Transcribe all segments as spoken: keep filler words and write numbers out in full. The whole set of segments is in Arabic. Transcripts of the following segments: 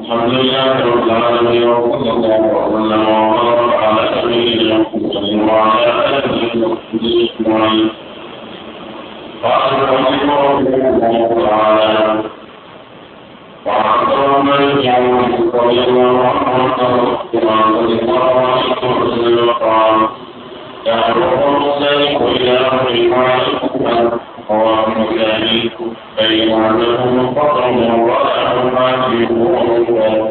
الحمد لله رب العالمين وصلى الله وسلم وبارك على سيدنا محمد وعلى آله وصحبه أجمعين. قال رحمه الله تعالى: وعن من يعود رضي الله عنه صلى الله عليه وسلم قال: يعرف السيف إلى رحمه رواه البخاري فإن عنده فضل وله ما فيه وهو.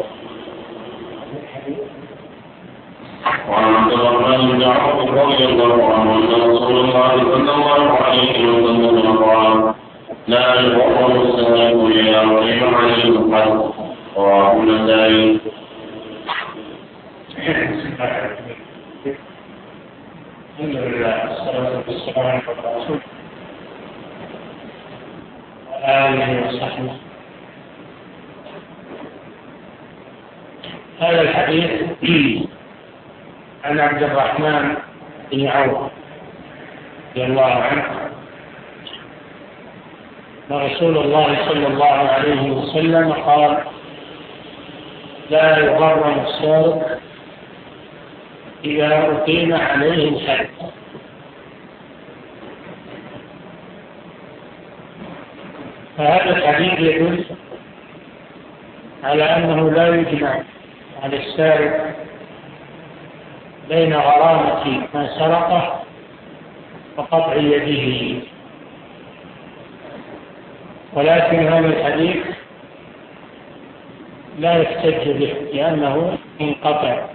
وعن عبد الرحمن بن عوف رضي الله عنه أن رسول الله صلى الله عليه وسلم قال: لا يغفر السلام إلى رحم عليه الحق. رواه النسائي. الحمد لله والصلاة والسلام على رسول آله وصحبه. هذا الحديث عن عبد الرحمن بن عوف رضي الله عنه أن رسول الله صلى الله عليه وسلم قال: لا يغرم السارق إذا أقيم عليه الحد. فهذا الحديث يدل على أنه لا يجمع على السارق بين غرامة ما سرقه وقطع يده، ولكن هذا الحديث لا يحتج به لأنه منقطع،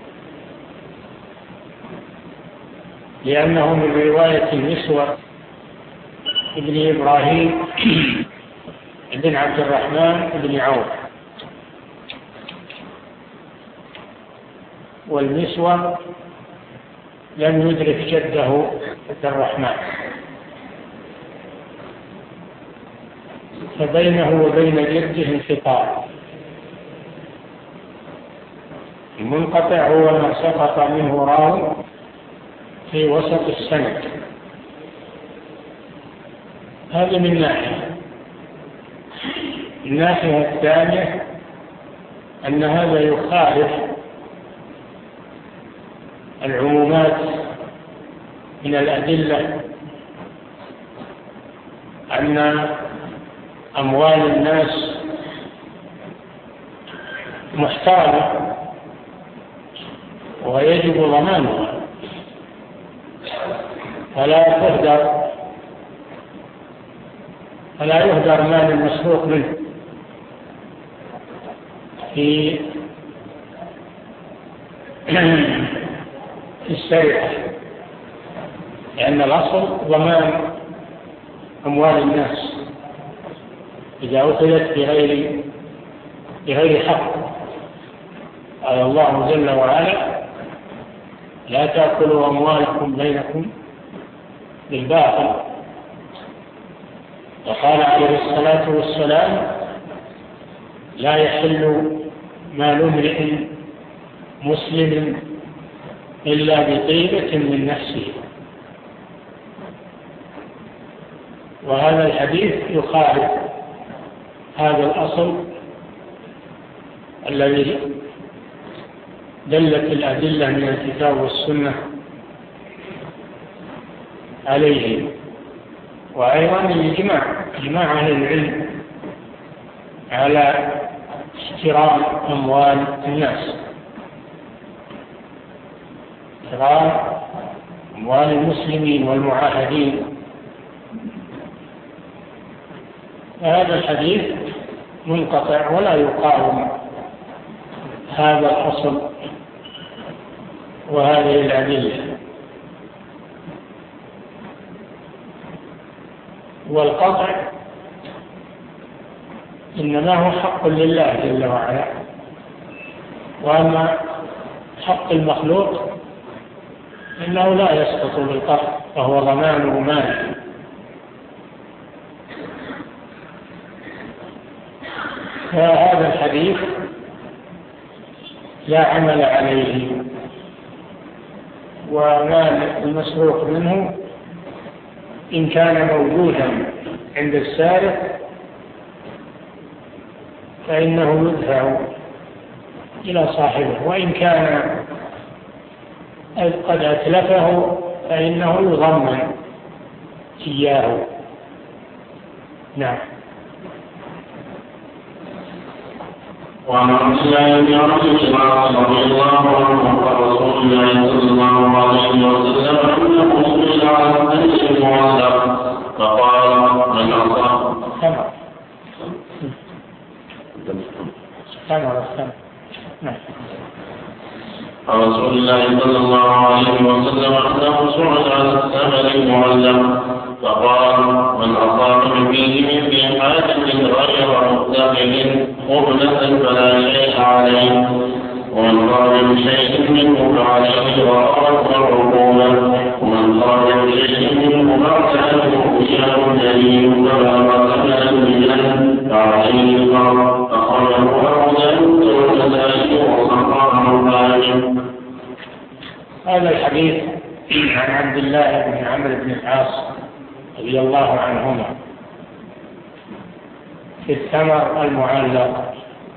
لأنه من رواية المسور ابن إبراهيم بن عبد الرحمن بن عوف، والمسور لم يدرك جده عبد الرحمن، فبينه وبين جده انقطاع. المنقطع هو ما سقط منه راو في وسط السند. هذا من ناحية. الناحية الثانية أن هذا يخالف العمومات من الأدلة أن أموال الناس محترمة ويجب ضمانها، فلا تهدر فلا يهدر مال المسروق منه في السرقة، لأن الأصل ضمان أموال الناس إذا أخذت بغير بغير حق. قال الله جل وعلا: لا تأكلوا أموالكم بينكم بالباطل. وقال عليه الصلاة والسلام: لا يحل مال امرئ مسلم إلا بطيبة من نفسه. وهذا الحديث يخالف هذا الأصل الذي دلت الأدلة من الكتاب والسنة عليه. وأيضا الإجماع إجماع أهل العلم على احترام أموال الناس، احترام أموال المسلمين والمعاهدين. هذا الحديث منقطع ولا يقاوم هذا الأصل وهذه الأدلة. والقطع إنما هو حق لله جل وعلا، وأما حق المخلوق إنه لا يسقط بالقطع وهو ضمان مال. فهذا الحديث لا عمل عليه، ومال المسروق منه إن كان موجودا عند السارق فإنه يدفع إلى صاحبه، وإن كان قد أتلفه فإنه يضمن إياه. نعم. وعن عبد الله بن عمرو بن العاص رضي الله عنه قال رسول الله صلى الله عليه وسلم انه سئل عن الحديث المعلق فقال من اصاب ثمر ثمر الثمر. نعم. رسول الله صلى الله عليه وسلم انه سئل عن الثمر المعلق فقال من اصاب من فيه من في حاجه غير متخذ قبلة فلا شيء عليه، ومن خرج بشيء منه فعليه غرامة العقوبة، ومن خرج بشيء منه فاعتاده شيء جليل فلا بأس به فعليه الغرام. أخرجه أبو داود والنسائي وصححه الحاكم. هذا الحديث عن عبد الله بن عمرو بن العاص رضي الله عنهما في الثمر المعلق.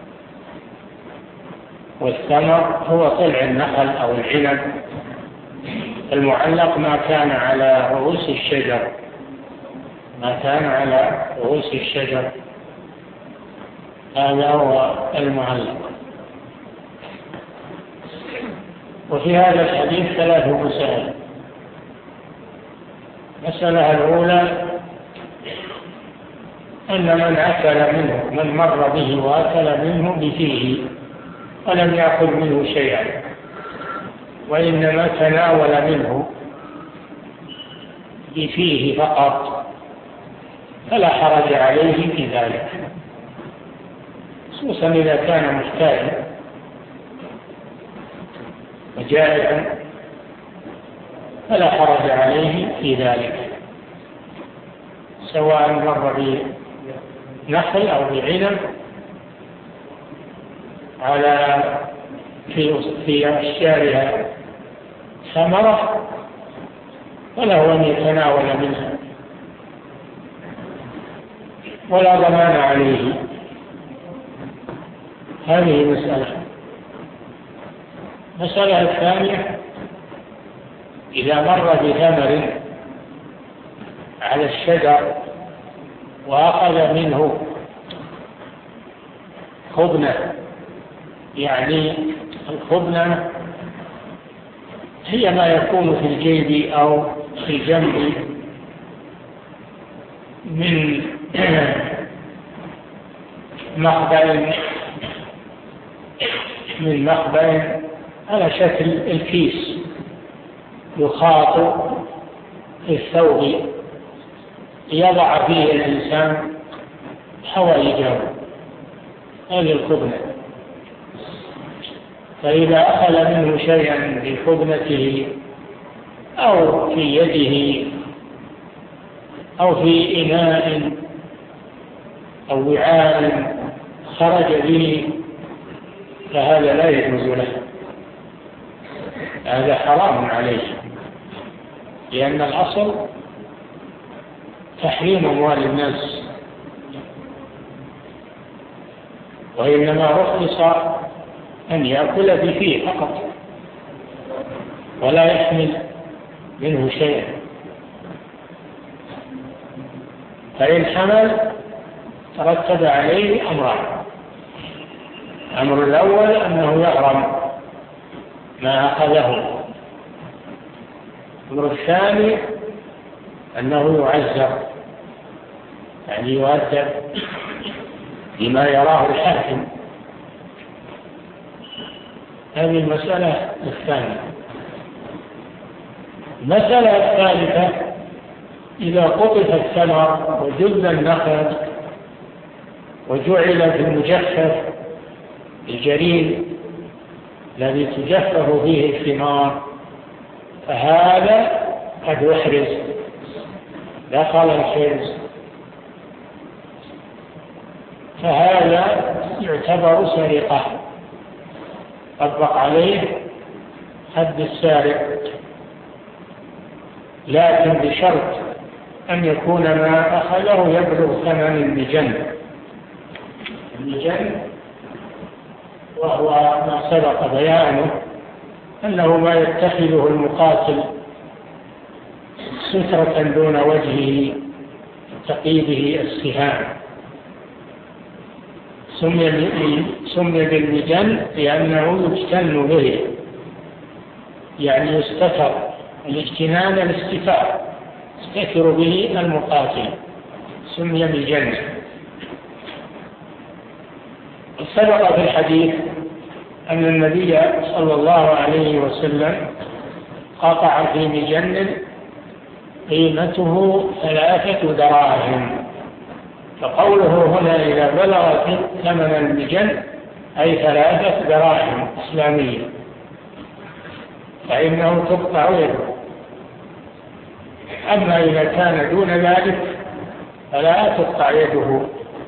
والثمر هو طلع النخل أو العنب، المعلق ما كان على رؤوس الشجر، ما كان على رؤوس الشجر، هذا هو المعلق. وفي هذا الحديث ثلاث مسائل. المسألة الأولى أن من أكل منه، من مر به وأكل منه بفيه ولم يأخذ منه شيئا، وإنما تناول منه بفيه فقط، فلا حرج عليه في ذلك، خصوصا إذا كان محتاجا وجائعا، فلا حرج عليه في ذلك، سواء مر بنخل أو بعنب على في في أشجارها ثمرة، فله أن يتناول منها ولا ضمان عليه. هذه مسألة. المسألة الثانية إذا مر بثمر على الشجر وأخذ منه خبنة، يعني الخبنة هي ما يكون في الجيب أو في الجنب من مخبأ من مخبأ على شكل الكيس يخاط في الثوب يضع فيه الإنسان حوائجه، هذه الخبنة. فإذا أخذ منه شيئا في خبنته أو في يده أو في إناء أو وعاء خرج به فهذا لا يجوز له، هذا حرام عليه، لأن الأصل تحريم أموال الناس، وإنما رخص أن يأكل بفيه فقط ولا يحمل منه شيئا. فإن حمل ترتب عليه أمران: الأمر الأول أنه يحرم ما أخذه، الأمر الثاني أنه يعذب، يعني يؤدب بما يراه الحاكم. هذه المسألة الثانية. المسألة الثالثة: إذا قطف الثمر وجل النخل وجعل في المجفف الجريد الذي تجفف فيه الثمار، فهذا قد يحرز، دخل الحرز، فهذا يعتبر سرقة، طبق عليه حد السارق، لكن بشرط أن يكون ما أخذه يبلغ ثمن بجنب. البجن وهو ما سبق بيانه أنه ما يتخذه المقاتل سترة دون وجهه تقي به السهام. سمي بالمجن لأنه يجتن به، يعني يستتر، الاجتنان الاستتار، يستتر به المقاتل، سمي مجن. سبق في الحديث أن النبي صلى الله عليه وسلم قطع في مجن قيمته ثلاثة دراهم، فقوله هنا إذا بلغت ثمن المجن أي ثلاثة دراهم إسلامية فإنه تقطع يده. أما إذا كان دون ذلك فلا تقطع يده،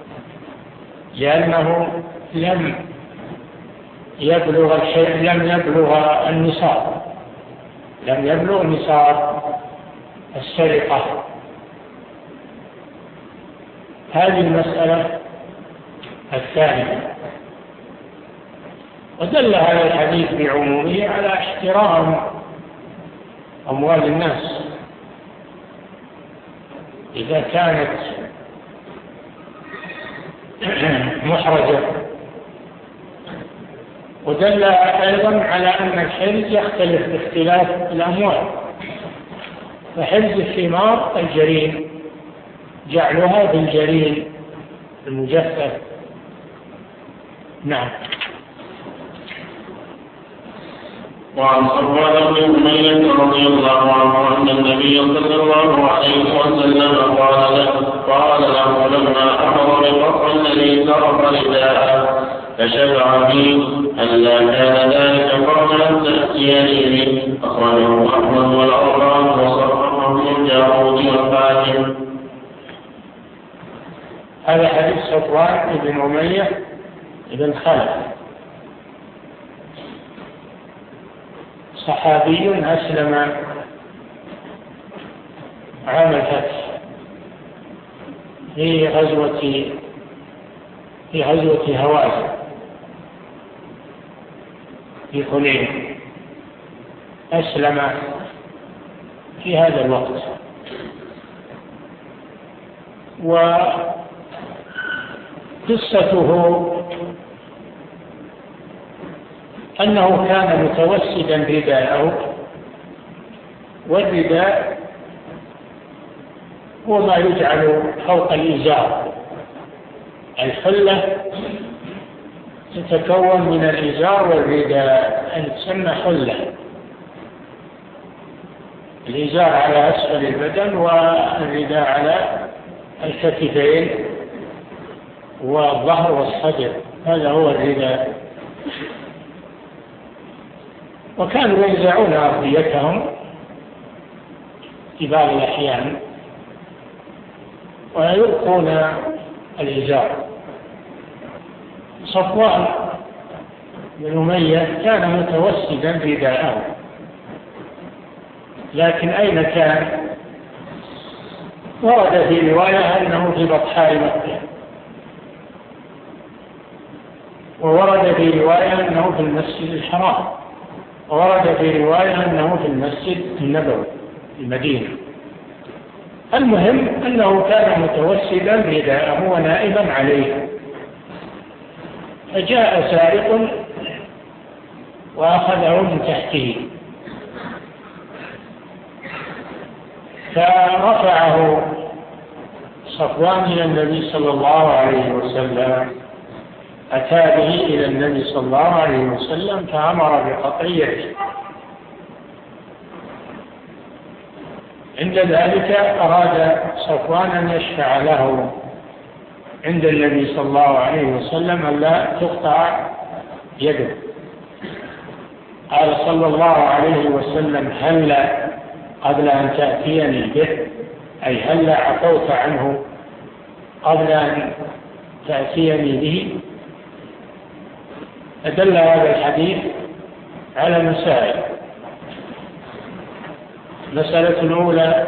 لأنه لم يبلغ الشيء، لم يبلغ النصاب، لم يبلغ نصاب السرقة. هذه المسألة الثانية. ودل هذا الحديث بعمومه على احترام أموال الناس إذا كانت محرجة. ودل أيضا على أن الحرز يختلف باختلاف الأموال، فحرز الثمار الجرين جعلها بالجرين المجفف. نعم. وعن صفوان بن أمية رضي الله عنه أن النبي صلى الله عليه وسلم قال له قال له لما أمر بقطع الذي سرق رداءه فشفع فيه ألا كان ذلك قبل أن تأتيني به. أخرجه أحمد والأربعة وصححه الجارود والحاكم. هذا حديث صفوان بن أمية بن خلف، صحابي أسلم عام الفتح في غزوة في غزوة هوازن في حنين، أسلم في هذا الوقت. وقصته أنه كان متوسدا رداءه، والرداء هو ما يجعل فوق الإزار. الحلة تتكون من الإزار والرداء، أن تسمى حلة. الإزار على أسفل البدن والرداء على الكتفين والظهر والصدر، هذا هو الرداء. وكانوا ينزعون أرضيتهم في بعض الأحيان ويلقون الإزار. صفوان بن أمية كان متوسدا رداءه، لكن أين كان؟ ورد في رواية أنه في بطحاء مكة، وورد في رواية أنه في المسجد الحرام، وورد في رواية أنه في المسجد النبوي في المدينة. المهم أنه كان متوسدا رداءه ونائبا عليه، فجاء سارق وأخذه من تحته، فرفعه صفوان إلى النبي صلى الله عليه وسلم، أتى به إلى النبي صلى الله عليه وسلم فأمر بقطع يده. عند ذلك أراد صفوان أن يشفع له عند النبي صلى الله عليه وسلم ألا تقطع يده. قال صلى الله عليه وسلم هلا قبل أن تأتيني به، أي هلا عفوت عنه قبل أن تأتيني به. فدل هذا الحديث على مسائل. المسألة الأولى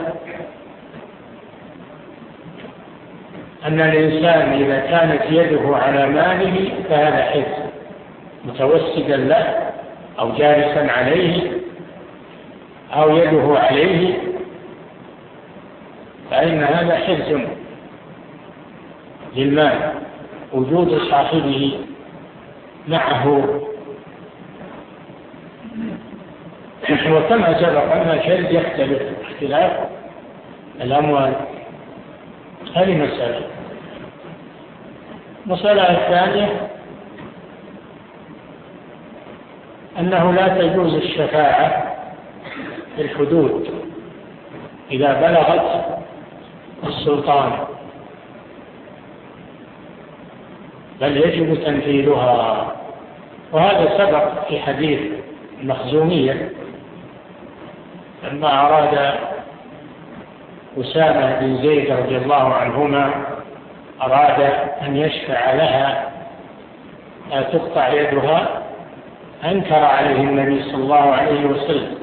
أن الإنسان إذا كانت يده على ماله فهذا حرز، متوسدا له أو جالسا عليه أو يده عليه، فإن هذا حرز للمال، وجود صاحبه معه. وكما سبق أن الحرز يختلف اختلاف الأموال. هذه مسألة. المسألة الثانية أنه لا تجوز الشفاعة في الحدود إذا بلغت السلطان، بل يجب تنفيذها. وهذا سبق في حديث المخزومية لما أراد أسامة بن زيد رضي الله عنهما أراد أن يشفع لها تقطع يدها، أنكر عليه النبي صلى الله عليه وسلم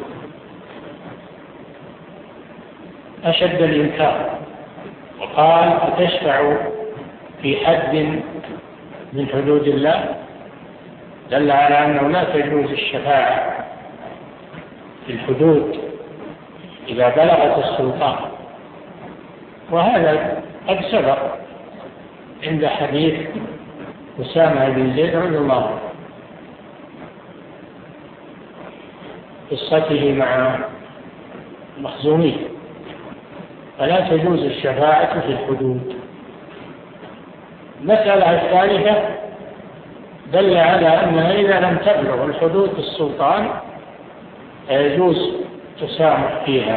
أشد الإنكار، وقال: أتشفع في حد من حدود الله؟ دل على أنه لا تجوز الشفاعة في الحدود إذا بلغت السلطان. وهذا قد سبق عند حديث أسامة بن زيد رضي الله عنه، قصته مع مخزومي، فلا تجوز الشفاعة في الحدود. المسألة الثالثة دل على أنها إذا لم تبلغ الحدود السلطان يجوز تسامح فيها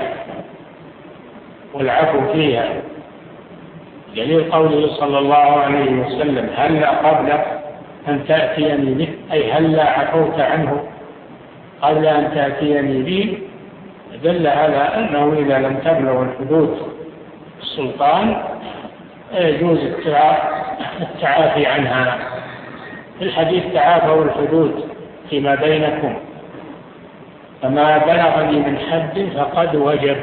والعفو فيها، دليل قوله صلى الله عليه وسلم: هلا قبل أن تأتيني به، أي هلا عفوت عنه قبل أن تأتيني به. دل على أنه إذا لم تبلغ الحدود السلطان يجوز التعافي عنها. في الحديث: تعافوا الحدود فيما بينكم، فما بلغني من حد فقد وجب.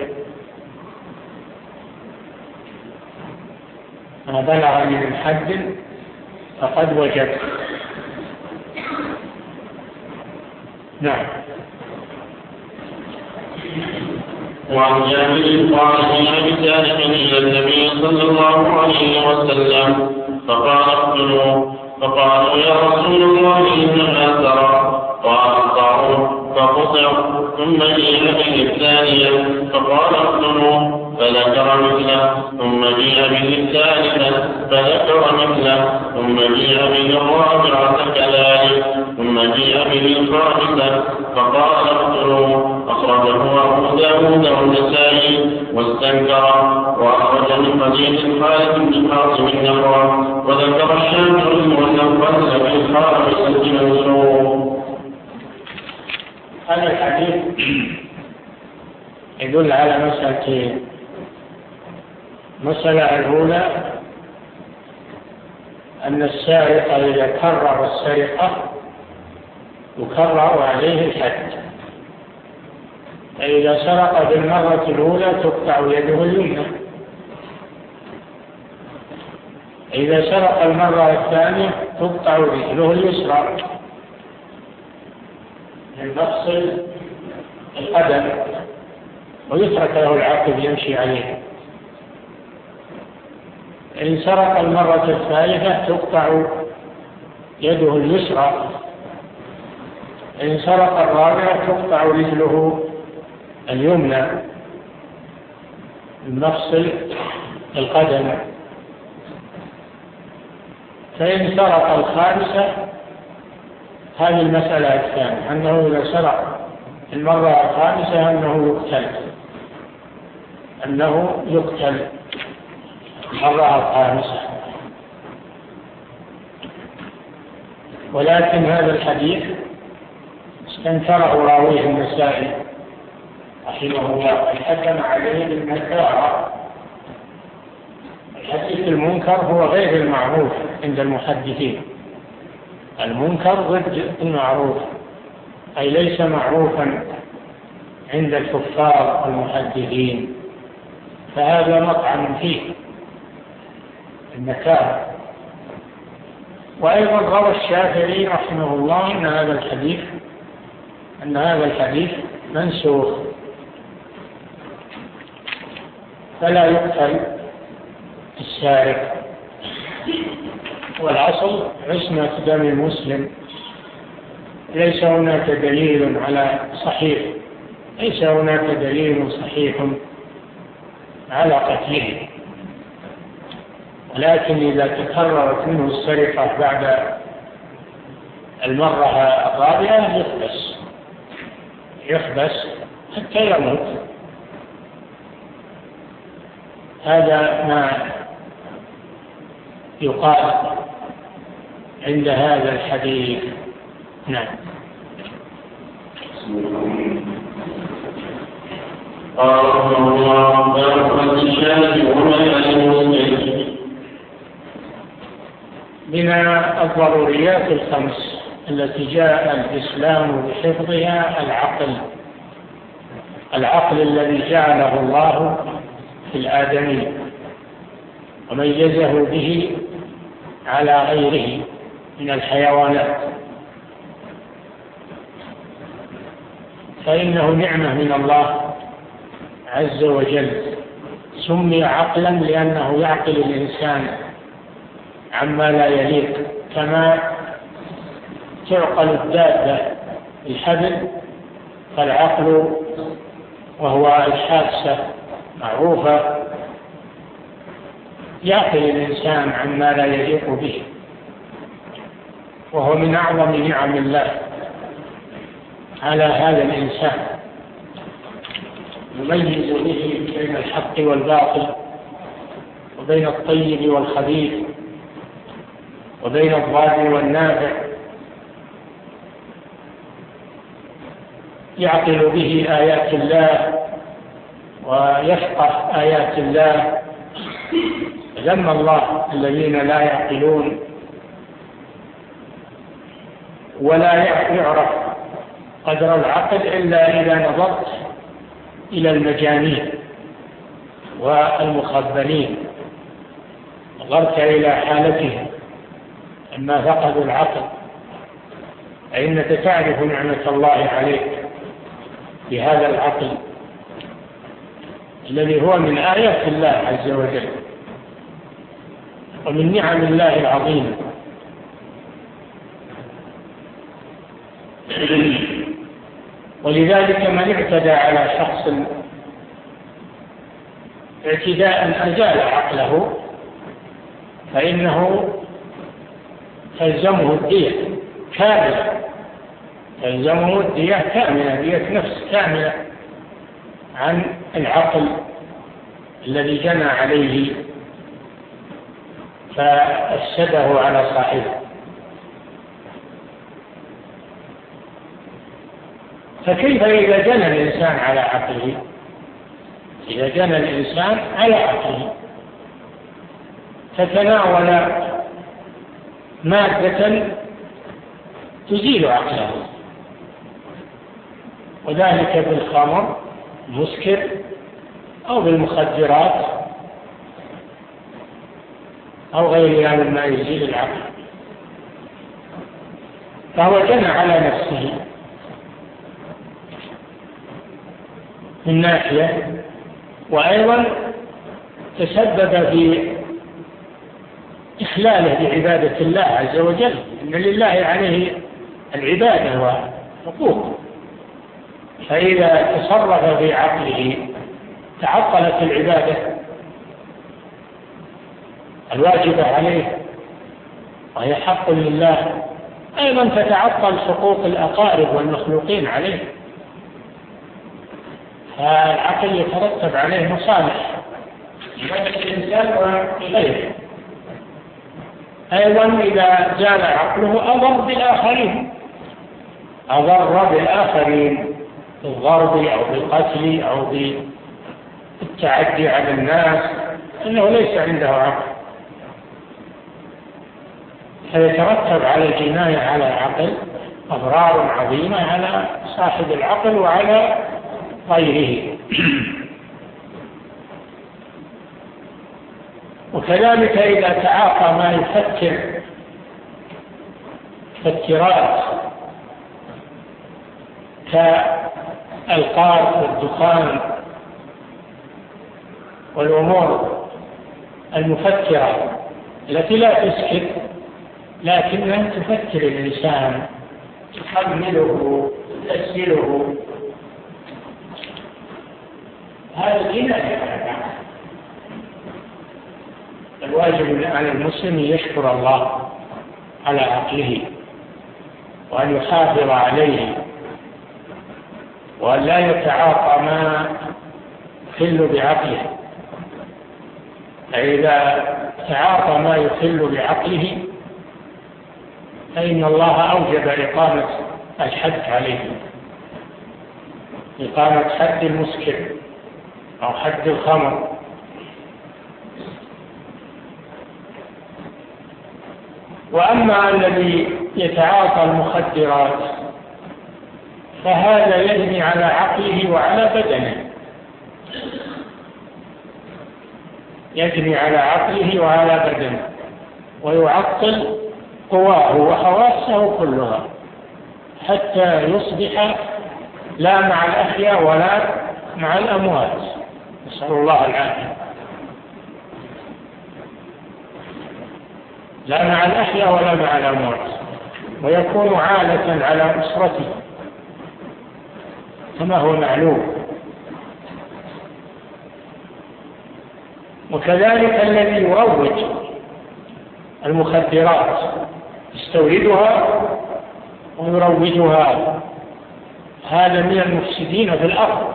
ما بلغني من حد فقد وجب. نعم. وعن جابر قال: أبي ذلك إلى النبي صلى الله عليه وسلم فقال: اقتلوا. فقالوا: يا رسول الله إنما ترى. قال: اقطعوا. فقطع. ثم جيء به الثانية فقال: اقتلوا. فذكر مثله. ثم جيء به الثالثة فذكر مثله. ثم جيء به الرابعة كذلك. ثم جيء به الخامسة فقال: اقتلوا. أخرجه أبو داود والنسائي واستنكر، وأخرج من حديث خالد بن حاتم النحو، وذكر الشافعي والنووي في الخامسة منصور. هذا الحديث يدل على مسألتين. المسألة الأولى أن السارق إذا كرر السرقة يكرر عليه الحد، فإذا سرق بالمرة الأولى تقطع يده اليمنى، إذا سرق المرة الثانية تقطع رجله اليسرى من مفصل القدم، ويترك له العقب يمشي عليه. إن سرق المرة الثالثة تقطع يده اليسرى، إن سرق الرابعة تقطع رجله اليمنى من مفصل القدم. فإن سرق الخامسة، هذه المسألة الثانية، أنه إذا سرق المرة الخامسة أنه يقتل أنه يقتل المرة الخامسة. ولكن هذا الحديث استنكره راويه النسائي رحمه الله، حكم عليه بالمنكر. الحديث المنكر هو غير المعروف عند المحدثين، المنكر ضد المعروف، أي ليس معروفا عند الكفار المحدثين، فهذا مطعن فيه النكارة. وأيضا روى الشافعي رحمه الله أن هذا الحديث أن هذا الحديث منسوخ، فلا يقتل السارق، والأصل عصمة دم المسلم. ليس هناك دليل على صحيح ليس هناك دليل صحيح على قتله، ولكن إذا تكررت منه السرقة بعد المرة الرابعة يحبس يحبس حتى يموت. هذا ما يقال عند هذا الحديث. نعم. قال رحمه الله: باب الشاهد ومن المسلم. من الضروريات الخمس التي جاء الإسلام بحفظها العقل العقل الذي جعله الله في الآدمي وميزه به على غيره من الحيوانات، فإنه نعمة من الله عز وجل. سمي عقلا لأنه يعقل الإنسان عما لا يليق، كما تعقل الدابة الحبل، فالعقل وهو الحادثة معروفة يعقل الإنسان عما لا يليق به، وهو من أعظم نعم الله على هذا الإنسان، يميز به بين الحق والباطل، وبين الطيب والخبيث، وبين الضار والنافع. يعقل به آيات الله ويفقه آيات الله. ذم الله الذين لا يعقلون، ولا يعرف قدر العقل إلا إذا نظرت إلى المجانين والمخبلين، نظرت إلى حالتهم لما فقدوا العقل، فإنك تعرف نعمة الله عليك بهذا العقل الذي هو من آيات الله عز وجل ومن نعم الله العظيمة. ولذلك من اعتدى على شخص اعتداء أزال عقله فإنه تلزمه الدية كاملة تلزمه الدية كاملة دية نفس كاملة عن العقل الذي جنى عليه فأفسده على صاحبه. فكيف إذا جنى الإنسان على عقله إذا جنى الإنسان على عقله فتناول مادة تزيل عقله، وذلك بالخمر مسكر أو بالمخدرات أو غيرها مما يزيل العقل، فهو جنى على نفسه من ناحية، وأيضا تسبب في إخلاله بعبادة الله عز وجل، إن لله عليه العبادة وحقوق، فإذا تصرف في عقله تعطلت العبادة الواجبة عليه وهي حق لله، أيضا تتعطل حقوق الأقارب والمخلوقين عليه، فالعقل يترتب عليه مصالح لنفس الإنسان وغيره. أيضا إذا زال عقله أضر بالآخرين أضر بالآخرين بالضرب أو بالقتل أو بالتعدي على الناس، إنه ليس عنده عقل، فيترتب على الجناية على العقل أضرار عظيمة على صاحب العقل وعلى غيره. وكذلك إذا تعاطى ما يفكر المفكرات كالقار والدخان والأمور المفكرة التي لا تسكت لكنها تفكر الإنسان، تحمله، تسهله. هذا دين الواجب على المسلم يشكر الله على عقله وأن يحافظ عليه وأن لا يتعاطى ما يخل بعقله، فإذا تعاطى ما يخل بعقله فإن الله أوجب إقامة الحد عليه، إقامة حد المسكر أو حد الخمر. وأما الذي يتعاطى المخدرات فهذا يجني على عقله وعلى بدنه، يجني على عقله وعلى بدنه ويعطل قواه وحواسه كلها حتى يصبح لا مع الأحياء ولا مع الأموات، نسأل الله العافية. لا مع الأحياء ولا مع الأموات، ويكون عالة على أسرته كما هو معلوم. وكذلك الذي يروج المخدرات يستوردها ويروجها، هذا من المفسدين في الأرض.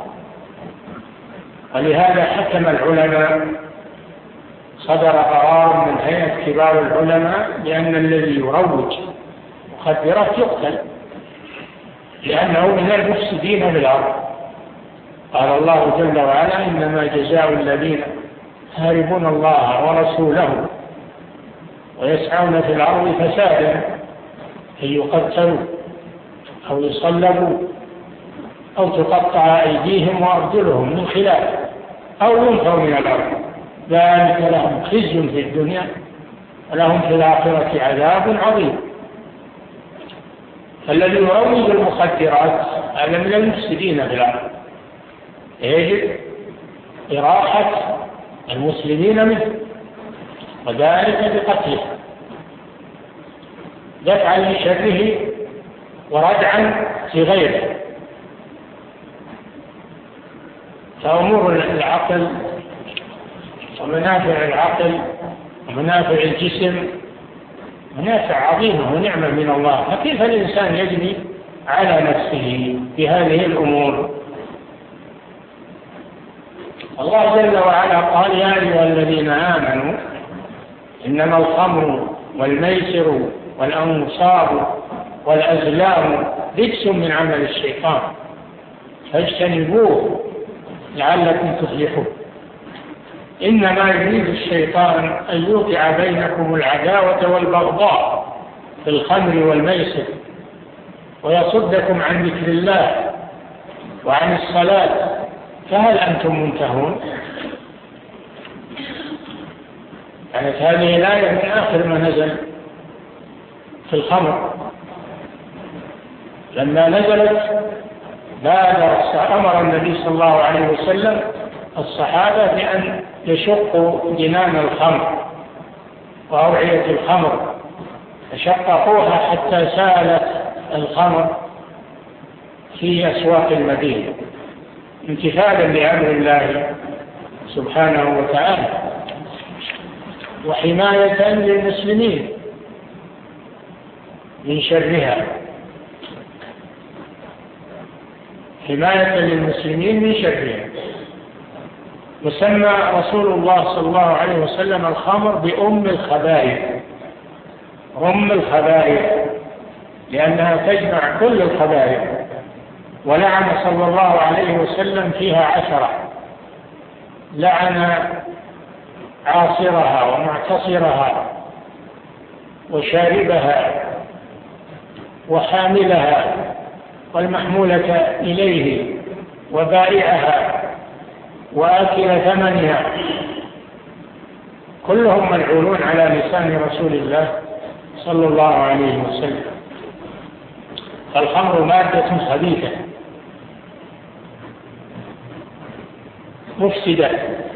ولهذا حكم العلماء، صدر قرار من هيئة كبار العلماء بأن الذي يروج مخدرات يقتل، لأنه من المفسدين في الأرض. قال الله جل وعلا: إنما جزاء الذين يحاربون الله ورسوله ويسعون في الأرض فسادا أن يقتلوا أو يصلبوا أو تقطع أيديهم وأرجلهم من خلاف أو ينفوا من الأرض، ذلك لهم خزي في الدنيا ولهم في الآخرة عذاب عظيم. فالذي يروج المخدرات هذا من المفسدين في الأرض، يجب إراحة المسلمين منه وذلك بقتله دفعا لشره وردعا لغيره. فأمور العقل ومنافع العقل ومنافع الجسم منافع عظيمة ونعمة من الله، فكيف الإنسان يجني على نفسه بهذه الأمور؟ الله جل وعلا قال: يا أيها الذين آمنوا إنما الخمر والميسر والأنصاب والأزلام رجس من عمل الشيطان فاجتنبوه لعلكم تفلحون. إنما يريد الشيطان أن يوقع بينكم العداوة والبغضاء في الخمر والميسر ويصدكم عن ذكر الله وعن الصلاة، فهل أنتم منتهون؟ كانت هذه الآية من آخر ما نزل في الخمر. لما نزلت بادر أمر النبي صلى الله عليه وسلم الصحابة بأن يشقوا جنان الخمر وأوعية الخمر، فشققوها حتى سالت الخمر في أسواق المدينة امتثالا لأمر الله سبحانه وتعالى وحماية للمسلمين من شرها، حماية للمسلمين من شرها. وسمى رسول الله صلى الله عليه وسلم الخمر بأم الخبائث، أم الخبائث لأنها تجمع كل الخبائث، ولعن صلى الله عليه وسلم فيها عشرة، لعن عاصرها ومعتصرها وشاربها وحاملها والمحمولة إليه وبائعها وآكل ثمنها، كلهم ملعونون على لسان رسول الله صلى الله عليه وسلم. فالخمر مادة خبيثة مفسدة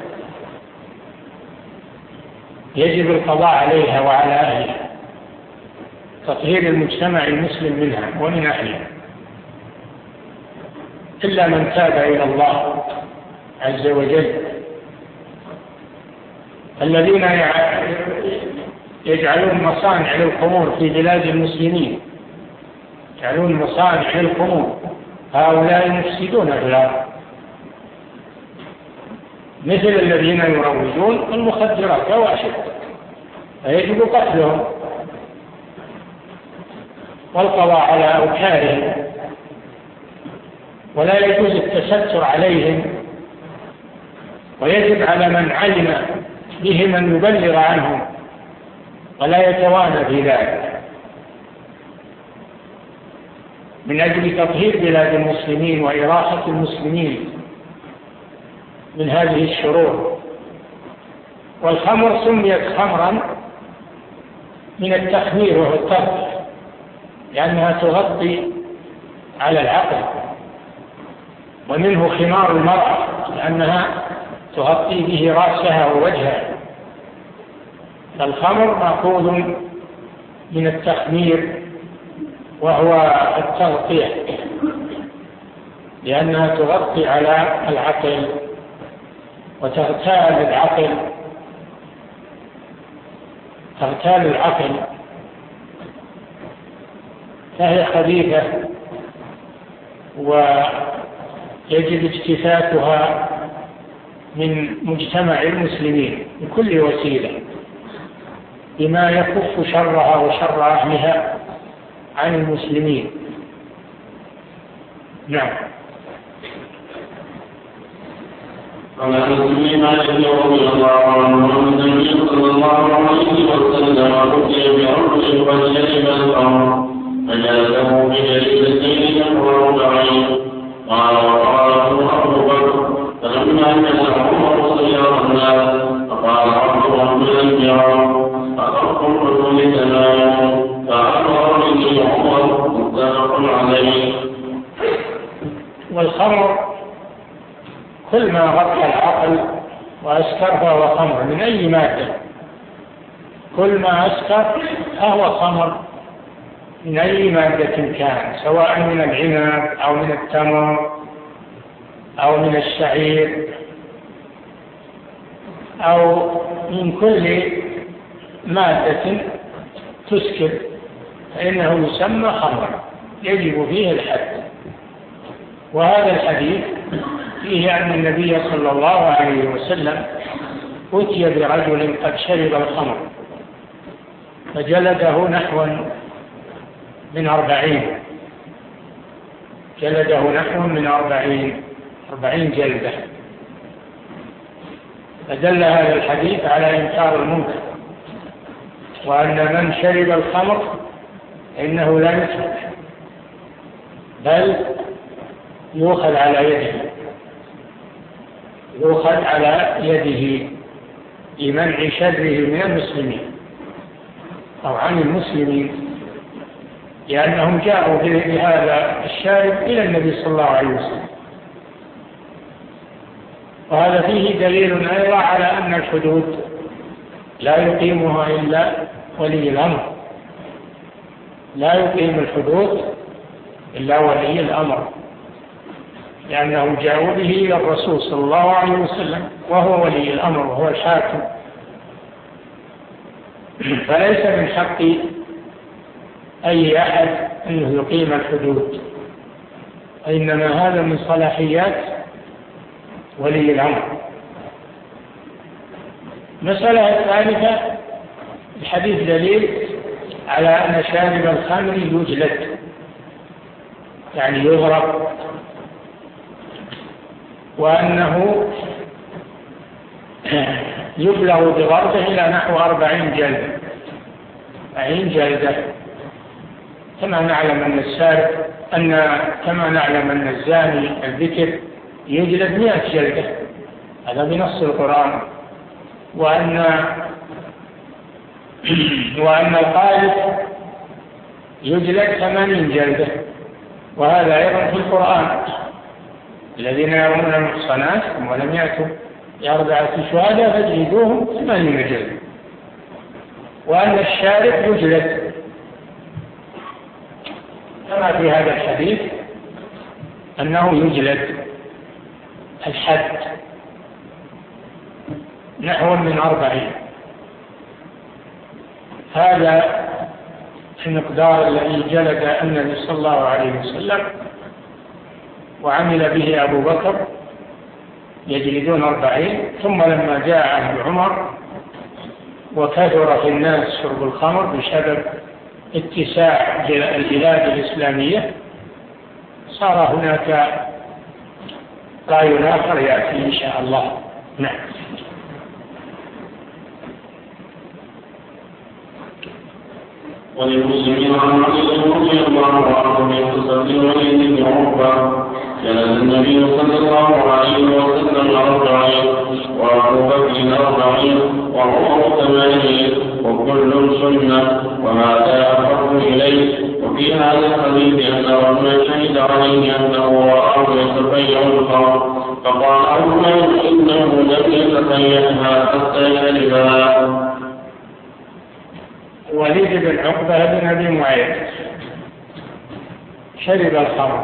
يجب القضاء عليها وعلى أهلها، تطهير المجتمع المسلم منها ومن أهلها، إلا من تاب إلى الله عز وجل. الذين يجعلون مصانع للخمور في بلاد المسلمين، يجعلون مصانع للخمور، هؤلاء مفسدون في الأرض، مثل الذين يروجون المخدرات واشد، فيجب قتلهم والقضاء على أوكارهم، ولا يجوز التستر عليهم، ويجب على من علم بهم أن يبلغ عنهم ولا يتوانى في ذلك من أجل تطهير بلاد المسلمين وإراحة المسلمين من هذه الشرور. والخمر سميت خمرا من التخمير وهو الترك، لأنها تغطي على العقل، ومنه خمار المرأة لأنها تغطي به رأسها ووجهها. فالخمر مأخوذ من التخمير وهو التغطية، لأنها تغطي على العقل وتغتال العقل، تغتال العقل، فهي خبيثة ويجب اجتثاثها من مجتمع المسلمين بكل وسيلة بما يكف شرها وشر أهلها عن المسلمين. نعم. عن انس بن مالك رضي الله عنه ان النبي صلى الله عليه وسلم اتي برجل قد شرب الخمر فجلسه بجلدتين نحو ربعين، قال وقاله ابو بكر فلما كان عمر صير الناس فقال عبد رب الجار اخف الرجل تمام فامر به عمر متفق عليه. والخمر كل ما غطى العقل وأسكر فهو خمر من أي مادة، كل ما أسكر فهو خمر من أي مادة كان، سواء من العنب أو من التمر أو من الشعير أو من كل مادة تسكر فإنه يسمى خمرا يجب فيه الحد. وهذا الحديث فيه أن النبي صلى الله عليه وسلم أتي برجل قد شرب الخمر فجلده نحو من أربعين جلده نحو من أربعين أربعين جلدة. فدل هذا الحديث على إنكار المنكر، وأن من شرب الخمر إنه لا يترك بل يؤخذ على يده يؤخذ على يده لمنع شره من المسلمين أو عن المسلمين، لأنهم جاءوا بهذا الشارب إلى النبي صلى الله عليه وسلم. وهذا فيه دليل أيضا على أن الحدود لا يقيمها إلا ولي الأمر، لا يقيم الحدود إلا ولي الأمر، لأنهم جاءوا به إلى الرسول صلى الله عليه وسلم وهو ولي الأمر وهو الحاكم. فليس من حق أي أحد أنه يقيم الحدود، إنما هذا من صلاحيات ولي الأمر. مسألة الثالثة، الحديث دليل على أن شارب الخمر يجلد، يعني يضرب، وأنه يبلغ بضربه إلى نحو أربعين جلدة أربعين جلدة كما نعلم أن السارق أن كما نعلم أن الزاني الذكر يجلد مئة جلدة، هذا بنص القرآن، وأن وأن القاذف يجلد ثمانين جلدة وهذا أيضا في القرآن: الذين يرمون المحصنات ولم يأتوا بأربعة شهداء فاجلدوهم ثمانين جلدة. وأن الشارب يجلد كما في هذا الحديث أنه يجلد الحد نحو من أربعين. هذا المقدار الذي جلد النبي صلى الله عليه وسلم وعمل به أبو بكر، يجلدون أربعين. ثم لما جاء عهد عمر وكثر في الناس شرب الخمر بسبب اتساع البلاد الإسلامية، صار هناك رأي آخر يأتي إن شاء الله. نعم. وللمسلمين عن علي رضي الله عنه من قصة الوليد بن عقبة: جلد النبي صلى الله عليه وسلم أربعين، وأبو بكر أربعين، وعمر ثمانين، وكل سنة، وهذا أحب إليه. وفي هذا الحديث أن رجلا شهد عليه أنه رآه يتبيع الخمر، فقال عمر إنه لم يتبيعها حتى شربها. وليد بن عقبة بن أبي معيط شرب الخمر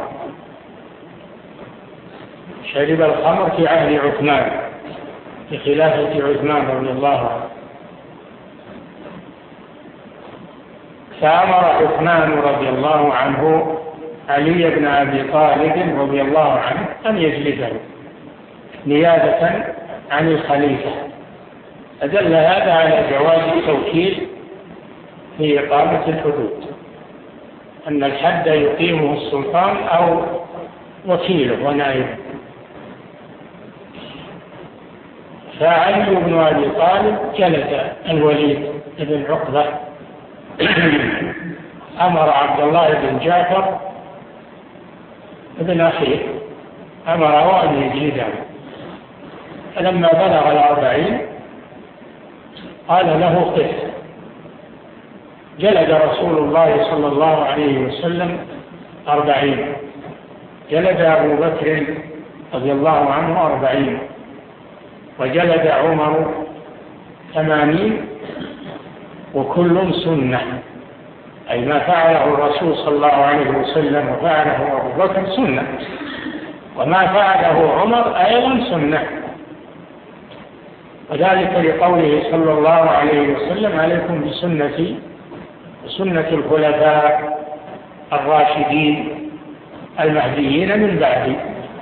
شرب الخمر في عهد عثمان، في خلافة عثمان رضي الله عنه. فأمر عثمان رضي الله عنه علي بن أبي طالب رضي الله عنه أن يجلده نيابة عن الخليفة. أدل هذا على جواز التوكيل في إقامة الحدود، أن الحد يقيمه السلطان أو وكيله ونائبه. فعلي بن أبي طالب جلد الوليد بن عقبة. أمر عبد الله بن جعفر ابن أخيه أمره أن يجلده. فلما بلغ الأربعين قال له قف. جلد رسول الله صلى الله عليه وسلم أربعين، جلد أبو بكر رضي الله عنه أربعين، وجلد عمر ثمانين، وكل سنة، أي ما فعله الرسول صلى الله عليه وسلم وفعله أبو بكر سنة، وما فعله عمر أيضا سنة. وذلك لقوله صلى الله عليه وسلم: عليكم بسنتي وسنة الخلفاء الراشدين المهديين من بعدي.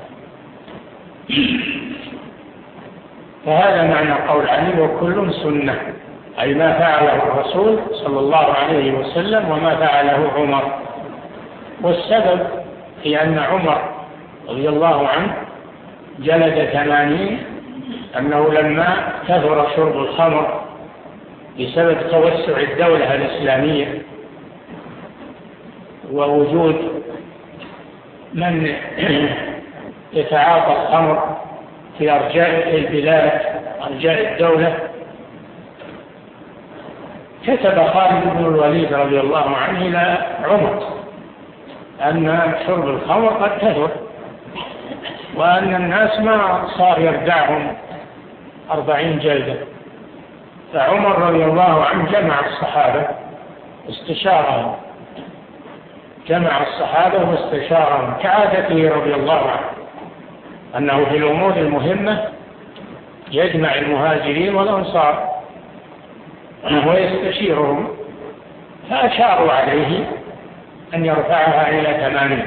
فهذا معنى قول علي: وكل سنة، أي ما فعله الرسول صلى الله عليه وسلم وما فعله عمر. والسبب في أن عمر رضي الله عنه جلد ثمانين أنه لما كثر شرب الخمر بسبب توسع الدولة الإسلامية ووجود من يتعاطى الخمر في أرجاء البلاد أرجاء الدولة، كتب خالد بن الوليد رضي الله عنه إلى عمر أن شرب الخمر قد كثر، وأن الناس ما صار يردعهم أربعين جلدة. فعمر رضي الله عنه جمع الصحابة استشارهم جمع الصحابة واستشارهم كعادته رضي الله عنه، أنه في الأمور المهمة يجمع المهاجرين والأنصار ويستشيرهم. فأشاروا عليه أن يرفعها إلى ثمانين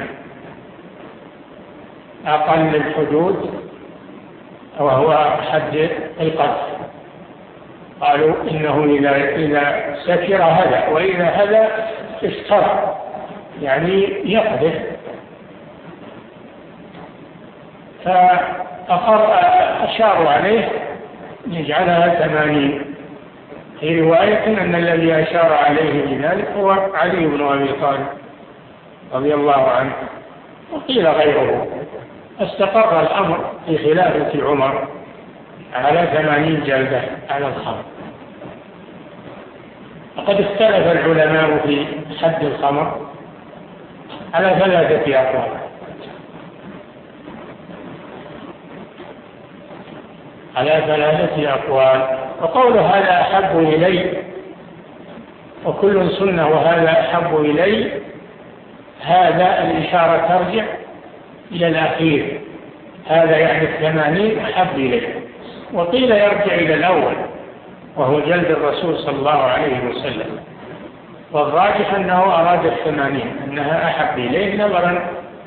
أقل الحدود، وهو حد القذف. قالوا إنه إذا سكر هذا، وإذا هذا استر، يعني يقذف. فأقر أشاروا عليه يجعلها ثمانين. في رواية أن الذي أشار عليه بذلك هو علي بن أبي طالب رضي الله عنه، وقيل غيره. استقر الأمر في خلافة عمر على ثمانين جلدة على الخمر. وقد اختلف العلماء في حد الخمر، على ثلاثة أقوال. على ثلاثة أقوال. وقول هذا أحب إلي وكل سنة وهذا أحب إلي، هذا الإشارة ترجع إلى الأخير، هذا يعني الثمانين أحب إلي. وقيل يرجع إلى الأول وهو جلد الرسول صلى الله عليه وسلم، والراجح أنه أراد الثمانين، أنها أحب إليه نظرا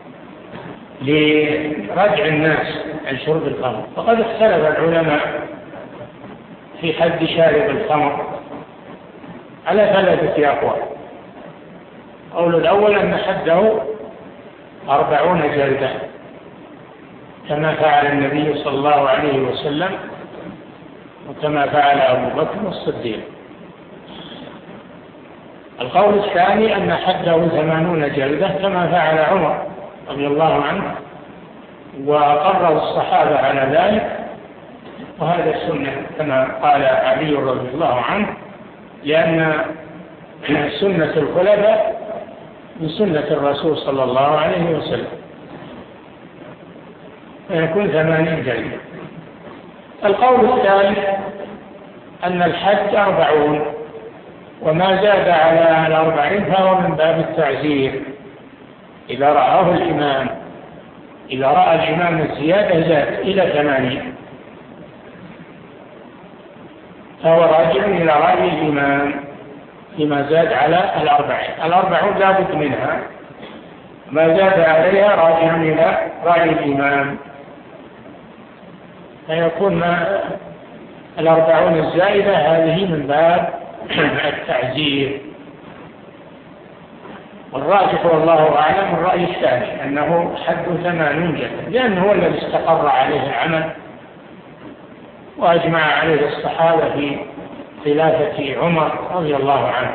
لرجع الناس عن شرب الخمر. وقد اختلف العلماء في حد شارب الخمر على ثلاثة أقوال. قول الأول أن حده أربعون جلدة كما فعل النبي صلى الله عليه وسلم وكما فعل أبو بكر الصديق. القول الثاني أن حده ثمانون جلدة كما فعل عمر رضي الله عنه وقرر الصحابة على ذلك، وهذا السنة كما قال علي رضي الله عنه، لأن سنة الخلفاء من سنة الرسول صلى الله عليه وسلم، فيكون ثمانين جلدة. القول الثالث أن الحد أربعون، وما زاد على الأربعين فهو من باب التعزير إذا رآه الإمام، إذا رأى الإمام الزيادة زاد إلى ثمانين، فهو راجع إلى رأي الإمام فيما زاد على الأربعين. الأربعون لا بد منها، ما زاد عليها راجع إلى رأي الإمام، فيكون ما الأربعون الزائدة هذه من باب التعزير. والراجح والله أعلم الرأي الثاني أنه حد ثمانون جلدة، لأنه هو الذي استقر عليه العمل وأجمع عليه الصحابة في خلافة عمر رضي الله عنه.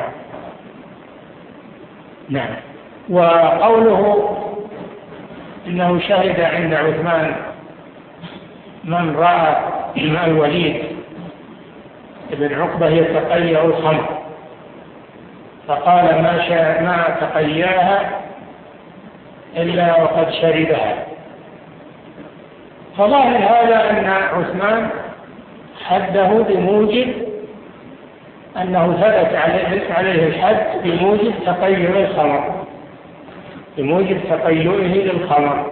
نعم. وقوله إنه شهد عند عثمان من رأى الوليد بن عقبة يتقيأ الخمر فقال ما, ما تقياها إلا وقد شربها، فظاهر هذا أن عثمان حده بموجب أنه ثبت عليه الحد بموجب تقيؤ الخمر، بموجب تقيؤه للخمر.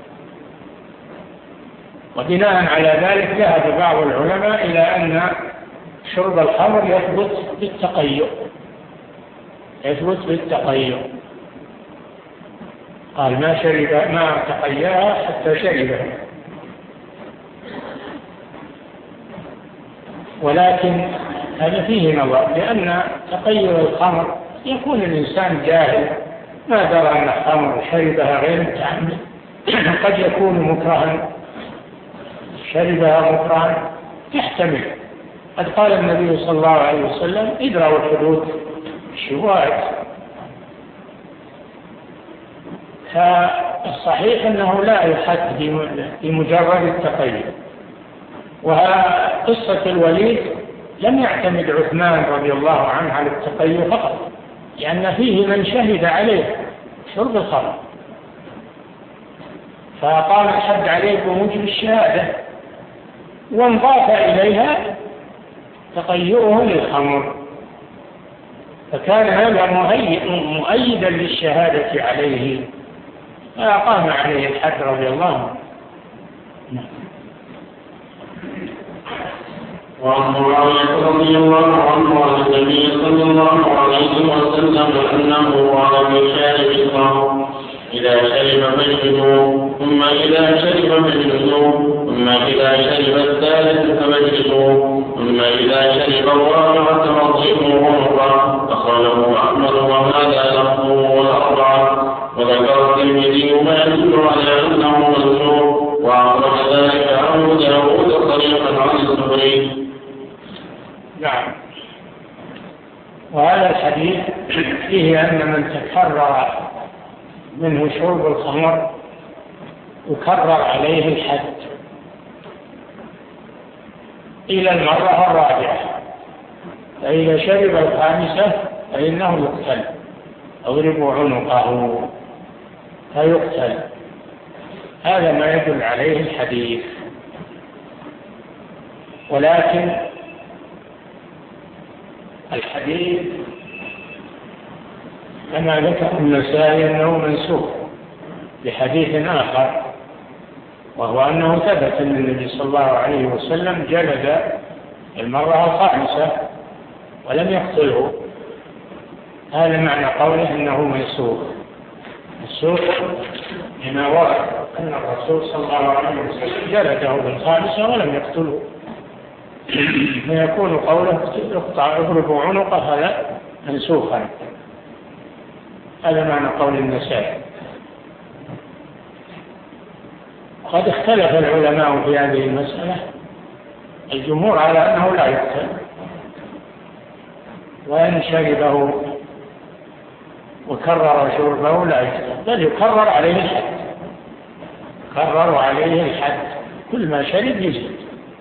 وبناء على ذلك ذهب بعض العلماء إلى أن شرب الخمر يثبت بالتقيؤ، يثبت بالتقيؤ. قال ما شرب ما تقياها حتى شربها. ولكن هذا فيه نظر، لأن تقيؤ الخمر يكون الإنسان جاهل ما درى أن الخمر شربها غير متعمد، قد يكون مكرها شربها مكرها تحتمل. قد قال النبي صلى الله عليه وسلم ادرأوا الحدود الشبهات. فالصحيح أنه لا يحد بمجرد التقيؤ. وقصة الوليد لم يعتمد عثمان رضي الله عنه على التقيؤ فقط، لأن فيه من شهد عليه شرب الخمر فقام الحد عليه بموجب الشهادة، وانضاف إليها تقيؤه للخمر، فكان هذا مؤيدا للشهادة عليه فأقام عليه الحد رضي الله عنه. وعن معاوية رضي الله عنه عن النبي صلى الله عليه وسلم أنه قال من شارب الخمر إذا شرب فاجلدوه، ثم إذا شرب فاجلدوه، ثم إذا شرب الثالث فاجلدوه، ثم إذا شرب الرابعة فاضربوه عنقا. أخرجه أحمد وهذا لفظه والأربعة. وذكر الترمذي ما يدل على أنه منسوخ، وأخرج ذلك أبو داود صريحا عن الزهري. نعم. وهذا الحديث فيه أن من تكرر منه شرب الخمر يكرر عليه الحد إلى المرة الرابعة، فإذا شرب الخامسة فإنه يقتل، أضربوا عنقه. فيقتل. هذا ما يدل عليه الحديث. ولكن الحديث كما ذكر النسائي أنه منسوخ بحديث آخر، وهو أنه ثبت أن النبي صلى الله عليه وسلم جلد المرة الخامسة ولم يقتله. هذا معنى قوله أنه منسوخ. منسوخ لما ورد أن الرسول صلى الله عليه وسلم جلده بالخامسة ولم يقتله، فيكون قوله اقطع اضربوا عنقه هذا منسوخا. هذا معنى قول النسائي. قد اختلف العلماء في هذه المسألة. الجمهور على أنه لا يقتل، وإن شربه وكرر شربه لا يقتل، بل يكرر عليه الحد. كرر عليه الحد، كل ما شرب يجلد.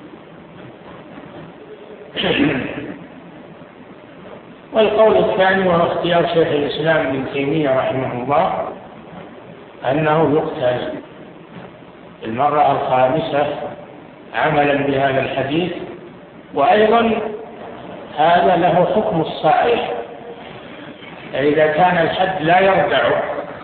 والقول الثاني وهو اختيار شيخ الإسلام ابن تيمية رحمه الله أنه يقتل المرة الخامسة عملا بهذا الحديث. وأيضا هذا له حكم الصحيح، إذا كان الحد لا يردع،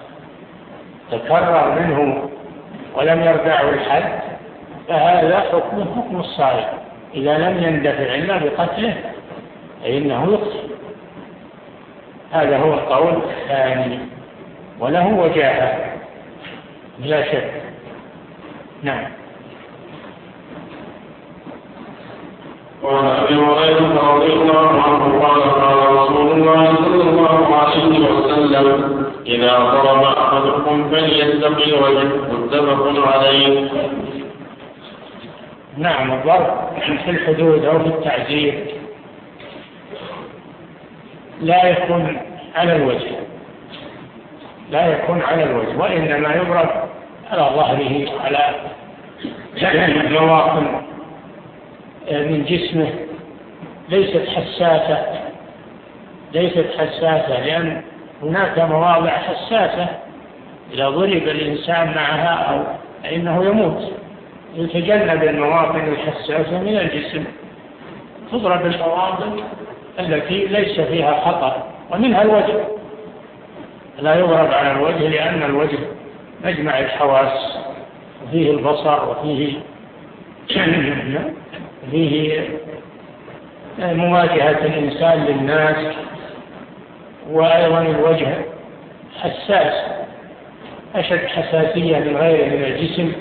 تكرر منه ولم يردع الحد، فهذا حكم حكم الصحيح. إذا لم يندفع إلا بقتله فإنه يقتل. هذا هو القول الثاني، وله وجاهه بلا شك. نعم. وعن ابي هريره رضي الله عنه قال قال رسول الله صلى الله عليه وسلم اذا ضرب احدكم فليتقي وجهه، متفق عليه. نعم، الضرب في الحدود او في التعزير لا يكون على الوجه، لا يكون على الوجه، وانما يضرب على ظهره، على مواطن من جسمه ليست حساسة، ليست حساسة لأن هناك مواضع حساسة إذا ضرب الإنسان معها أو فإنه يموت. يتجنب المواطن الحساسة من الجسم، تضرب المواطن التي ليس فيها خطر، ومنها الوجه. لا يضرب على الوجه لأن الوجه مجمع الحواس، وفيه البصر، وفيه فيه مواجهة الإنسان للناس، وأيضا الوجه حساس أشد حساسية من غيره من الجسم.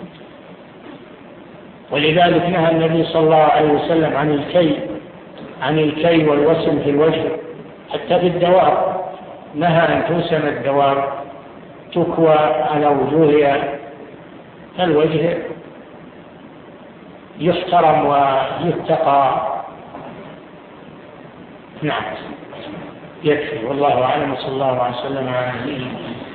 ولذلك نهى النبي صلى الله عليه وسلم عن الكي عن الكي والوسم في الوجه، حتى في الدواب نهى أن توسم الدواب تكوى على وجوهها. فالوجه يحترم ويتقى. نعم، يكفي. والله أعلم، صلى الله عليه وسلم على نبينا.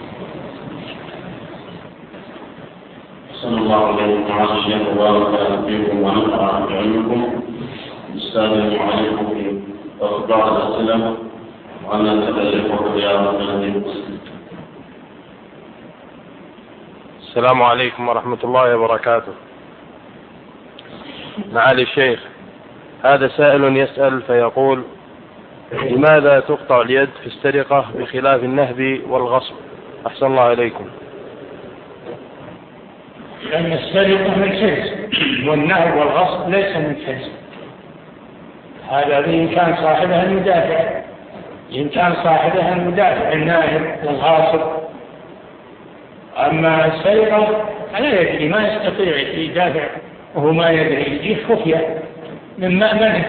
صلى الله عليه وسلم وبارك فيكم ونفع بعلمكم. السلام عليكم في بعض الأسئلة وأن نتكلم برياض الذي السلام عليكم ورحمة الله وبركاته. معالي الشيخ، هذا سائل يسأل فيقول: لماذا تقطع اليد في السرقة بخلاف النهب والغصب؟ أحسن الله إليكم. لأن السرقة من حرز، والنهب والغصب ليس من حرز. هذا بإمكان صاحبها أن يدافع، بإمكان صاحبها أن يدافع الناهب والغاصب. أما السرقة لا يدري، ما يستطيع يدافع وهو ما يدري، يجيه خفية من مأمنه،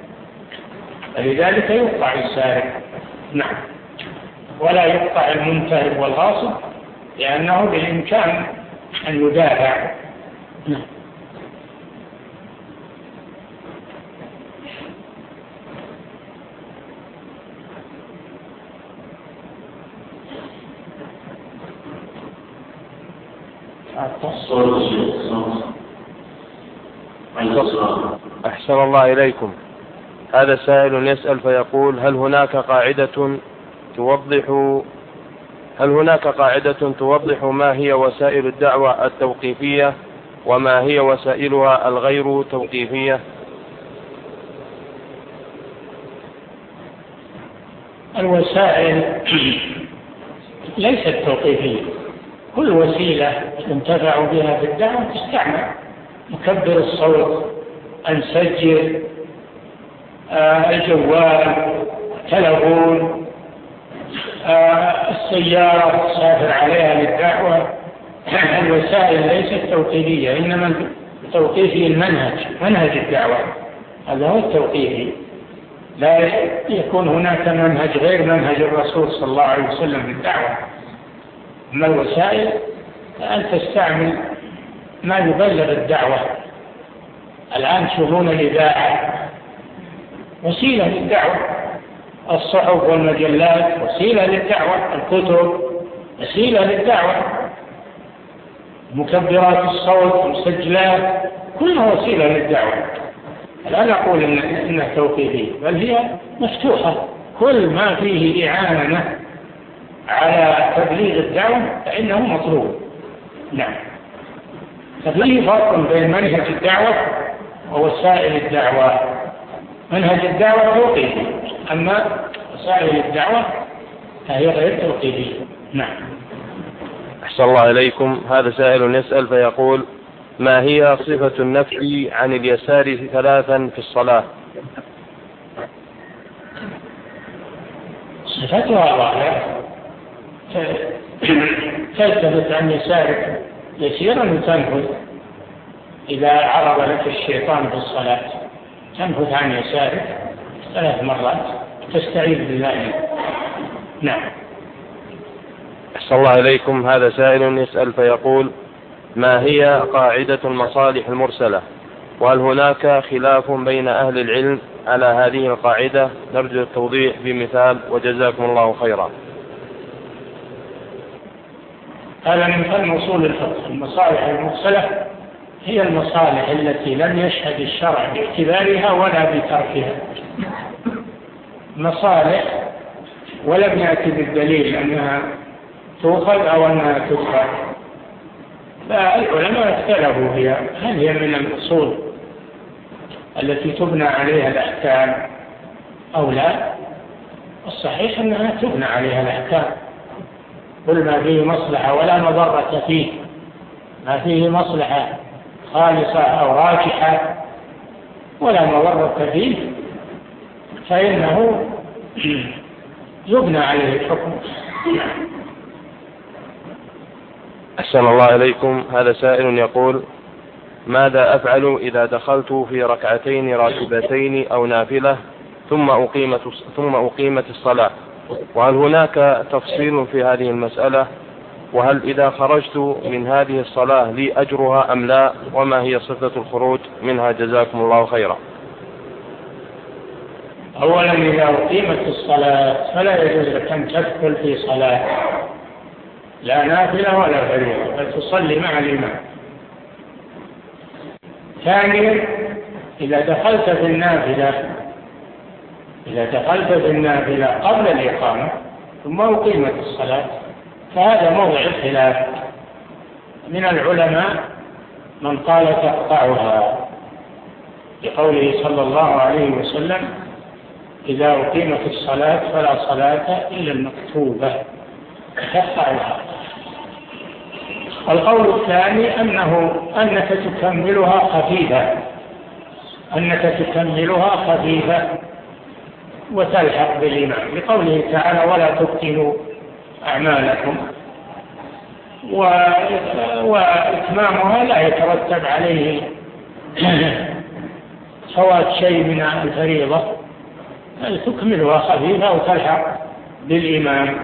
فلذلك يقطع السارق. نعم. ولا يقطع المنتهب والغاصب لأنه بالإمكان أن يدافع. نعم. أحسن الله إليكم. هذا سائل يسأل فيقول: هل هناك قاعدة توضح هل هناك قاعدة توضح ما هي وسائل الدعوة التوقيفية وما هي وسائلها الغير توقيفية؟ الوسائل ليست توقيفية، كل وسيلة ينتفع بها في الدعوة تستعمل، مكبر الصوت، المسجل، آه الجوال، التلفون، آه السيارة تسافر عليها للدعوة. الوسائل ليست توقيفية، إنما التوقيفي المنهج، منهج الدعوة هذا هو التوقيفي. لا يكون هناك منهج غير منهج الرسول صلى الله عليه وسلم في الدعوة. أما الوسائل فأن تستعمل ما يبلغ الدعوة. الآن تشوفون الإذاعة وسيلة للدعوة، الصحف والمجلات وسيلة للدعوة، الكتب وسيلة للدعوة، مكبرات الصوت والمسجلات كلها وسيلة للدعوة. لا نقول إن إنها توقيفية، بل هي مفتوحة، كل ما فيه إعانة على تبليغ الدعوة فإنه مطلوب. نعم. ففيه فرق بين منهج الدعوة ووسائل الدعوة. منهج الدعوة توقيفي، أما وسائل الدعوة فهي غير توقيفية. نعم. أحسن الله إليكم. هذا سائل يسأل فيقول: ما هي صفة النفي عن اليسار ثلاثا في الصلاة؟ صفتها ظاهرة، تلتفت عن يسارك يسيرا وتنفذ. إذا عرض لك الشيطان في الصلاة تنفذ عن يسارك ثلاث مرات تستعيذ بالله. نعم. أحسن الله إليكم. هذا سائل يسأل فيقول: ما هي قاعدة المصالح المرسلة؟ وهل هناك خلاف بين أهل العلم على هذه القاعدة؟ نرجو التوضيح بمثال وجزاكم الله خيرا. هذا من فن أصول الفقه. المصالح المرسلة هي المصالح التي لم يشهد الشرع باعتبارها ولا بتركها، مصالح ولم يأتي بالدليل أنها تؤخذ أو أنها تترك. فالعلماء اختلفوا فيها، هل هي من الأصول التي تبنى عليها الأحكام أو لا؟ الصحيح أنها تبنى عليها الأحكام. كل ما فيه مصلحة ولا مضرة فيه، ما فيه مصلحة خالصة أو راجحة ولا مضرة فيه فإنه يبنى عليه الحكم. أحسن الله إليكم. هذا سائل يقول: ماذا أفعل إذا دخلت في ركعتين راتبتين أو نافلة ثم أقيمت ثم أقيمت الصلاة؟ وهل هناك تفصيل في هذه المسألة؟ وهل إذا خرجت من هذه الصلاة لي أجرها أم لا؟ وما هي صفة الخروج منها؟ جزاكم الله خيرا. أولا إذا أقيمت الصلاة فلا يجوز لك أن تدخل في صلاة لا نافلة ولا فريضة، بل تصلي مع الإمام. ثانيا إذا دخلت في النافلة إذا دخلت في النافلة قبل الإقامة ثم أقيمت الصلاة فهذا موضع الخلاف من العلماء. من قال تقطعها لقوله صلى الله عليه وسلم: إذا أقيمت الصلاة فلا صلاة إلا المكتوبة، تقطعها. القول الثاني أنه أنك تكملها خفيفة أنك تكملها خفيفة وتلحق بالإمام، لقوله تعالى: ولا تبطلوا أعمالكم. وإتمامها لا يترتب عليه فوات شيء من الفريضة، بل تكملها خفيفة وتلحق بالإمام.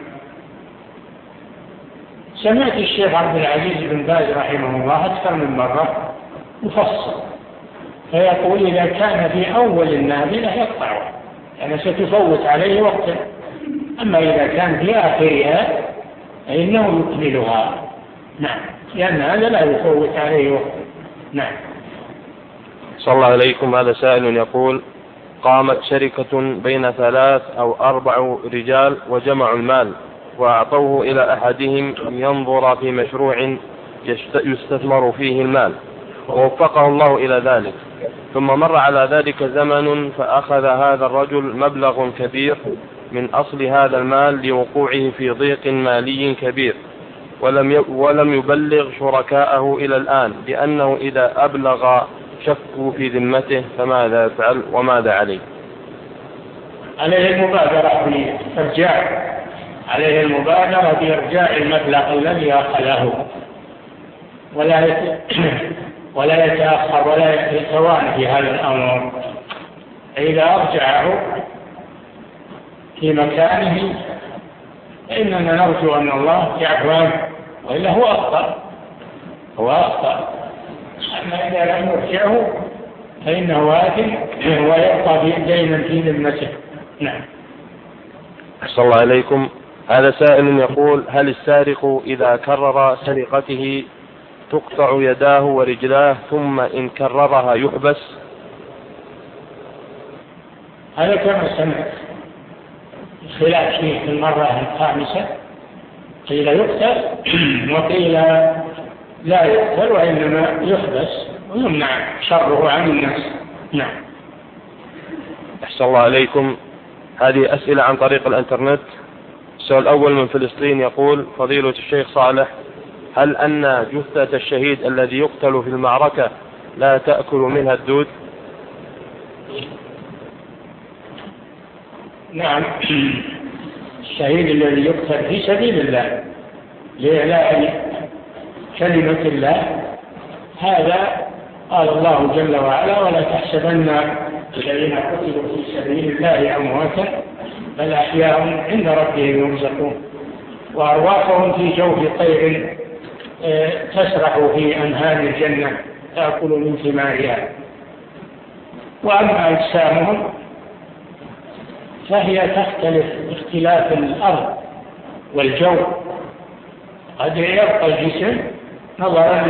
سمعت الشيخ عبد العزيز بن باز رحمه الله أكثر من مرة يفصل فيقول: إذا كان في أول النافلة يقطعها، يعني ستفوت عليه وقتا، أما إذا كان في آخرها فإنه يكملها. نعم، لأن هذا لا يفوت عليه وقتا. نعم. صلى الله عليكم. هذا سائل يقول: قامت شركة بين ثلاث أو أربع رجال وجمعوا المال وأعطوه إلى أحدهم ينظر في مشروع يستثمر فيه المال، ووفقه الله إلى ذلك. ثم مر على ذلك زمن فأخذ هذا الرجل مبلغ كبير من أصل هذا المال لوقوعه في ضيق مالي كبير، ولم ولم يبلغ شركاءه إلى الآن، لأنه إذا أبلغ شكوا في ذمته، فماذا يفعل وماذا عليه؟ عليه المبادرة بإرجاع عليه المبادرة بإرجاع المبلغ الذي أخذه، ولا ولا يتأخر ولا يتوانى في هذا الأمر. إذا أرجعه في مكانه فإننا نرجو أن الله يعفو عنه، وإلا هو أخطأ هو أخطأ أما إذا لم يرجعه فإنه آثم ويبقى دينا في ذمته. نعم. أحسن الله إليكم. هذا سائل يقول: هل السارق إذا كرر سرقته تقطع يداه ورجلاه ثم إن كررها يحبس؟ هذا كما سمعت خلاف فيه في المرة الخامسة، قيل يقتل وقيل لا يقتل وإنما يحبس ويمنع شره عن الناس. نعم. أحسن الله إليكم. هذه أسئلة عن طريق الإنترنت. السؤال الأول من فلسطين يقول: فضيلة الشيخ صالح، هل أن جثة الشهيد الذي يقتل في المعركة لا تأكل منها الدود؟ نعم، الشهيد الذي يقتل في سبيل الله لإعلاء كلمة الله، هذا قال الله جل وعلا: ولا تحسبن الذين قتلوا في سبيل الله أمواتا بل أحياء عند ربهم يرزقون، وأرواحهم في جوف طير تسرح في أنهار الجنة تأكل من ثمارها. وأما أجسامهم فهي تختلف باختلاف الأرض والجو، قد يبقى الجسم نظرا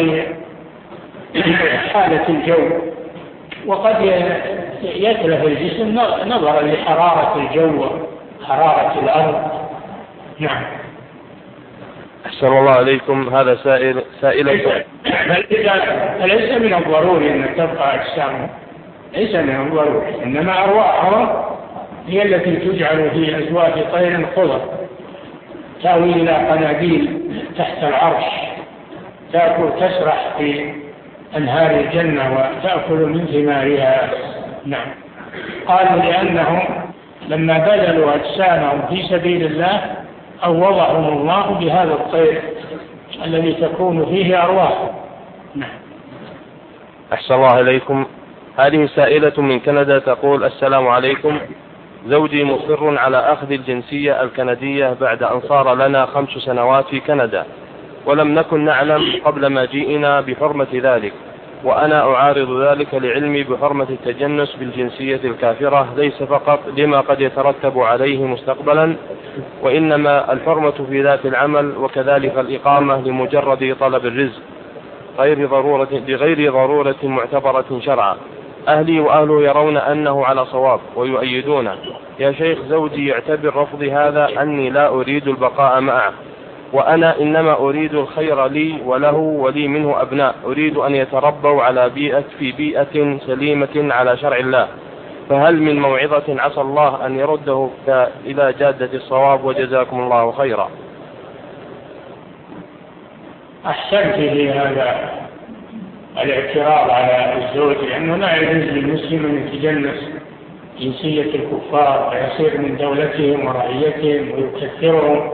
لحالة الجو، وقد يتلف الجسم نظرا لحرارة الجو وحرارة الأرض. نعم. أحسن الله عليكم. هذا سائل سائلة ليس من الضروري أن تبقى أجسامهم، ليس من الضروري، إنما أرواحهم هي التي تجعل في أزواج طير خضر تأوي إلى قناديل تحت العرش، تأكل تسرح في أنهار الجنة وتأكل من ثمارها. نعم. قالوا لأنهم لما بذلوا أجسامهم في سبيل الله عوضهم الله بهذا الطير الذي تكون فيه أرواح. نعم. أحسن الله إليكم. هذه سائلة من كندا تقول: السلام عليكم، زوجي مصر على أخذ الجنسية الكندية بعد أن صار لنا خمس سنوات في كندا، ولم نكن نعلم قبل ما جئنا بحرمة ذلك، وأنا أعارض ذلك لعلمي بحرمة التجنس بالجنسية الكافرة، ليس فقط لما قد يترتب عليه مستقبلا، وإنما الحرمة في ذات العمل وكذلك الإقامة لمجرد طلب الرزق غير ضرورة بغير ضرورة معتبرة شرعا. أهلي وأهله يرون أنه على صواب ويؤيدونه. يا شيخ، زوجي يعتبر رفضي هذا أني لا أريد البقاء معه، وأنا إنما أريد الخير لي وله ولي منه أبناء، أريد أن يتربوا على بيئة في بيئة سليمة على شرع الله، فهل من موعظة عسى الله أن يرده إلى جادة الصواب؟ وجزاكم الله خيرا. أحسنت في هذا الاعتراض على الزوج، لأنه لا يجوز للمسلم أن يتجنس جنسية الكفار ويصير من دولتهم ورعيتهم ويكثرهم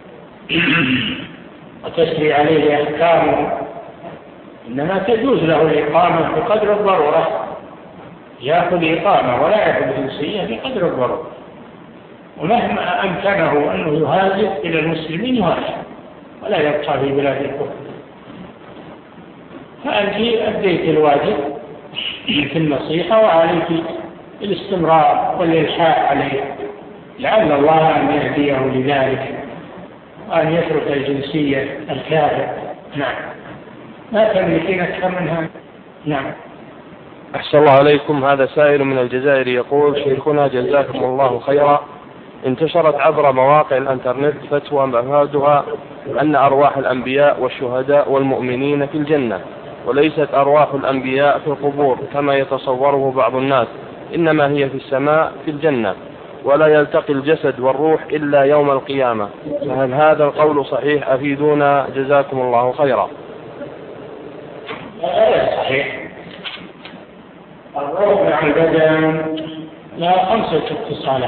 وتسري عليه أحكامهم، إنما تجوز له الإقامة بقدر الضرورة، يأخذ إقامة ولا يأخذ جنسية بقدر الضرورة، ومهما أمكنه أنه يهاجر إلى المسلمين يهاجر ولا يبقى في بلاد الكفر. فأنت أديت الواجب في النصيحة، وعليك الاستمرار والإلحاح عليه، لعل الله أن يهديه لذلك وأن يترك الجنسية الكافر. نعم. لا تملكين أكثر من هذا. نعم. أحسن الله عليكم. هذا سائل من الجزائر يقول: شيخنا جزاكم الله خيرا، انتشرت عبر مواقع الانترنت فتوى مفادها أن أرواح الأنبياء والشهداء والمؤمنين في الجنة، وليست أرواح الأنبياء في القبور كما يتصوره بعض الناس، إنما هي في السماء في الجنة، ولا يلتقي الجسد والروح إلا يوم القيامة. فهل هذا القول صحيح؟ أفيدونا جزاكم الله خيرا. هذا صحيح. الروح مع البدن لها خمسة اتصالات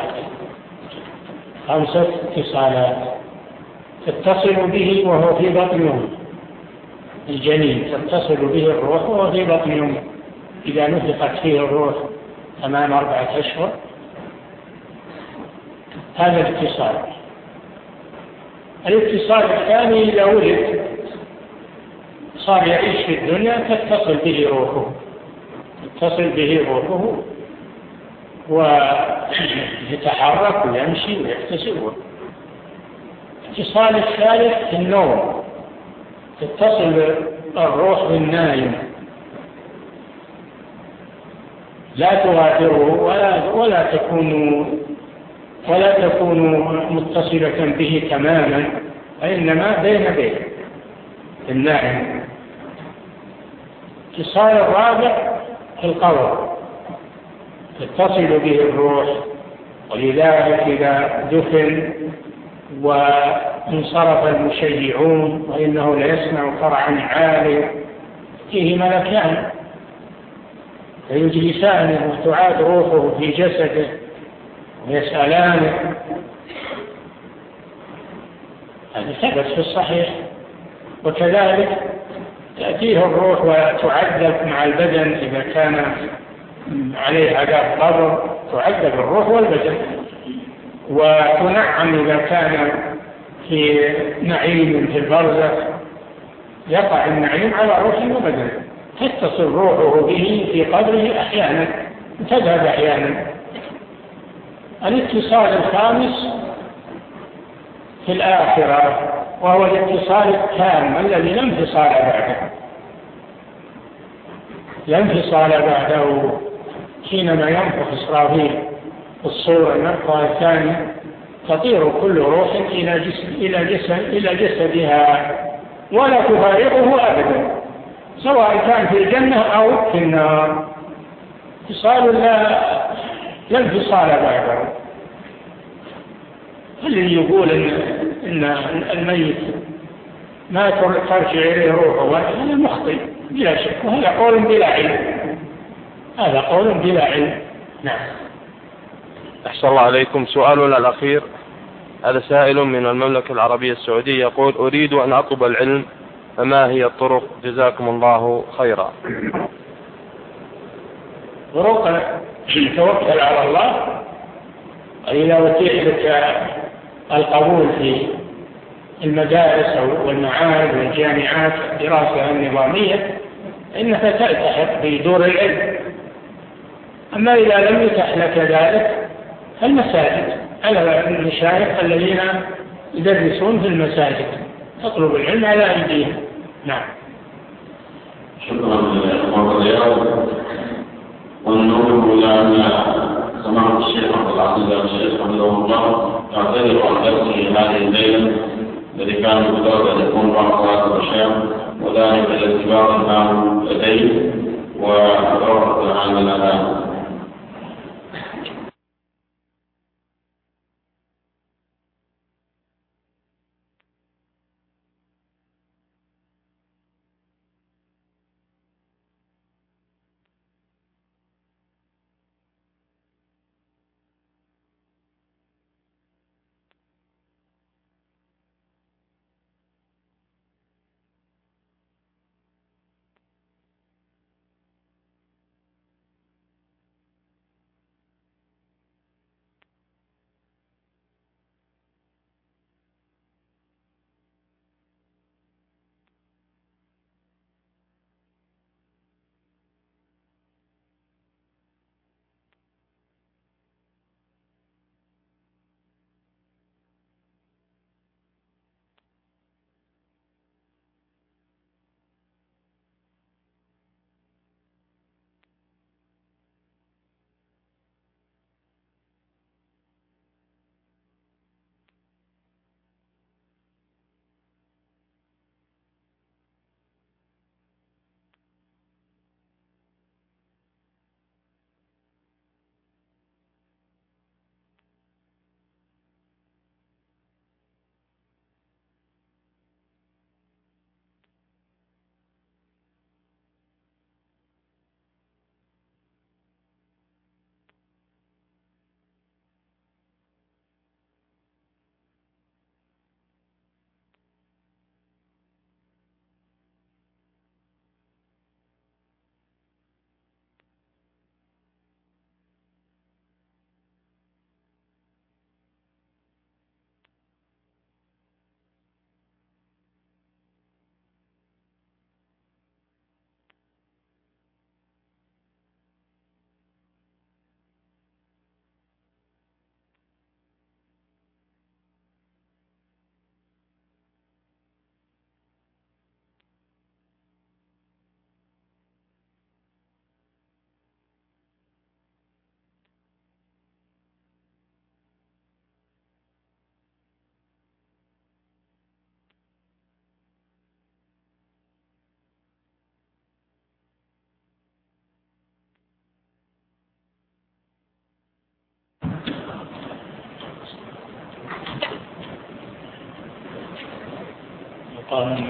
خمسة اتصالات تتصل به وهو في بطن أمه الجنين، تتصل به الروح وهو في بطن أمه إذا نفخت فيه الروح أمام أربعة أشهر. هذا الاتصال. الاتصال الثاني إذا ولد صار يعيش في الدنيا تتصل به روحه تتصل به روحه ويتحرك ويمشي ويحتسب. الاتصال الثالث في النوم، تتصل الروح بالنائم لا تغادره ولا ولا تكون ولا تكون متصلة به تماما، وإنما بين بين النائم. الاتصال الرابع في القبر، تتصل به الروح، ولذلك إذا دفن وانصرف المشيعون وإنه ليسمع قرعا عالي فيه ملكان فيجلسانه وتعاد روحه في جسده ويسألانه. هذا ثبت في الصحيح. وكذلك تأتيه الروح وتعذب مع البدن إذا كان عليه عذاب قبر، تعذب الروح والبدن، وتنعم إذا كان في نعيم في البرزخ، يقع النعيم على روح وبدن، تتصل روحه به في قبره أحيانا تذهب أحيانا. الاتصال الخامس في الآخرة وهو الاتصال التام الذي لا انفصال بعده لا انفصال بعده حينما ينفخ إسرافيل الصور النفخة الثانية تطير كل روح إلى جسد إلى جسد إلى جسدها ولا تفارقه أبدا، سواء كان في الجنة أو في النار. اتصال لا لا انفصال بعده. الذي يقول إن, إن الميت ما ترجع إليه روحه هذا مخطئ بلا شك، وهذا قول بلا علم هذا قول بلا علم. نعم. أحسن الله عليكم. سؤالنا الأخير، هذا سائل من المملكة العربية السعودية يقول: أريد أن أطلب العلم، فما هي الطرق؟ جزاكم الله خيرا. طرق توكل على الله، إذا أتيح لك القبول في المدارس والمعاهد والجامعات الدراسة النظامية إنك تلتحق بدور العلم. أما إذا لم يتح لك ذلك فالمساجد على المشايخ الذين يدرسون في المساجد تطلب العلم على أيديهم. نعم. شكرا لإخوة الرياض. ونقول إلى أن سماحة الشيخ عبد العزيز الشيخ حفظه الله يعتذر عن درسه هذه الليلة الذي كان يفترض أن يكون بعد صلاة العشاء، وذلك لاتباع الإمام لديه وأدرك عن الأذان. قائما.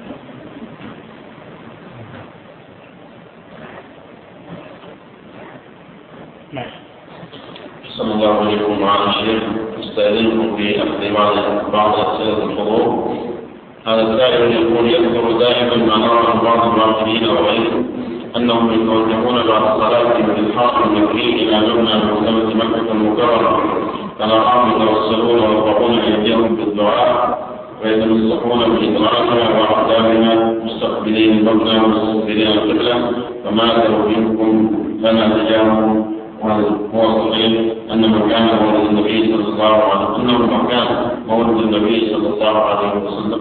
نعم. صلى الله عليكم وعلى الشيخ، استاذنكم في اخذ بعض اسئله الحضور. هذا السائل يقول: يذكر دائما ما نرى عن بعض الراكبين وغيرهم انهم يتوجهون بعد الصلاه من الحرم المكي الى مبنى مكتبه مكه المكرمه، فنراهم يتوسلون ويرفعون ايديهم بالدعاء ويتمسحون بإدراكها وأقدامها مستقبلين المبنى ومستقبلين القبلة، فما توجيهكم لنا تجاههم؟ وهو صحيح أن مكان مولد النبي صلى الله عليه وسلم أنه مكان مولد النبي صلى الله عليه وسلم.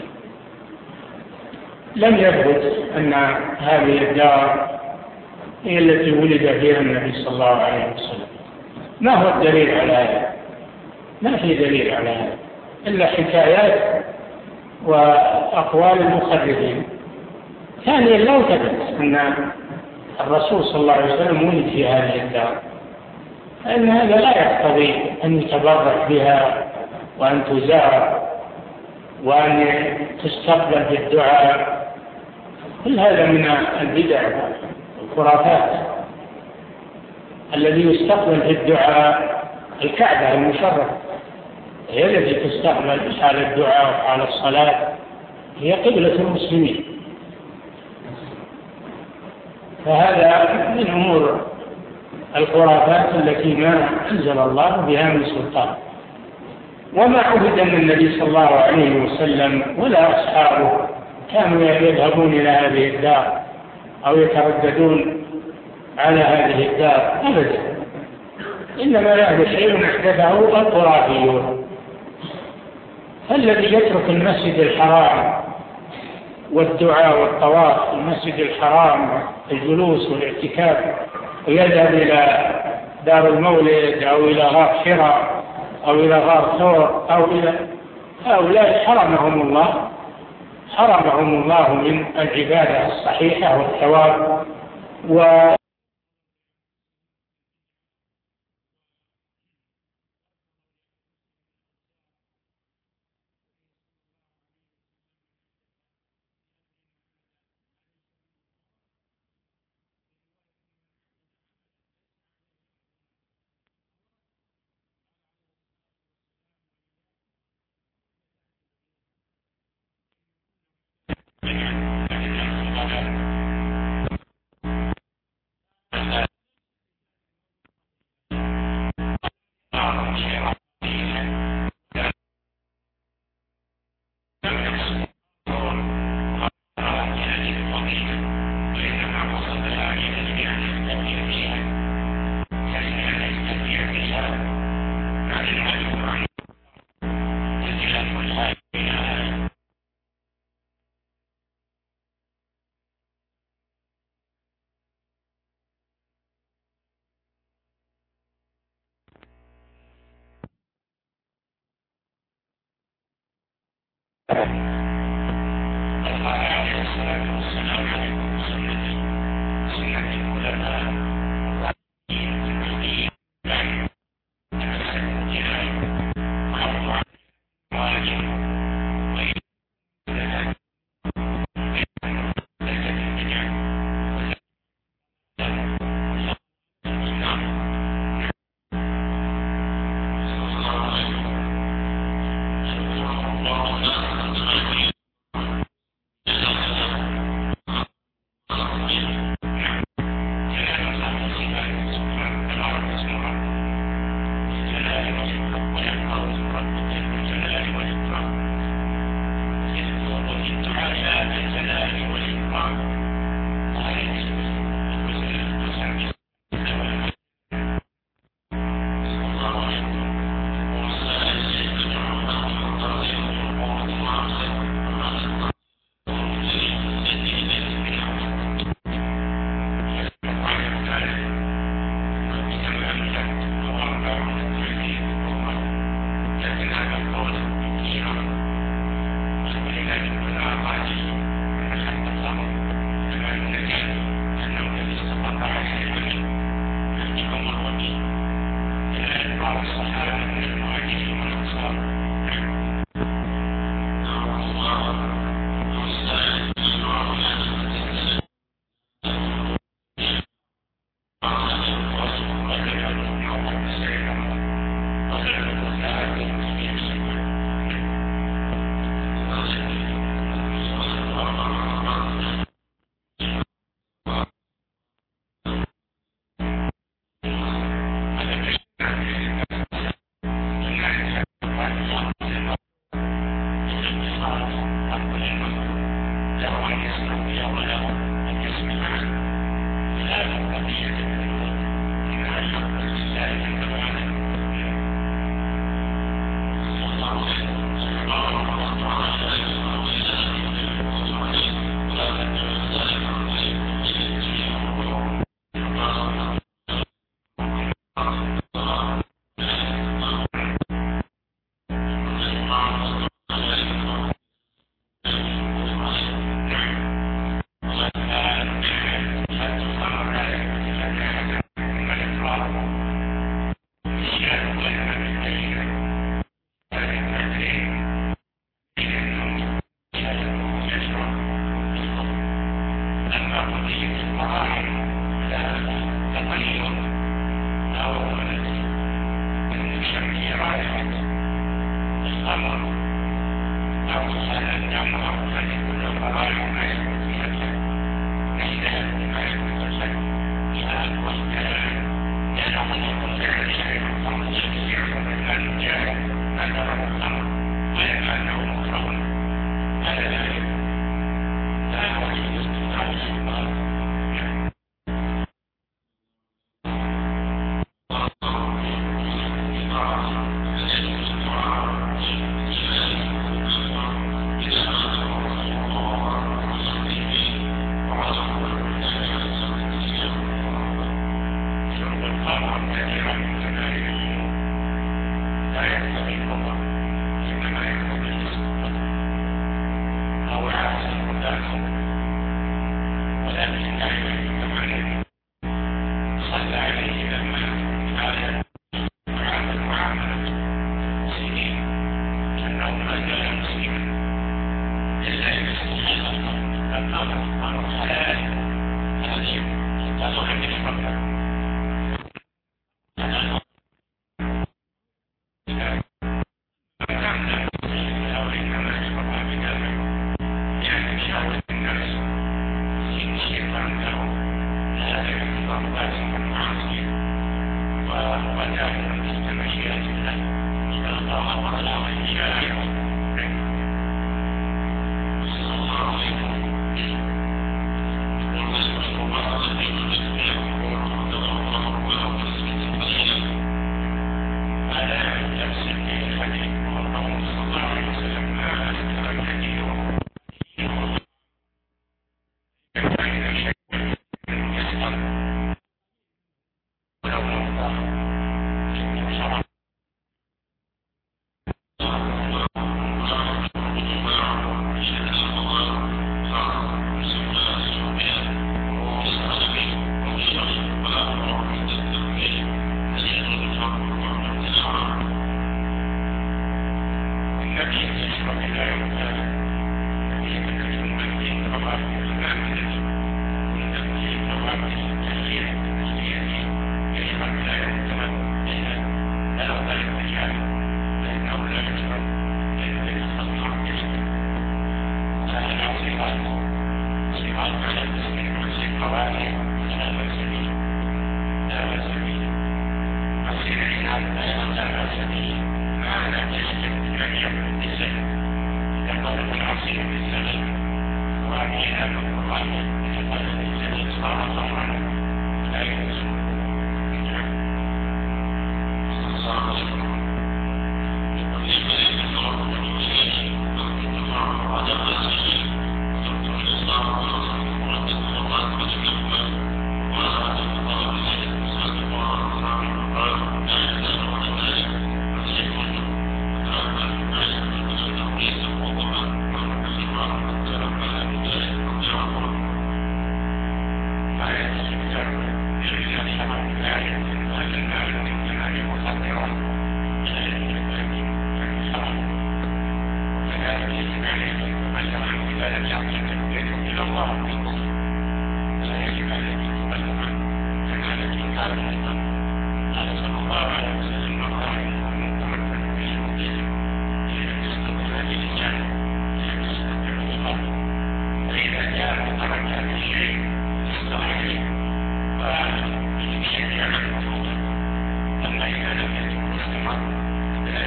لم يثبت أن هذه الدار هي التي ولد فيها النبي صلى الله عليه وسلم. ما هو الدليل على هذا؟ ما في دليل على هذا إلا حكايات وأقوال المخرجين. ثانيا، لو ثبت أن الرسول صلى الله عليه وسلم ولد في هذه الدار فإن هذا لا يقتضي أن يتبرك بها وأن تزار وأن تستقبل بالدعاء. كل هذا من البدع والخرافات. الذي يستقبل بالدعاء الكعبة المشرفة هي التي تستقبل حال الدعاء وحال الصلاة، هي قبلة المسلمين. فهذا من أمور الخرافات التي ما أنزل الله بها من سلطان. وما عبد من النبي صلى الله عليه وسلم ولا أصحابه كانوا يذهبون إلى هذه الدار أو يترددون على هذه الدار أبدا، إنما هذا شيء أحدثه الخرافيون. فالذي يترك المسجد الحرام والدعاء والطواف في المسجد الحرام والجلوس والاعتكاف ويذهب إلى دار المولد أو إلى غار حراء أو إلى غار ثور أو إلى هؤلاء، حرمهم الله حرمهم الله من العبادة الصحيحة والثواب. و له أن يستوي وله أن يسمع لا قضية إنما الحق لله جل وعلا.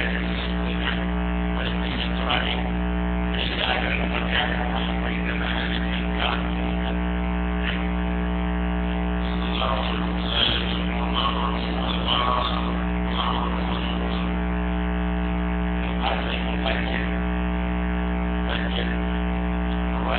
وإنما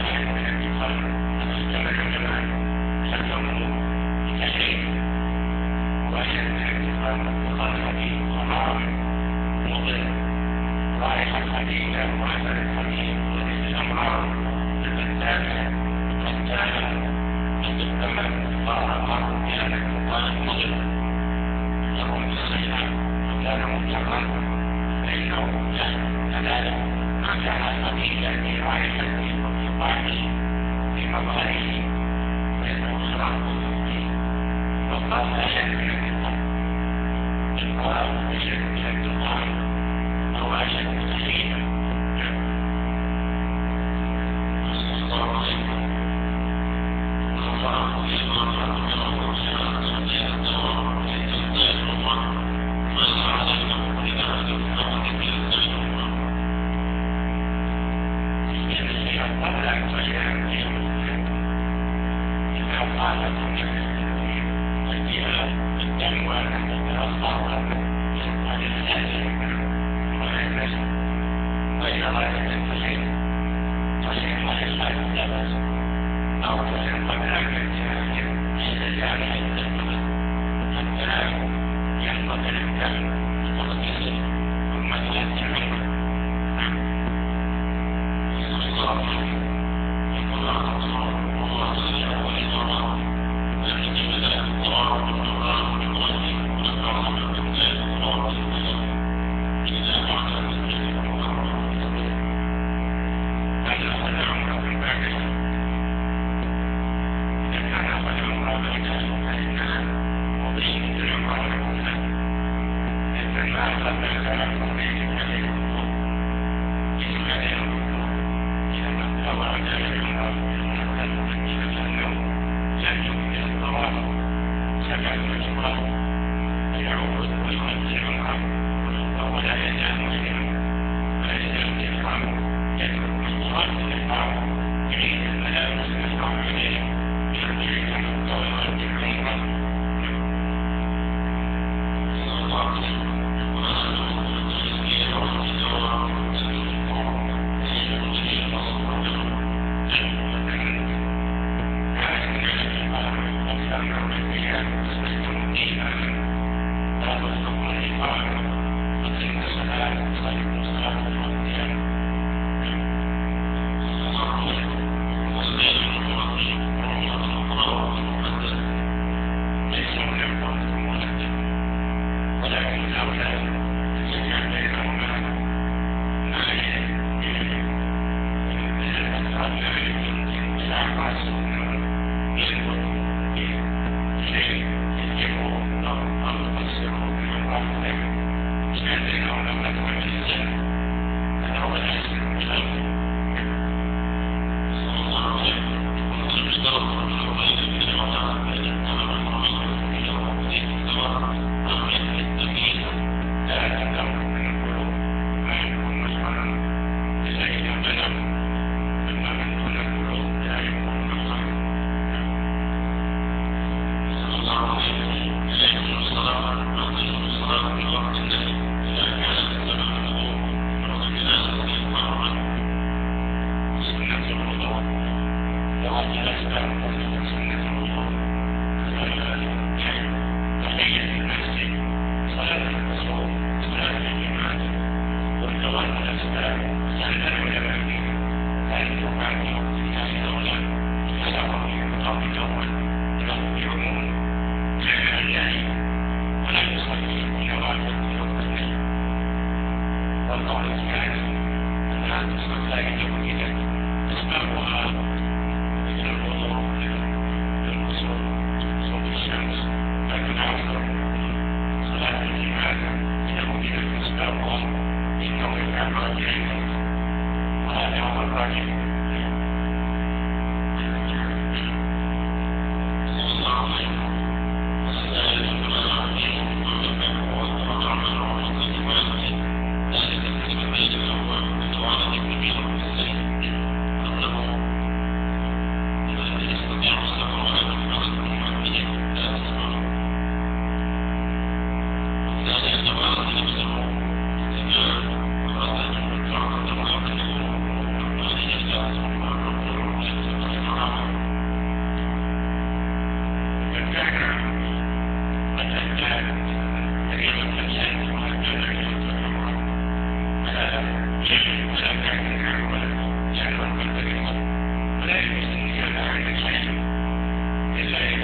لا تصل إلى أسبابها مثل الوضوء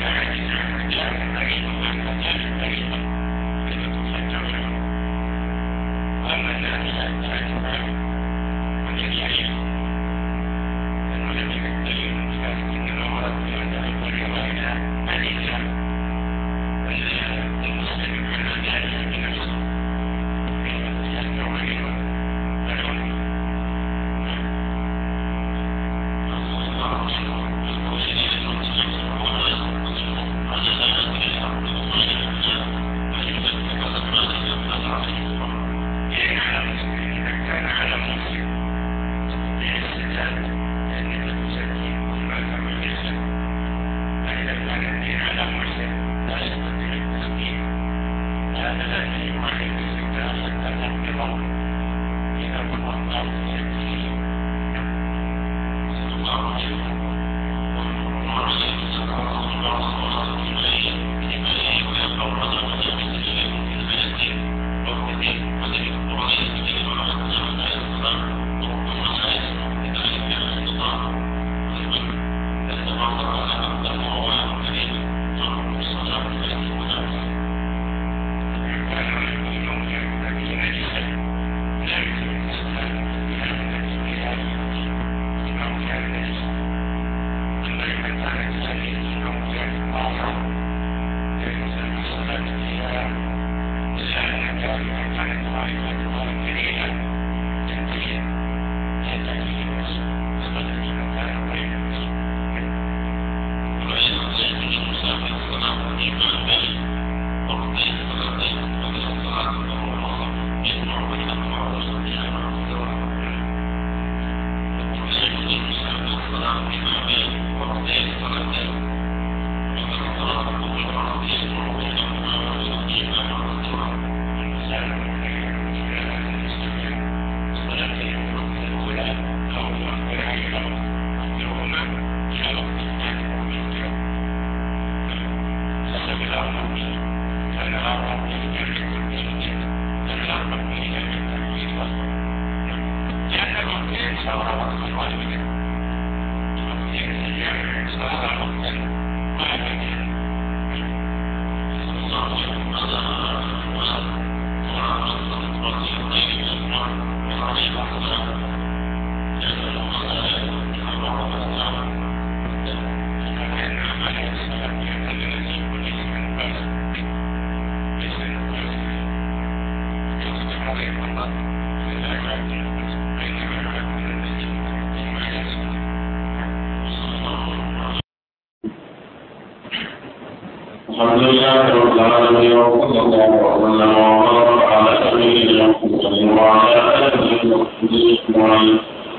الحمد لله رب العالمين وصلى الله وسلم وبارك على سيدنا محمد وعلى اله وصحبه اجمعين.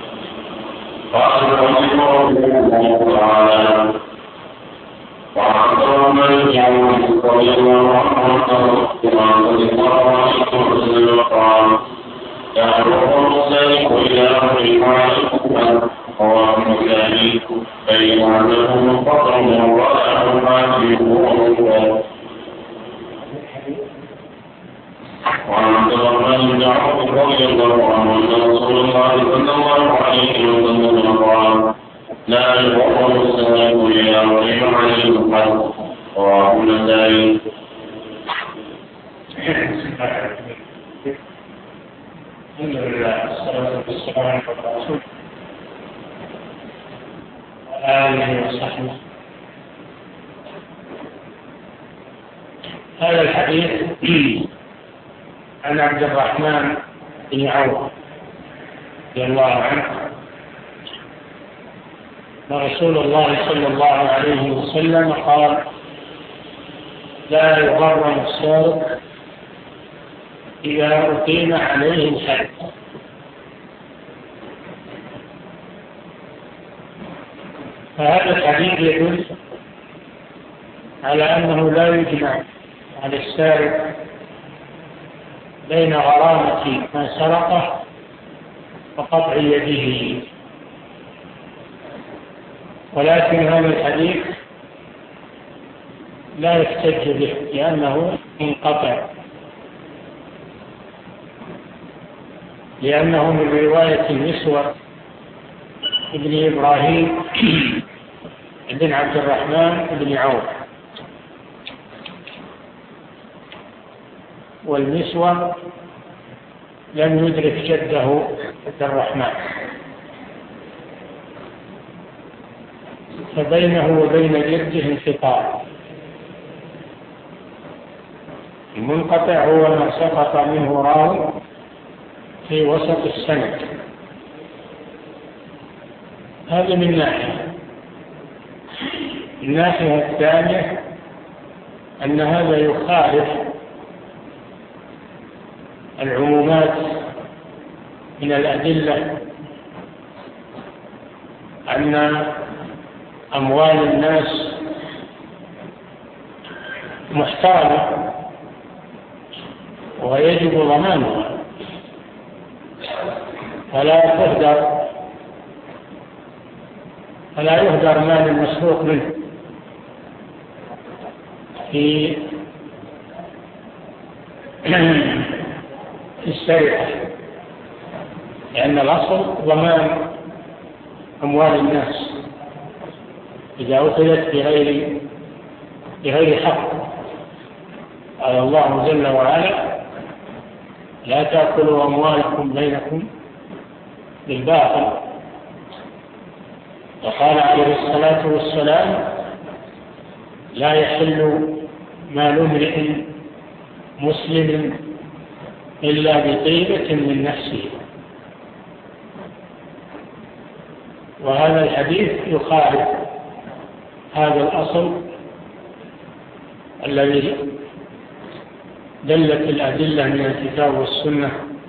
قال المؤلف رحمه الله تعالى: وعن ابي مسعود رضي الله عنه قال رضي الله عنه وسلم قال: يعرف السالك الى امر رواه البخاري فإن عنده فضل ورأى ما فيه وهو. وعن عبد الرحمن بن عوف رضي الله عنه أن رسول الله صلى الله عليه وسلم قال: لا يبر السالك إلى غير عليه الحد. رواه النسائي. الحمد لله والصلاة والسلام على رسول آله وصحبه. هذا الحديث عن عبد الرحمن بن عوف رضي الله عنه ورسول الله صلى الله عليه وسلم قال: لا يغرم السارق إذا أقيم عليه الحد. فهذا الحديث يدل على أنه لا يجمع على السارق بين غرامة ما سرقه وقطع يده، ولكن هذا الحديث لا يحتج به لأنه منقطع، لأنه من رواية المسور ابن إبراهيم بن عبد الرحمن بن عوف والنسوة لم يدرك جده عبد الرحمن، فبينه وبين جده انقطاع. المنقطع هو ما سقط منه راو في وسط السند. هذا من ناحية. الناحية الثانية أن هذا يخالف العمومات من الأدلة أن أموال الناس محترمة ويجب ضمانها، فلا تهدر فلا يهدر مال المسروق منه في السرقة، لأن الأصل ضمان أموال الناس إذا أخذت بغير بغير حق. قال الله جل وعلا: لا تأكلوا أموالكم بينكم بالباطل. وقال عليه الصلاة والسلام: لا يحل مال امرئ مسلم إلا بطيبة من نفسه. وهذا الحديث يخالف هذا الأصل الذي دلت الأدلة من الكتاب والسنة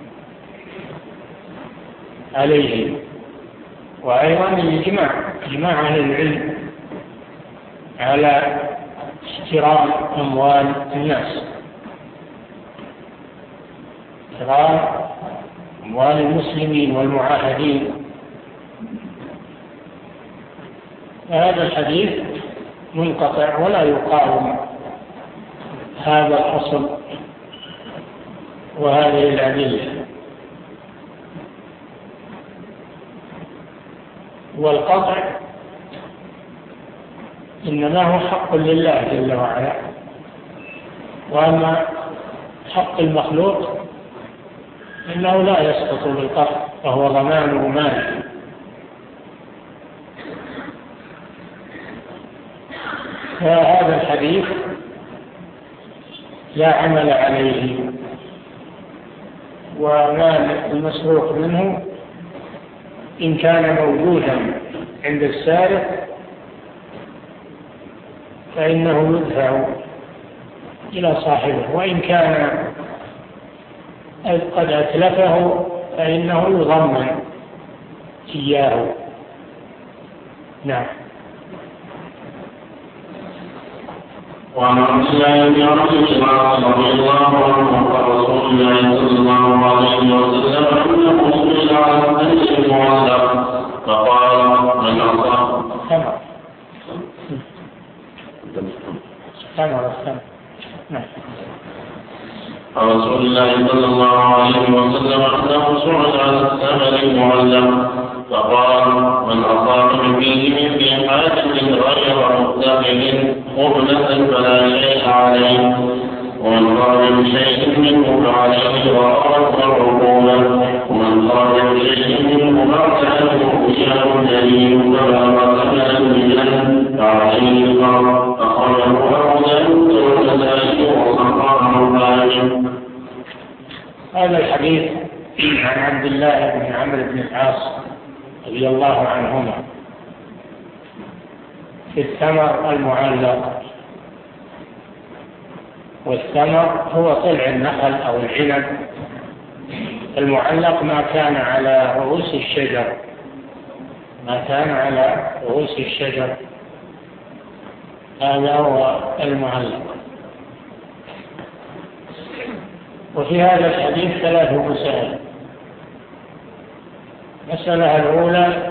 عليه. وأيضا الإجماع إجماع أهل العلم على احترام أموال الناس، احترام أموال المسلمين والمعاهدين. هذا الحديث منقطع ولا يقاوم هذا الأصل وهذه الأدلة. والقطع إنما هو حق لله جل وعلا، وأما حق المخلوق إنه لا يسقط بالقطع وهو ضمانه مال. فهذا الحديث لا عمل عليه، ومال المسروق منه إن كان موجودا عند السارق فإنه يدفع إلى صاحبه، وإن كان قد أتلفه فإنه يضمن إياه. نعم. وعن عبد الله بن عمرو رضي الله عنه عن رسول الله صلى الله عليه وسلم انه سئل عن الحديث المعلق فقال: من اصاب سمع سمع سمع نعم. عن رسول الله صلى الله عليه وسلم انه سئل عن الثمن المعلق فقال: من اصاب فيه من ذي حاجه غير متخذ قبلة فلا شيء عليه، ومن خرج بشيء منه فعليه غرامة العقوبة، ومن خرج بشيء منه بعد أنه شيء دليل فبلغ ثمنا بجنة فعليه الغرام. أخرجه أبو داود والنسائي وصححه الحاكم. هذا الحديث عن عبد الله بن عمرو بن العاص رضي الله عنهما في الثمر المعلق. والثمر هو طلع النخل أو العنب، المعلق ما كان على رؤوس الشجر ما كان على رؤوس الشجر هذا هو المعلق. وفي هذا الحديث ثلاث مسائل. المسألة الأولى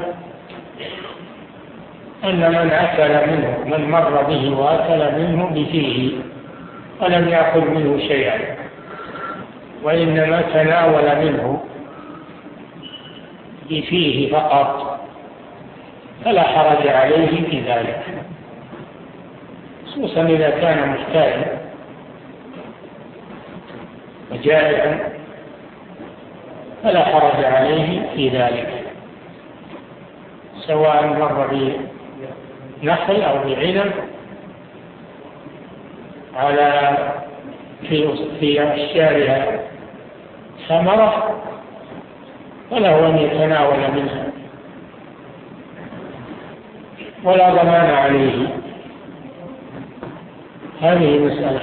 أن من أكل منه من مر به وأكل منه بفيه ولم يأخذ منه شيئا، وإنما تناول منه بفيه فقط، فلا حرج عليه في ذلك، خصوصا إذا كان محتاجا. وجائعا فلا حرج عليه في ذلك، سواء مر بنخل أو بعنب على في في أشجارها ثمرة فله أن يتناول منها ولا ضمان عليه. هذه مسألة.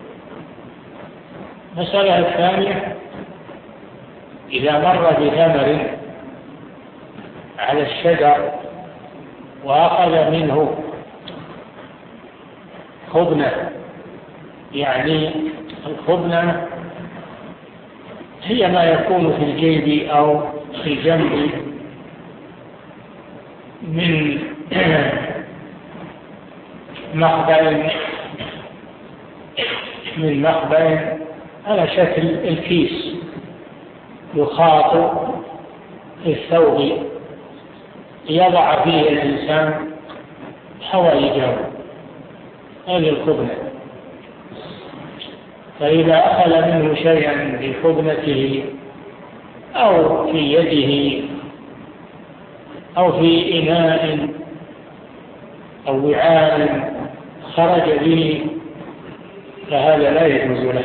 المسألة الثانية: إذا مر بثمر على الشجر وأخذ منه خبنة، يعني الخبنة هي ما يكون في الجيب أو في الجنب من مخبأ من مخبأ على شكل الكيس يخاط في الثوب يضع فيه الإنسان حوائجه، هذه الخبنة. فإذا أخذ منه شيئا في خبنته أو في يده أو في إناء أو وعاء خرج به فهذا لا يجوز له،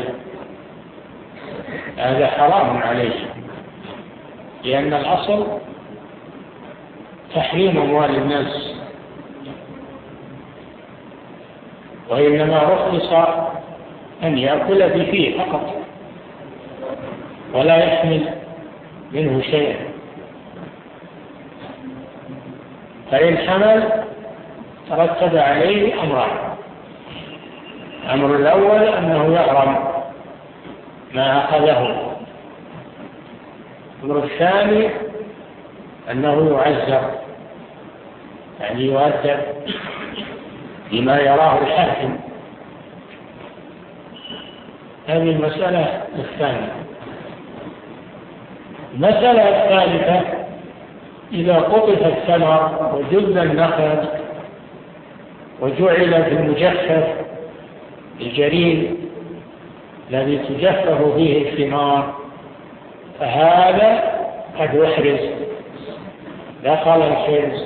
هذا حرام عليه، لأن الأصل تحريم أموال الناس، وإنما رخص أن يأكل بفيه فقط ولا يحمل منه شيئا. فإن حمل ترتب عليه أمران: الأمر الأول أنه يحرم ما أخذه، الأمر الثاني أنه يعذر، يعني يؤدب بما يراه الحاكم. هذه المسألة الثانية. المسألة الثالثة: إذا قطف الثمر وجل النخل وجعل في المجفف الجريد الذي تجفف فيه الثمار فهذا قد يحرز، دخل الحرز،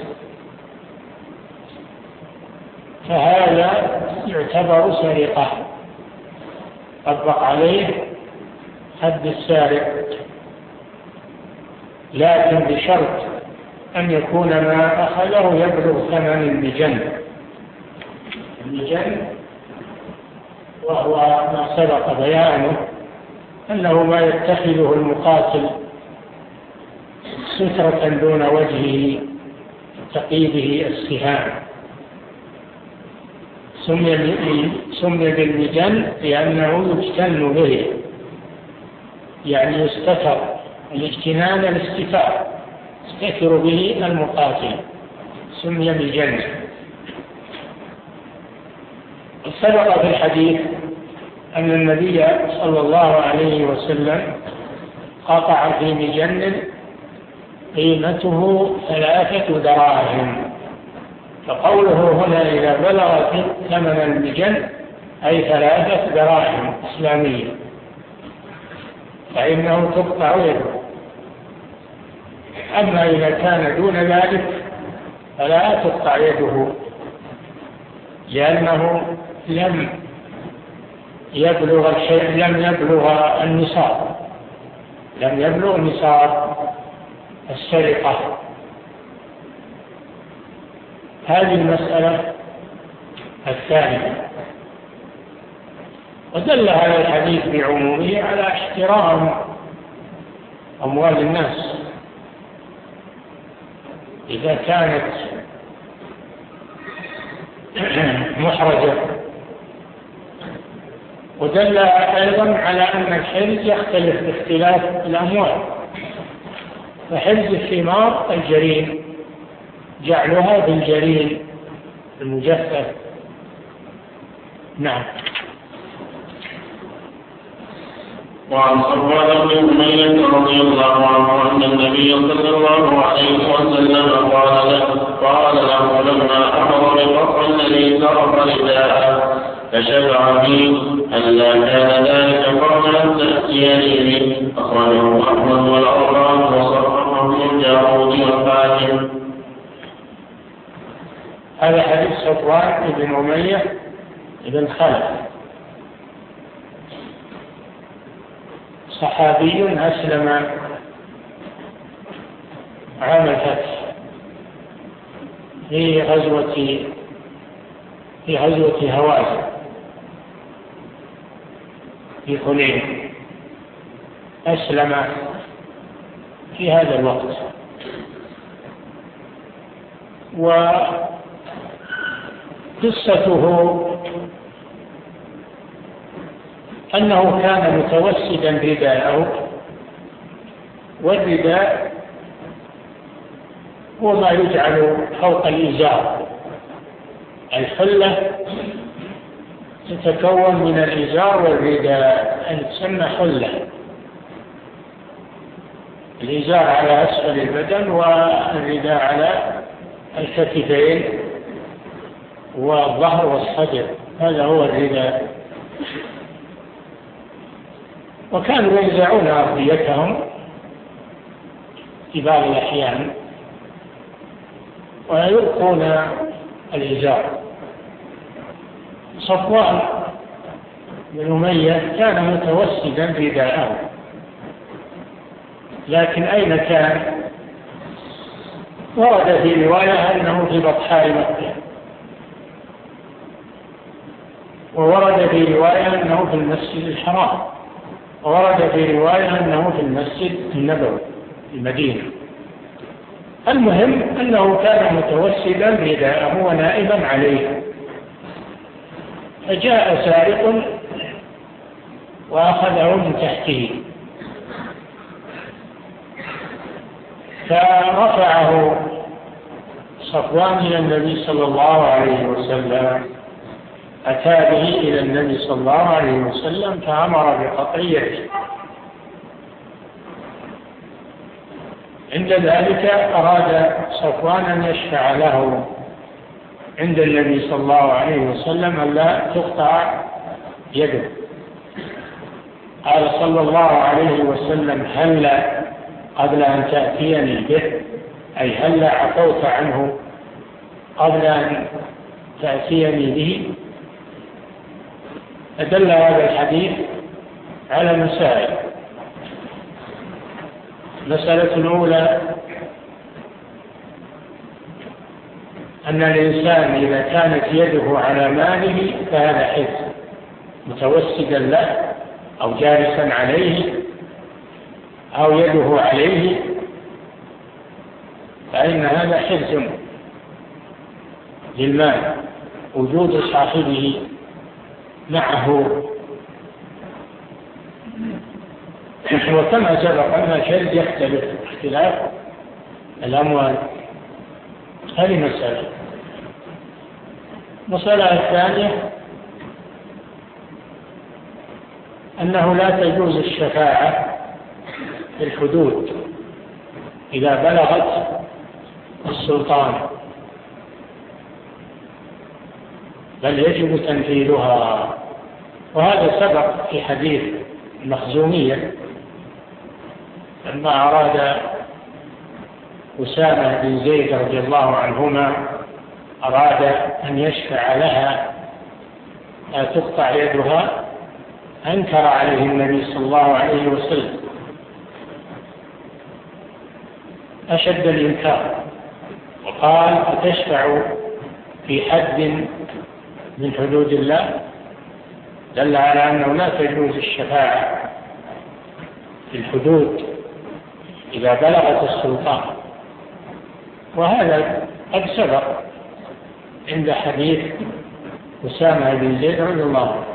فهذا يعتبر سرقة، طبق عليه حد السارق، لكن بشرط أن يكون ما أخذه يبلغ ثمن المجن. المجن وهو ما سبق بيانه أنه ما يتخذه المقاتل سترة دون وجهه تقي به السهام. سمي بالمجن لأنه يجتن به، يعني يستتر، الاجتنان الاستتار، يستتر به المقاتل، سمي مجن. سبق في الحديث أن النبي صلى الله عليه وسلم قطع في مجن قيمته ثلاثة دراهم، فقوله هنا إذا بلغت ثمن المجن أي ثلاثة دراهم إسلامية فإنه تقطع يده. أما إذا كان دون ذلك فلا تقطع يده، لأنه لم يبلغ الشيء، لم يبلغ النصاب، لم يبلغ نصاب السرقة. هذه المسألة الثانية. ودل هذا الحديث بعمومه على احترام أموال الناس إذا كانت محرجة. ودل أيضا على أن الحرز يختلف باختلاف الأموال، فحرز الثمار الجرين جعلها بالجرين المجفف. نعم. وعن صفوان بن أمية رضي الله عنه أن النبي صلى الله عليه وسلم قال له قال له لما أمر بالقطع الذي صرف رداءه فشفع فيه ألا كان ذلك قبل أن تأتيني به. أخرجه أحمد والأربعة وصححه الجارود والحاكم. هذا حديث صفوان بن أمية بن خلف، صحابي أسلم عام الفتح في غزوة في غزوة هوازن في حنين، أسلم في هذا الوقت. وقصته أنه كان متوسدا رداءه، والرداء هو ما يجعل فوق الإزار. الحلة تتكون من الإزار والرداء، أن تسمى حلة. الإزار على أسفل البدن والرداء على الكتفين والظهر والصدر، هذا هو الرداء. وكانوا ينزعون أرديتهم في بعض الأحيان ويلقون الإزار. صفوان بن أمية كان متوسدا رداءه، لكن أين كان؟ ورد في رواية أنه في بطحاء مكة، وورد في رواية أنه في المسجد الحرام، وورد في رواية أنه في المسجد النبوي في المدينة. المهم أنه كان متوسدا رداءه ونائما عليه، فجاء سارق وأخذه من تحته، فرفعه صفوان إلى النبي صلى الله عليه وسلم، أتى به إلى النبي صلى الله عليه وسلم فأمر بقطع يده. عند ذلك أراد صفوان أن يشفع له عند النبي صلى الله عليه وسلم ألا تقطع يده. قال صلى الله عليه وسلم: هلا قبل أن تأتيني به، أي هلا عفوت عنه قبل أن تأتيني به. أدل هذا الحديث على مسائل. المسألة الأولى أن الإنسان إذا كانت يده على ماله فهذا حرز، متوسدا له أو جالسا عليه أو يده عليه، فإن هذا حرز للمال، وجود صاحبه معه. وكما سبق أن الحرز يختلف اختلاف الأموال. هذه مسألة. المسألة الثانية أنه لا تجوز الشفاعة في الحدود إذا بلغت السلطان، بل يجب تنفيذها. وهذا سبق في حديث المخزومية لما أراد أسامة بن زيد رضي الله عنهما، أراد أن يشفع لها لا تقطع يدها، أنكر عليه النبي صلى الله عليه وسلم أشد الإنكار، وقال: أتشفع في حد من حدود الله؟ دل على أنه لا تجوز الشفاعة في الحدود إذا بلغت السلطان. وهذا قد سبق عند حديث أسامة بن زيد رضي الله عنه،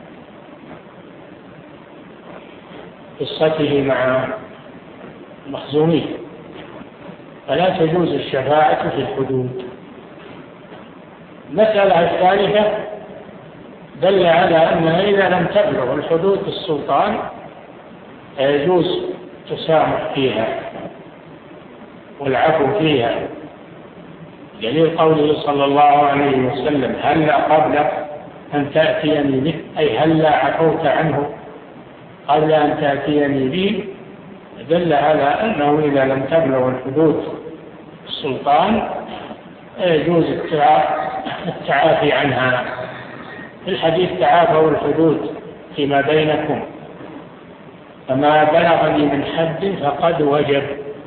قصته مع مخزومي، فلا تجوز الشفاعة في الحدود. المسألة الثالثة دل على أنها إذا لم تبلغ الحدود السلطان يجوز تسامح فيها والعفو فيها، دليل قوله صلى الله عليه وسلم: هلا قبل أن تأتيني به، أي هلا عفوت عنه قبل أن تأتيني به، دل على أنه إذا لم تبلغ الحدود السلطان يجوز التعافي عنها. في الحديث تعافوا الحدود فيما بينكم، فما بلغني من حد فقد وجب،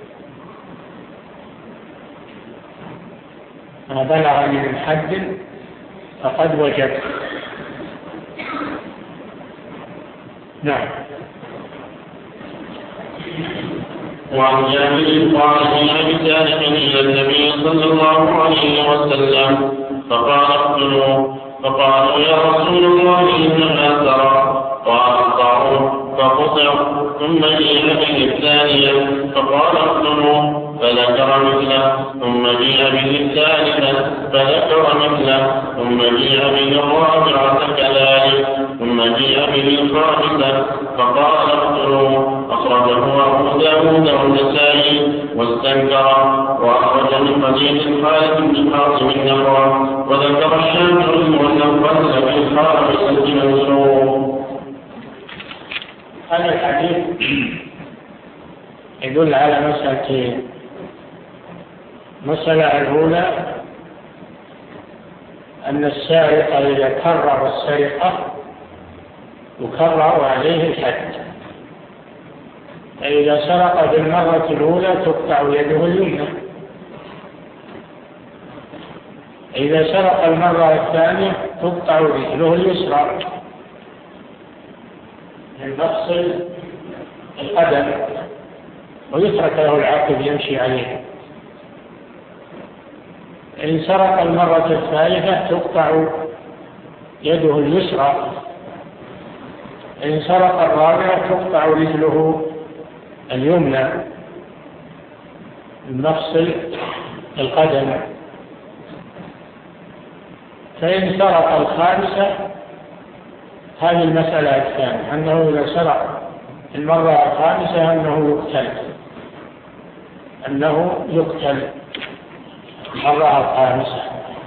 ما بلغني من حد فقد وجب. نعم. وعن جابر قال في بسارق إلى النبي صلى الله عليه وسلم فقال اقتلوا، فقالوا يا رسول الله إنما ترى، قال اقطعوا فقطع، ثم جيء به الثانية فقال اقتلوا فذكر مثله، ثم جيء به الثالثة فذكر مثله، ثم جيء به الرابعة كذلك، ثم جيء به الخامسة فقال اقتلوا. أخرجه أبو داود والنسائي واستنكر، وأخرج من حديث الحارث بن حاتم النحو، وذكر الشافعي والنفس في الخامسة منصور. هذا الحديث يدل على مسألتين. المسألة الأولى أن السارق إذا كرر السرقة يكرر عليه الحد، فإذا سرق بالمرة الأولى تقطع يده اليمنى، إذا سرق المرة الثانية تقطع رجله اليسرى، يفصل القدم ويترك له العقب يمشي عليه. إن سرق المرة الثالثة تقطع يده اليسرى، إن سرق الرابعة تقطع رجله اليمنى، نفصل القدم. فإن سرق الخامسة هذه المسألة الثانية، أنه إذا سرق المرة الخامسة أنه يقتل، أنه يقتل المرة الخامسة.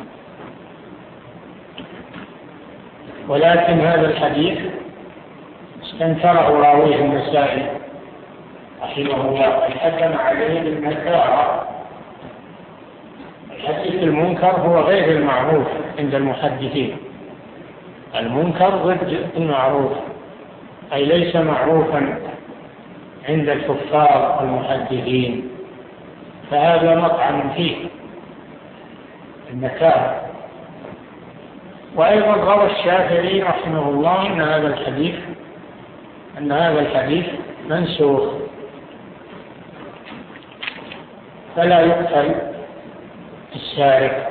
ولكن هذا الحديث استنكره راويه النسائي رحمه الله، حكم عليه بالنكارة. الحديث المنكر هو غير المعروف عند المحدثين، المنكر ضد المعروف، أي ليس معروفا عند الكفار المحدثين، فهذا مطعن فيه النكارة. وأيضا روى الشافعي رحمه الله أن هذا الحديث أن هذا الحديث منسوخ، فلا يقتل السارق،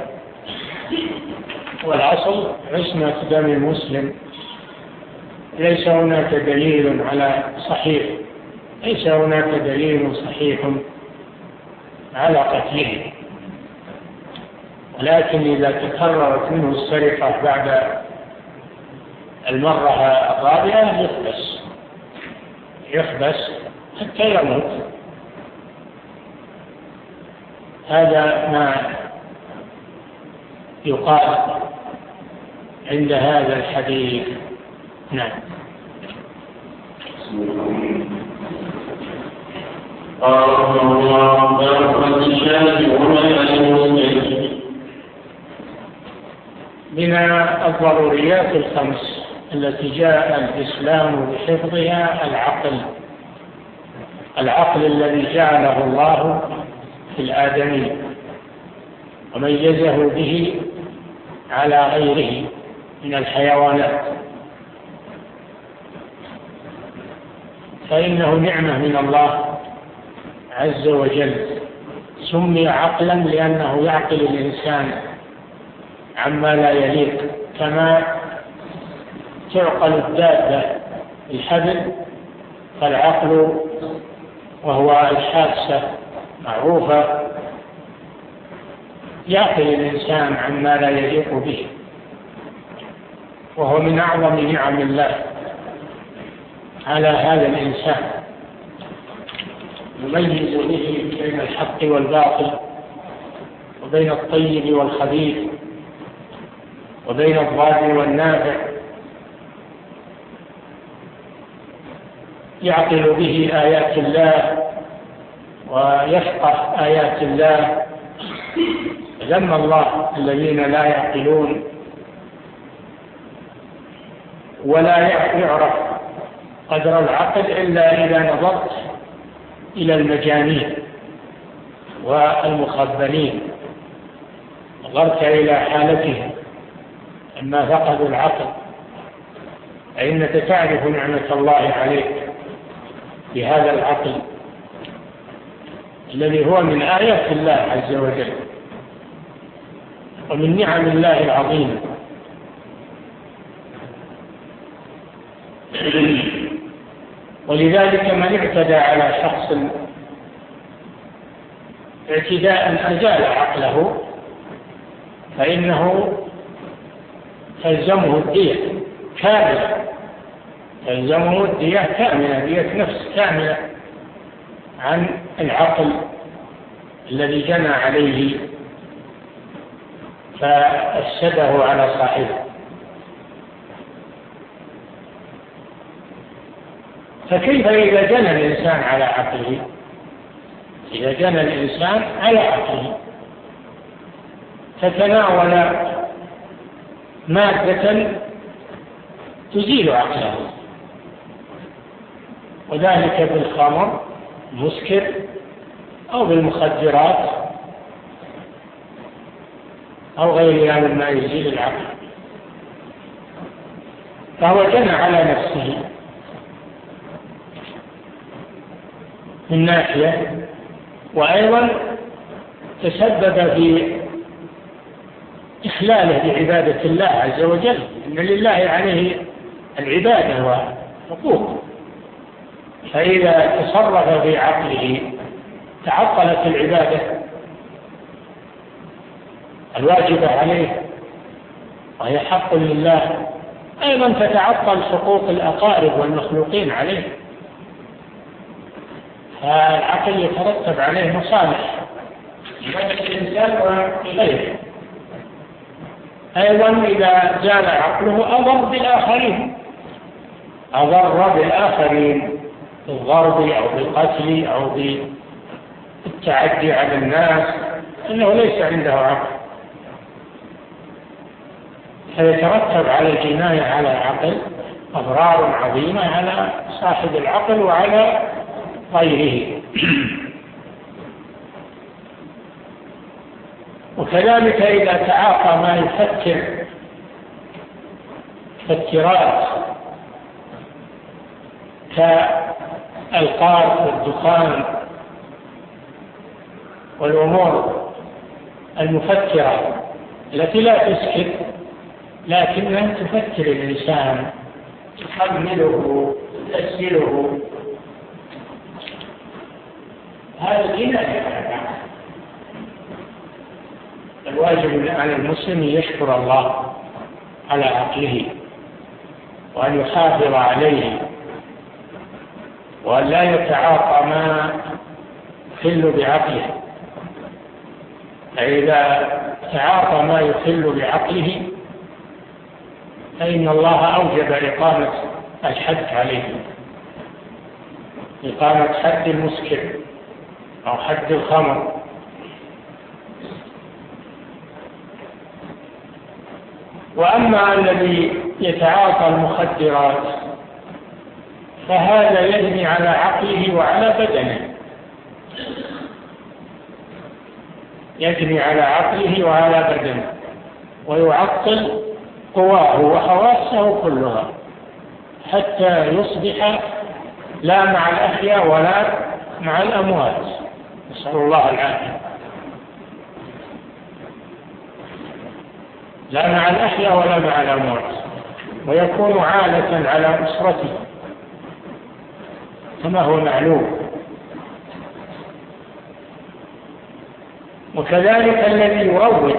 والأصل عصمة دم المسلم. ليس هناك دليل على صحيح ليس هناك دليل صحيح على قتله، ولكن إذا تكررت منه السرقة بعد المرة الرابعة يحبس يحبس حتى يموت. هذا ما يقال عند هذا الحديث. نعم. قال رحمه الله باب الشاهد والمسلم. من الضروريات الخمس التي جاء الإسلام بحفظها العقل العقل الذي جعله الله في الآدمي وميزه به على غيره من الحيوانات، فإنه نعمة من الله عز وجل. سمي عقلا لأنه يعقل الإنسان عما لا يليق، كما تعقل الدابة الحبل، فالعقل وهو الحادثة معروفة يعقل الإنسان عما لا يليق به، وهو من أعظم نعم الله على هذا الإنسان، يميز به بين الحق والباطل وبين الطيب والخبيث، وبين الضار والنافع، يعقل به آيات الله ويفقه آيات الله. ذم الله الذين لا يعقلون ولا يعرف قدر العقل إلا إذا نظرت إلى المجانين والمخبرين، نظرت إلى حالتهم لما فقدوا العقل، فإنك تعرف نعمة الله عليك بهذا العقل الذي هو من آيات الله عز وجل ومن نعم الله العظيمة. ولذلك من اعتدى على شخص اعتداء أزال عقله فإنه تلزمه الدية كاملة، تلزمه الدية كاملة، دية نفس كاملة عن العقل الذي جنى عليه فأفسده على صاحبه. فكيف إذا جنى الإنسان على عقله؟ إذا جنى الإنسان على عقله فتناول مادة تزيل عقله، وذلك بالخمر مسكر أو بالمخدرات أو غيرها مما يزيل العقل، فهو جنى على نفسه من ناحية، وأيضا تسبب في إخلاله بعبادة الله عز وجل، إن لله عليه العبادة وحقوقه، فإذا تصرف في عقله تعطلت العبادة الواجبة عليه وهي حق لله، أيضا تتعطل حقوق الأقارب والمخلوقين عليه، فالعقل يترتب عليه مصالح لنفس الإنسان وغيره. أيضا إذا زال عقله أضر بالآخرين، أضر بالآخرين بالضرب أو بالقتل أو بالتعدي على الناس، إنه ليس عنده عقل، فيترتب على الجناية على العقل أضرار عظيمة على صاحب العقل وعلى غيره. وكذلك إذا تعاطى ما يفكر تفكيرات كالقار والدخان والأمور المفكرة التي لا تسكت لكنها تفكر الإنسان، تحمله تسهله، هذا جناية. الواجب على المسلم يشكر الله على عقله وأن يحافظ عليه وأن لا يتعاطى ما يخل بعقله، فإذا تعاطى ما يخل بعقله فإن الله أوجب إقامة الحد عليه، إقامة حد المسكر أو حد الخمر. وأما الذي يتعاطى المخدرات فهذا يجني على عقله وعلى بدنه، يجني على عقله وعلى بدنه ويعطل قواه وحواسه كلها حتى يصبح لا مع الأحياء ولا مع الأموات، نسأل الله العافية، لا مع الأحياء ولا مع الأموات، ويكون عالة على أسرته كما هو معلوم. وكذلك الذي يروج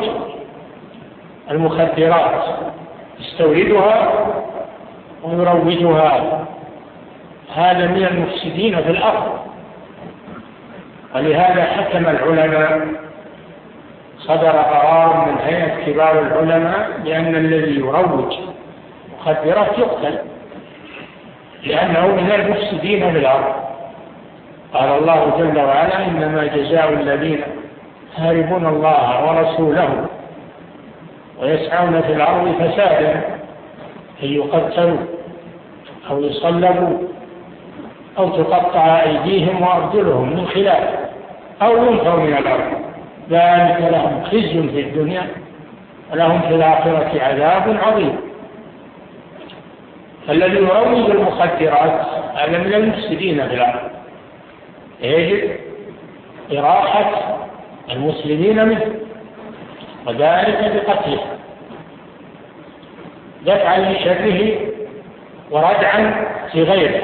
المخدرات يستوردها ويروجها، هذا من المفسدين في الأرض. ولهذا حكم العلماء صدر قرار من هيئة كبار العلماء بأن الذي يروج مخدرات يقتل، لأنه من المفسدين في الأرض. قال الله جل وعلا: إنما جزاء الذين يحاربون الله ورسوله ويسعون في الأرض فسادا أن يقتلوا أو يصلبوا أو تقطع أيديهم وأرجلهم من خلاف أو ينفوا من الأرض، ذلك لهم خزي في الدنيا ولهم في الآخرة عذاب عظيم. فالذي يروج المخدرات هذا من المفسدين في الأرض، يجب إراحة المسلمين منه، وذلك بقتله دفعا لشره وردعا لغيره.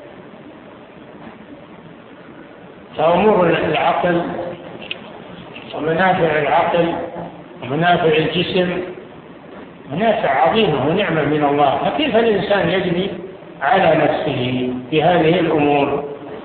فأمور العقل ومنافع العقل ومنافع الجسم منافع عظيمة ونعمة من الله، فكيف الإنسان يجني على نفسه بهذه الأمور؟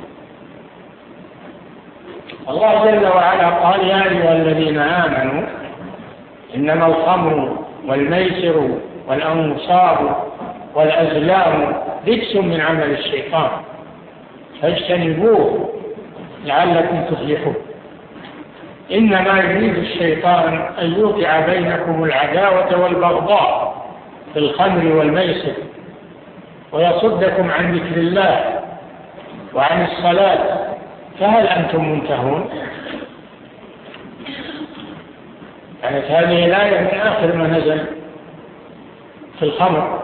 الله جل وعلا قال: يا أيها الذين آمنوا إنما الخمر والميسر والأنصاب والأزلام رجس من عمل الشيطان فاجتنبوه لعلكم تفلحون. إنما يريد الشيطان أن يوقع بينكم العداوة والبغضاء في الخمر والميسر ويصدكم عن ذكر الله وعن الصلاة، فهل أنتم منتهون؟ كانت هذه الآية من آخر ما نزل في الخمر.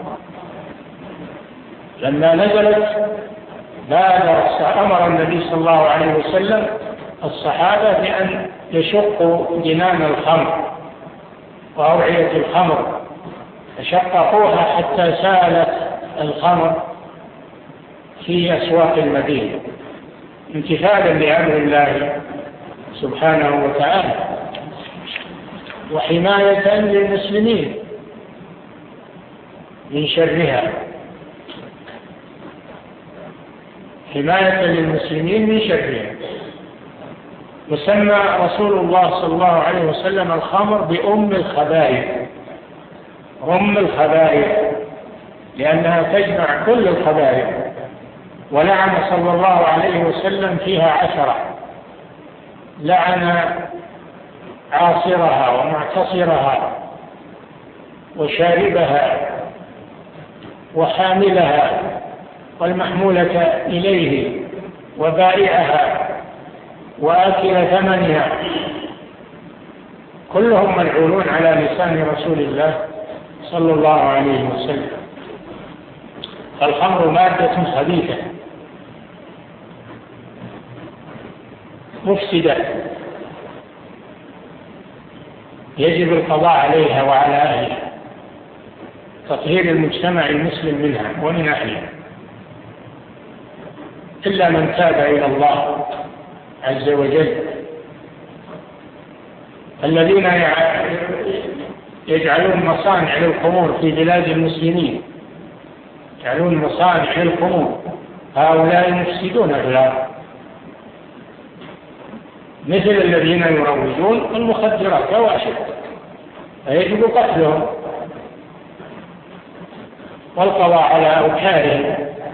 لما نزلت بادر أمر النبي صلى الله عليه وسلم الصحابة بأن يشقوا جنان الخمر وأوعية الخمر، فشققوها حتى سالت الخمر في أسواق المدينة امتثالا لأمر الله سبحانه وتعالى وحماية للمسلمين من شرها، حماية للمسلمين من شرها. وسمى رسول الله صلى الله عليه وسلم الخمر بأم الخبائث، أم الخبائث لأنها تجمع كل الخبائث، ولعن صلى الله عليه وسلم فيها عشرة: لعن عاصرها ومعتصرها وشاربها وحاملها والمحمولة إليه وبائعها وآكل ثمنها، كلهم ملعونون على لسان رسول الله صلى الله عليه وسلم. فالخمر مادة خبيثة مفسدة يجب القضاء عليها وعلى أهلها، تطهير المجتمع المسلم منها ومن أهلها، إلا من تاب إلى الله عز وجل. الذين يجعلون مصانع للخمور في بلاد المسلمين، يجعلون مصانع للخمور، هؤلاء مفسدون في الأرض، مثل الذين يروجون المخدرات واشد، فيجب قتلهم والقضاء على أوكارهم،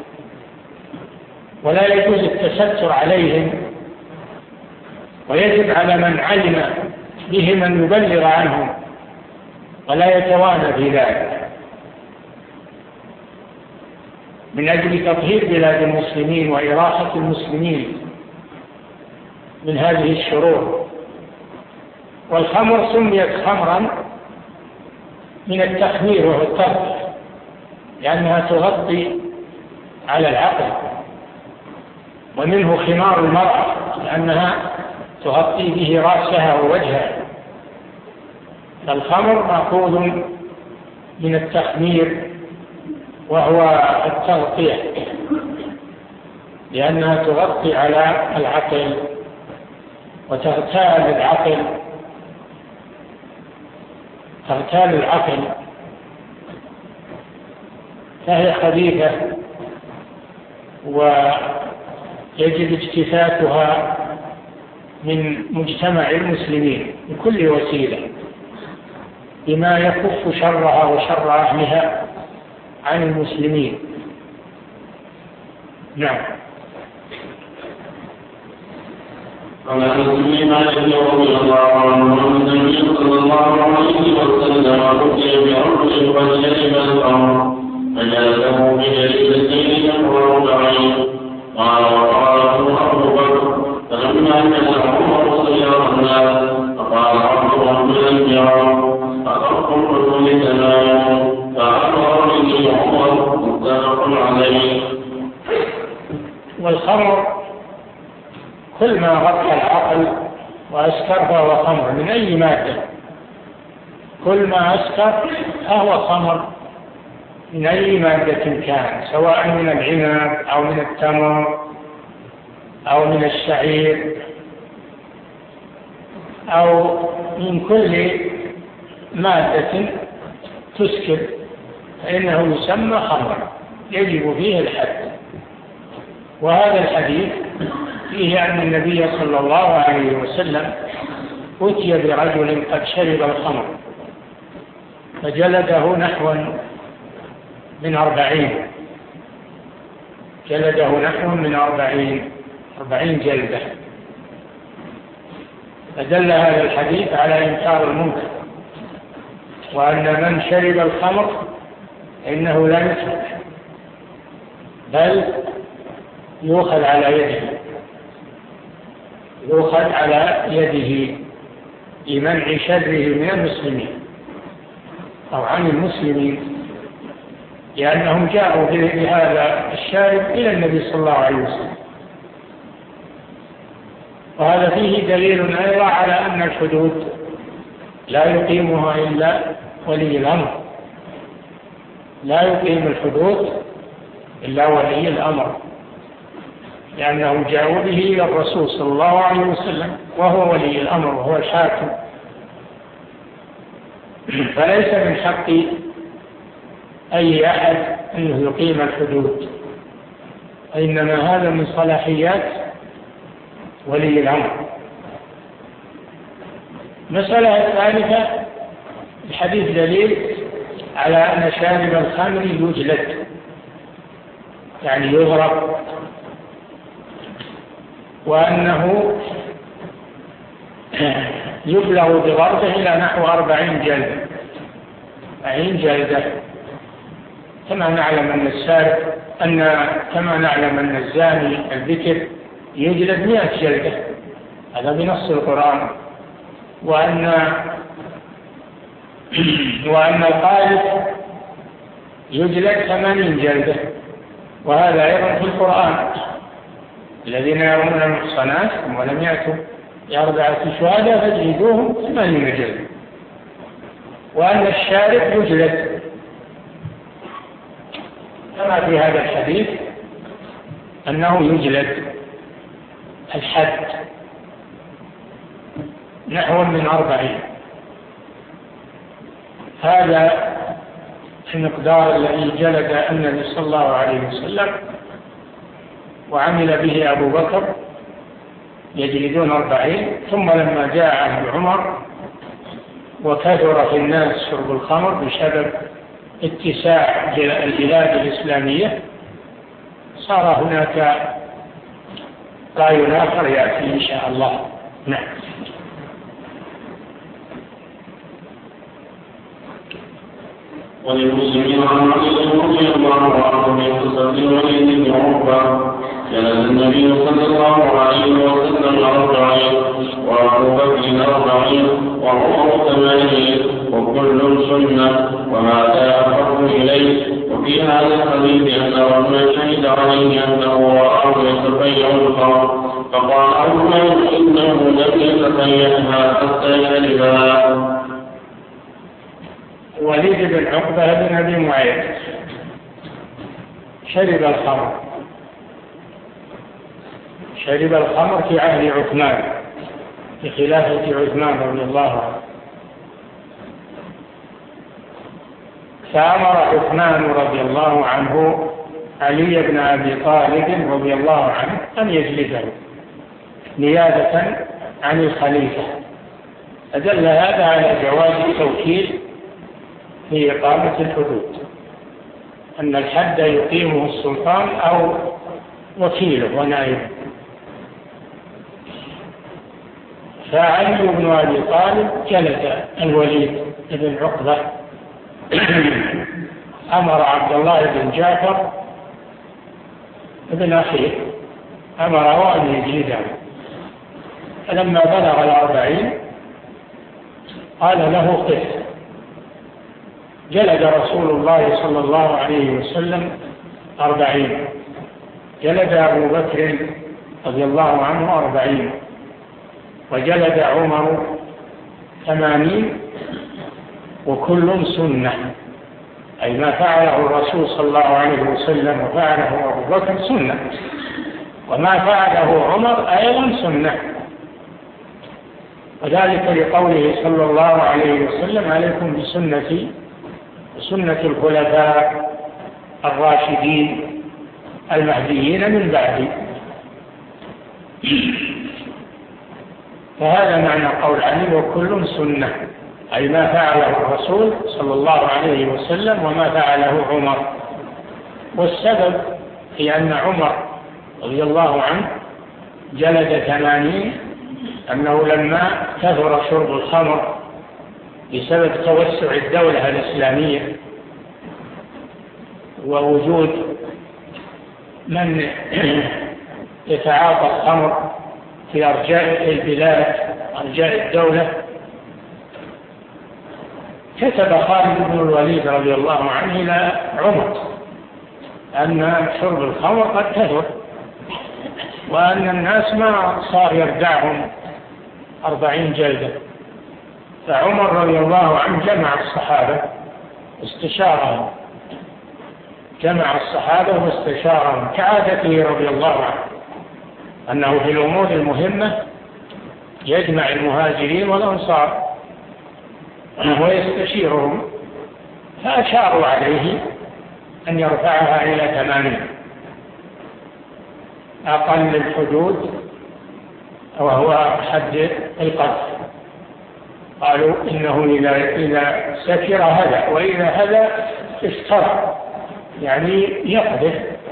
ولا يجوز التستر عليهم، ويجب على من علم بهم أن يبلغ عنهم ولا يتوانى في ذلك من أجل تطهير بلاد المسلمين وإراحة المسلمين من هذه الشرور. والخمر سميت خمرا من التخمير وهو الترك، لأنها تغطي على العقل، ومنه خمار المرأة لأنها تغطي به رأسها ووجهها. فالخمر مأخوذ من التخمير وهو التغطية، لأنها تغطي على العقل وتغتال العقل، تغتال العقل، فهي خبيثة ويجب اجتثاثها من مجتمع المسلمين بكل وسيلة بما يكف شرها وشر أهلها عن المسلمين. نعم. عن المسلمين رضي الله عنه أن النبي صلى الله عليه وسلم أتي بأرض فشرب الأمر فجلسه بجلستين يقرأ عليه قال وقاله أبو بكر فلما كان عمر صير الناس فقال عبد من الجار فأخذ الرسول تماما فأمر به عمر متفق عليه. والخمر كل ما غطى العقل وأسكر فهو خمر من أي مادة، كل ما أسكر فهو خمر من أي مادة كان، سواء من العنب أو من التمر أو من الشعير أو من كل مادة تسكر فإنه يسمى خمر يجب فيه الحد. وهذا الحديث فيه أن النبي صلى الله عليه وسلم أتي برجل قد شرب الخمر فجلده نحو من أربعين جلده نحو من أربعين أربعين جلدة. فدل هذا الحديث على إنكار المنكر، وأن من شرب الخمر إنه لا يترك بل يؤخذ على يده يؤخذ على يده لمنع شره من المسلمين أو عن المسلمين، لأنهم جاءوا بهذا الشارب إلى النبي صلى الله عليه وسلم. وهذا فيه دليل أيضا على أن الحدود لا يقيمها إلا ولي الأمر، لا يقيم الحدود إلا ولي الأمر، لأنهم جاءوا به إلى الرسول صلى الله عليه وسلم وهو ولي الأمر وهو الحاكم. فليس من حق أي أحد أنه يقيم الحدود، إنما هذا من صلاحيات ولي الأمر. مسألة الثالثة الحديث دليل على أن شارب الخمر يجلد، يعني يضرب، وأنه يبلغ بضربه إلى نحو أربعين جلدة أربعين جلدة كما نعلم أن السارق أن كما نعلم أن الزاني الذكر يجلد مئة جلدة، هذا بنص القرآن، وأن وأن القاذف يجلد ثمانين جلدة، وهذا أيضا في القرآن. الذين يرمون المحصنات ولم يأتوا بأربعة شهداء فاجلدوهم ثمانين جلدة. وأن الشارب يجلد كما في هذا الحديث أنه يجلد الحد نحو من أربعين. هذا المقدار الذي جلد النبي صلى الله عليه وسلم وعمل به أبو بكر، يجلدون أربعين. ثم لما جاء عهد عمر وكثر في الناس شرب الخمر بسبب اتساع البلاد الإسلامية، صار هناك رأي آخر يأتي إن شاء الله. نعم. وللمسلمين عن علي رضي الله عنه من قصة الوليد بن عقبة جلس النبي صلى الله عليه وسلم أربعين وأبو بكر أربعين وعمر ثمانين وكل سنة وهذا أحب إليه. وفي هذا الحديث أن رجلا شهد عليه أنه رآه يتبين الخمر فقال عثمان إنه لم يتبينها حتى يشربها. وليد بن عقبة بن أبي معيط شرب الخمر شرب الخمر في عهد عثمان في خلافة عثمان رضي الله عنه، فأمر عثمان رضي الله عنه علي بن أبي طالب رضي الله عنه أن يجلده نيابة عن الخليفة، أدل هذا على جواز التوكيل في إقامة الحدود، أن الحد يقيمه السلطان أو وكيله ونائبه. فعلي بن أبي طالب جلد الوليد بن عقبة، أمر عبد الله بن جعفر ابن أخيه أمره أن يجلده، فلما بلغ الأربعين قال له قف. جلد رسول الله صلى الله عليه وسلم أربعين، جلد أبو بكر رضي الله عنه أربعين، وجلد عمر ثمانين، وكل سنة، أي ما فعله الرسول صلى الله عليه وسلم وفعله أبو بكر سنة، وما فعله عمر أيضا سنة، وذلك لقوله صلى الله عليه وسلم عليكم بسنتي وسنة الخلفاء الراشدين المهديين من بعدي. فهذا معنى قول علي وكل سنة، أي ما فعله الرسول صلى الله عليه وسلم وما فعله عمر. والسبب في أن عمر رضي الله عنه جلد ثمانين أنه لما كثر شرب الخمر بسبب توسع الدولة الإسلامية ووجود من يتعاطى الخمر في أرجاء البلاد أرجاء الدولة، كتب خالد بن الوليد رضي الله عنه إلى عمر أن شرب الخمر قد كثر، وأن الناس ما صار يردعهم أربعين جلدة. فعمر رضي الله عنه جمع الصحابة استشارهم، جمع الصحابة واستشارهم كعادته رضي الله عنه، أنه في الأمور المهمة يجمع المهاجرين والأنصار ويستشيرهم، فأشاروا عليه أن يرفعها إلى ثمانين أقل الحدود، وهو حد القذف. قالوا إنه إذا سكر هذا وإذا هذا استرى، يعني يقذف.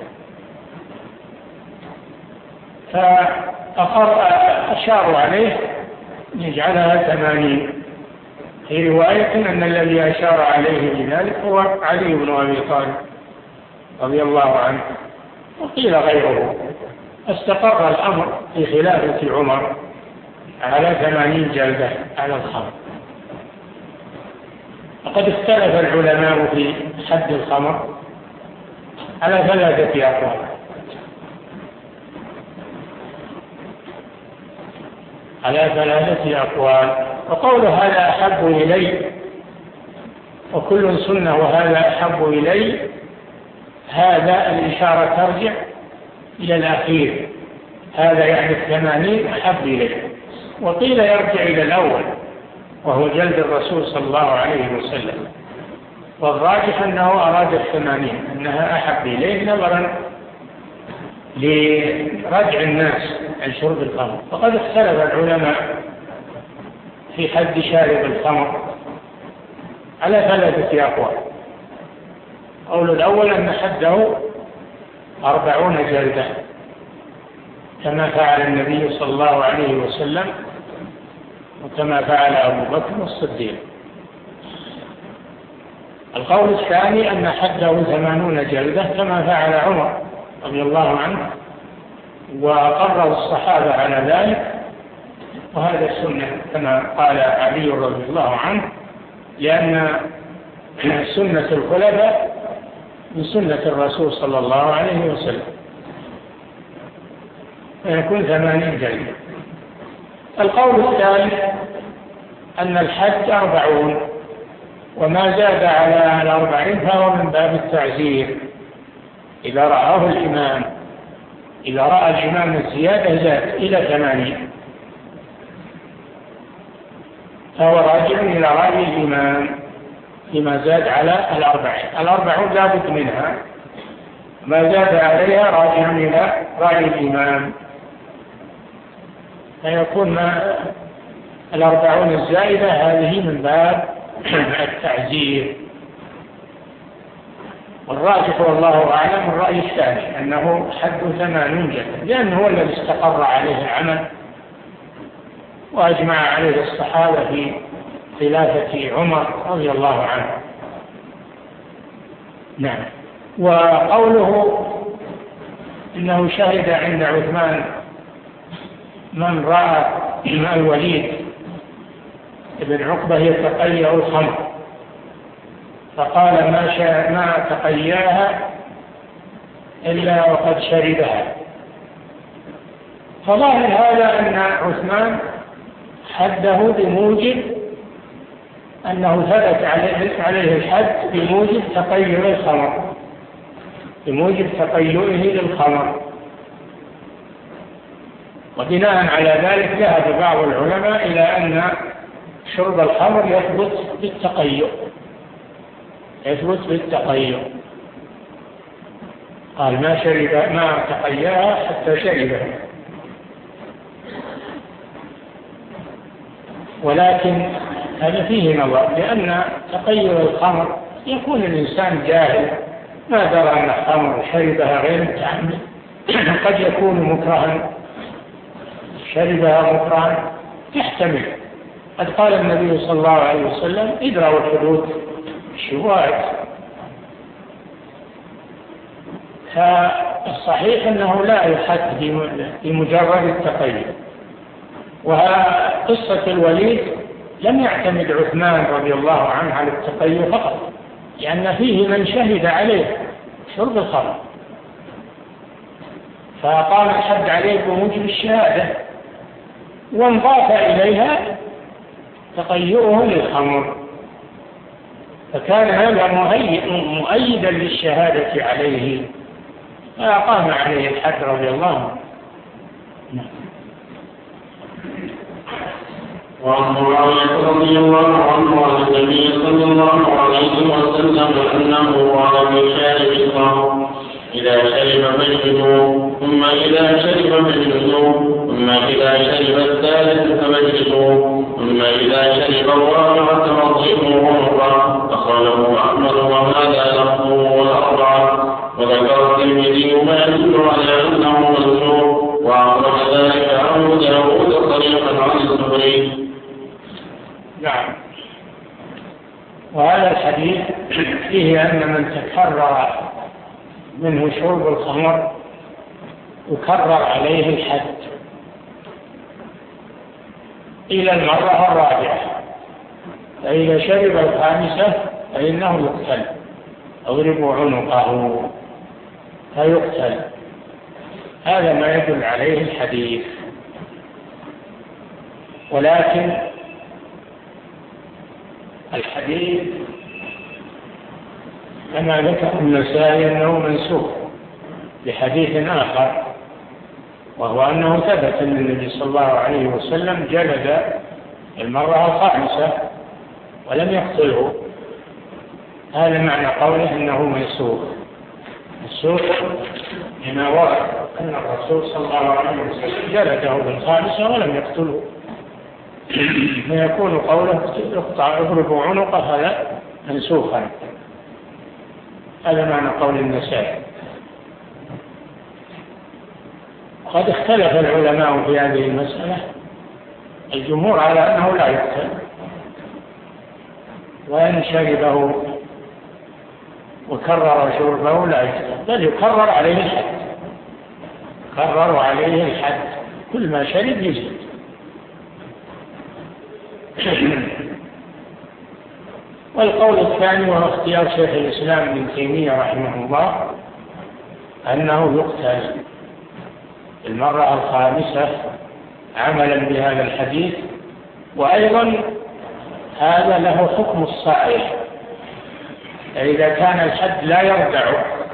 فأقر أشاروا عليه يجعلها ثمانين. في رواية أن الذي أشار عليه بذلك هو علي بن أبي طالب رضي الله عنه، وقيل غيره. استقر الأمر في خلافة عمر على ثمانين جلدة على الخمر. وقد اختلف العلماء في حد الخمر على ثلاثة أقوال. على ثلاثة أقوال وقول هذا أحب إلي وكل سنة وهذا أحب إلي، هذا الإشارة ترجع إلى الأخير، هذا يعني الثمانين أحب إلي. وقيل يرجع إلى الأول وهو جلد الرسول صلى الله عليه وسلم، والراجح أنه أراد الثمانين، أنها أحب إليه نظرا لرجع الناس عن شرب الخمر. فقد اختلف العلماء في حد شارب الخمر على ثلاثة أقوال. قول الأول أن حده أربعون جلدة كما فعل النبي صلى الله عليه وسلم وكما فعل أبو بكر الصديق. القول الثاني أن حده ثمانون جلدة كما فعل عمر رضي الله عنه وأقر الصحابة على ذلك، وهذا السنة كما قال علي رضي الله عنه، لأن سنة الخلفاء من سنة الرسول صلى الله عليه وسلم، فيكون ثمانين جلدة. القول الثالث أن الحد أربعون، وما زاد على الأربعين فهو من باب التعزير إذا رآه الإمام، إذا رأى الإمام الزيادة زاد إلى ثمانين، فهو راجع إلى رأي الإمام فيما زاد على الأربعين. الأربعون لا بد منها، ما زاد عليها راجع إلى رأي الإمام. فيكون ما الأربعون الزائدة هذه من باب التعزير. والراجح والله أعلم الرأي الثاني أنه حد ثمانون جلدة، لأنه هو الذي استقر عليه العمل وأجمع عليه الصحابة في خلافة عمر رضي الله عنه. نعم. وقوله إنه شهد عند عثمان من رأى الوليد بن عقبة يتقيأ الخمر فقال ما, ما تقياها إلا وقد شربها، فظاهر هذا أن عثمان حده بموجب أنه ثبت عليه الحد بموجب تقيؤ الخمر، بموجب تقيؤه للخمر. وبناء على ذلك ذهب بعض العلماء إلى أن شرب الخمر يثبت بالتقيؤ، يثبت بالتقيؤ. قال ما شرب ما تقياها حتى شربها. ولكن هذا فيه نظر، لأن تقيؤ الخمر يكون الإنسان جاهل ما درى أن الخمر شربها غير متعمد، قد يكون مكرها شربها مكرها يحتمل. قد قال النبي صلى الله عليه وسلم ادرأوا الحدود الشبهات. فالصحيح أنه لا يحد بمجرد التقيؤ. وقصة الوليد لم يعتمد عثمان رضي الله عنه على التقيؤ فقط، لأن فيه من شهد عليه شرب الخمر فقام الحد عليه بموجب الشهادة، وانضاف إليها تقيؤه للخمر، فكان هذا مؤيدا للشهادة عليه فأقام عليه الحد رضي الله عنه. وعن معاوية رضي الله عنه عن النبي صلى الله عليه وسلم أنه قال من شارب الخمر إذا شرب فاجلدوه، ثم إذا شرب فاجلدوه، ثم إذا شرب الثالث فاجلدوه، ثم إذا شرب الرابعة فاضربوه عنقا. أخرجه أحمد وهذا لفظه والأربعة. وذكر الترمذي ما يدل على أنه منسوخ، وأخرج ذلك أبو داود صريحا عن الزهري. نعم. وهذا الحديث فيه أن من تكرر منه شرب الخمر يكرر عليه الحد إلى المرة الرابعة، فإذا شرب الخامسة فإنه يقتل، أضربوا عنقه فيقتل. هذا ما يدل عليه الحديث. ولكن الحديث كما ذكر النسائي أنه منسوخ بحديث آخر، وهو أنه ثبت أن النبي صلى الله عليه وسلم جلد المرة الخامسة ولم يقتله. هذا معنى قوله أنه منسوخ. منسوخ لما ورد أن الرسول صلى الله عليه وسلم جلده بالخامسة ولم يقتله، فيكون قوله اقطع اضربوا عنقه هذا منسوخا. هذا معنى قول النسائي. قد اختلف العلماء في هذه المسألة، الجمهور على أنه لا يقتل، وإن شربه وكرر شربه لا يقتل، بل يكرر عليه الحد، كرر عليه الحد، كل ما شرب يجلد. والقول الثاني وهو اختيار شيخ الإسلام ابن تيمية رحمه الله أنه يقتل المرة الخامسة عملا بهذا الحديث. وأيضا هذا له حكم الصائح، إذا كان الحد لا يردع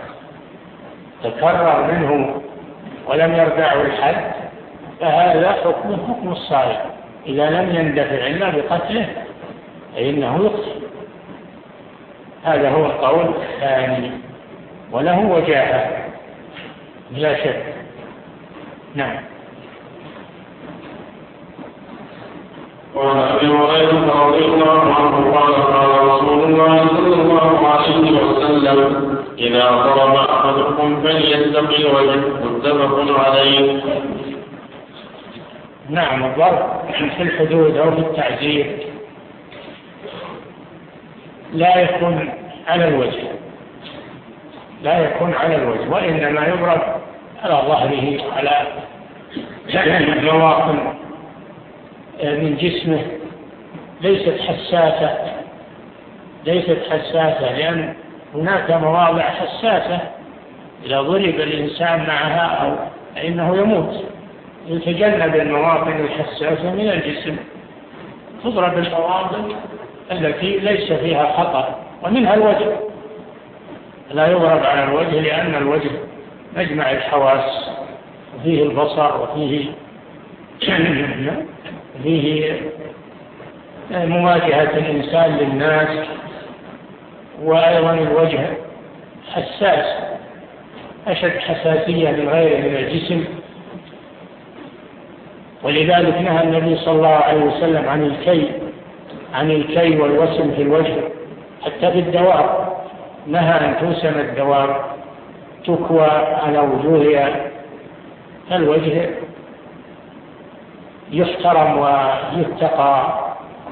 تكرر منه ولم يردع الحد فهذا حكم حكم الصائح، إذا لم يندفع إلا بقتله فإنه يقتل. هذا هو القول الثاني وله وجاهه لا شك. نعم. وعن ابي هريره رضي الله عنه قال قال رسول الله صلى الله عليه وسلم اذا ضرب احدكم فليتق الوجه متفق عليه. نعم، الضرب في الحدود او في التعزير لا يكون على الوجه لا يكون على الوجه وانما يضرب على ظهره، على مواطن من جسمه ليست حساسة ليست حساسة لأن هناك مواضع حساسة إذا ضرب الإنسان معها أو فإنه يموت. يتجنب المواطن الحساسة من الجسم، تضرب المواطن التي ليس فيها خطر، ومنها الوجه. لا يضرب على الوجه لأن الوجه مجمع الحواس، وفيه البصر وفيه فيه مواجهة الإنسان للناس، وأيضا الوجه حساس أشد حساسية من غيره من الجسم. ولذلك نهى النبي صلى الله عليه وسلم عن الكي عن الكي والوسم في الوجه، حتى في الدواب نهى أن توسم الدواب تكوى على وجوهها. الوجه يحترم ويتقى.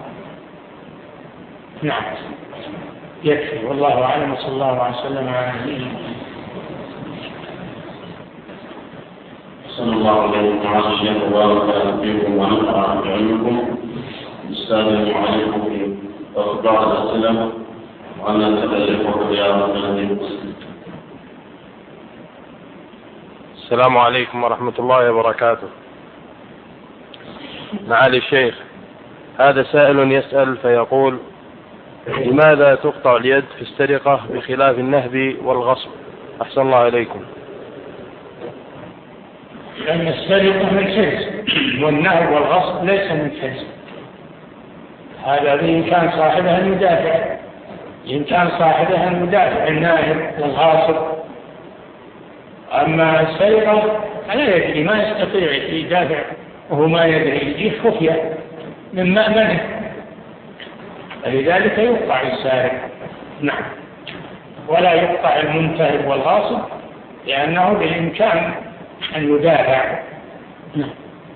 نعم، يكفي، والله أعلم، صلى الله عليه وسلم على نبينا. صلى الله عليه وسلم وبارك فيكم ونفع بعلمكم. السلام عليكم في أخبار الأسئلة وأن نتكلم رياض الذي. السلام عليكم ورحمة الله وبركاته. معالي الشيخ، هذا سائل يسأل فيقول: لماذا تقطع اليد في السرقة بخلاف النهب والغصب؟ أحسن الله إليكم. لأن السرقة من حرز، والنهب والغصب ليس من حرز. هذا بإمكان صاحبها أن يدافع، بإمكان صاحبها أن يدافع الناهب والغاصب. أما السرقة فلا يدري، ما يستطيع يدافع وهو ما يدري، يجيه خفية من مأمنه، فلذلك يقطع السارق. نعم، ولا يقطع المنتهب والغاصب لأنه بالإمكان أن يدافع. نعم.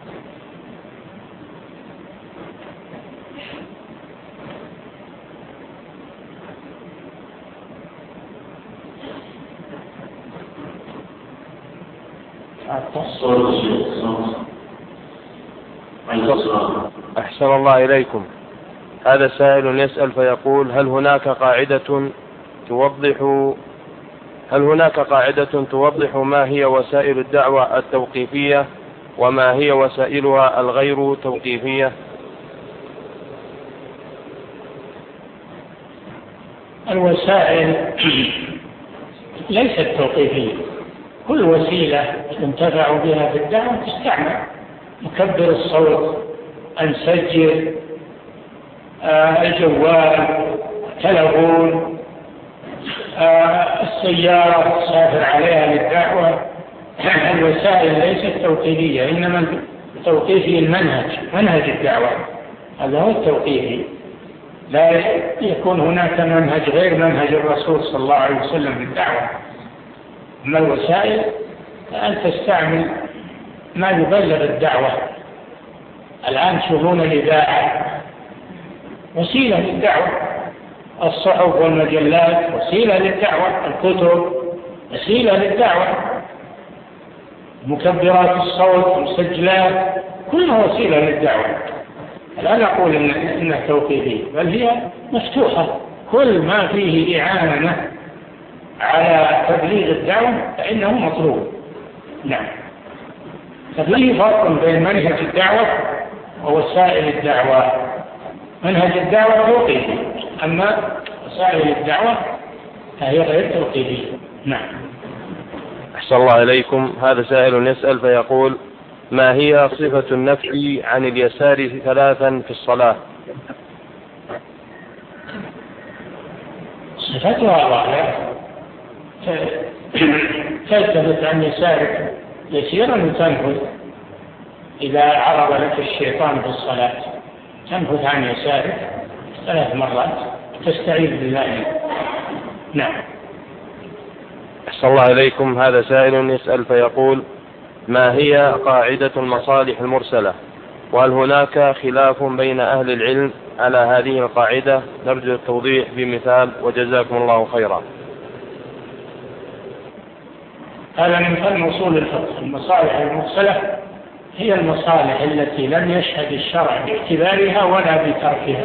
أحسن الله إليكم. هذا سائل يسأل فيقول: هل هناك قاعدة توضح هل هناك قاعدة توضح ما هي وسائل الدعوة التوقيفية وما هي وسائلها الغير توقيفية؟ الوسائل ليست توقيفية، كل وسيلة ينتفع بها في الدعوة تستعمل. مكبر الصوت، المسجل، آه الجوال، التلفون، آه السيارة تسافر عليها للدعوة. الوسائل ليست توقيفية، إنما التوقيفي المنهج، منهج الدعوة، هذا هو التوقيفي. لا يكون هناك منهج غير منهج الرسول صلى الله عليه وسلم في الدعوة. أما الوسائل فأن تستعمل ما يبلغ الدعوة. الآن تشوفون الإذاعة وسيلة للدعوة، الصحف والمجلات وسيلة للدعوة، الكتب وسيلة للدعوة، مكبرات الصوت، مسجلات، كلها وسيلة للدعوة. لا نقول إن إنها توقيفية، بل هي مفتوحة. كل ما فيه إعانة على تبليغ الدعوة فإنه مطلوب. نعم. ففيه فرق بين منهج الدعوة ووسائل الدعوة. منهج الدعوة توقيفي، أما وسائل الدعوة فهي غير توقيفية. نعم. أحسن الله إليكم. هذا سائل يسأل فيقول: ما هي صفة النفي عن اليسار ثلاثا في الصلاة؟ صفتها واضحة، تلتفت عن يسارك يسيرا وتنفذ إذا عرض لك الشيطان في الصلاة، تنفث عن يسارك ثلاث مرات تستعيذ بالله. نعم. أحسن الله إليكم. هذا سائل يسأل فيقول: ما هي قاعدة المصالح المرسلة؟ وهل هناك خلاف بين أهل العلم على هذه القاعدة؟ نرجو التوضيح بمثال وجزاكم الله خيرا. هذا من فن أصول الفقه. المصالح المرسلة هي المصالح التي لم يشهد الشرع باعتبارها ولا بتركها،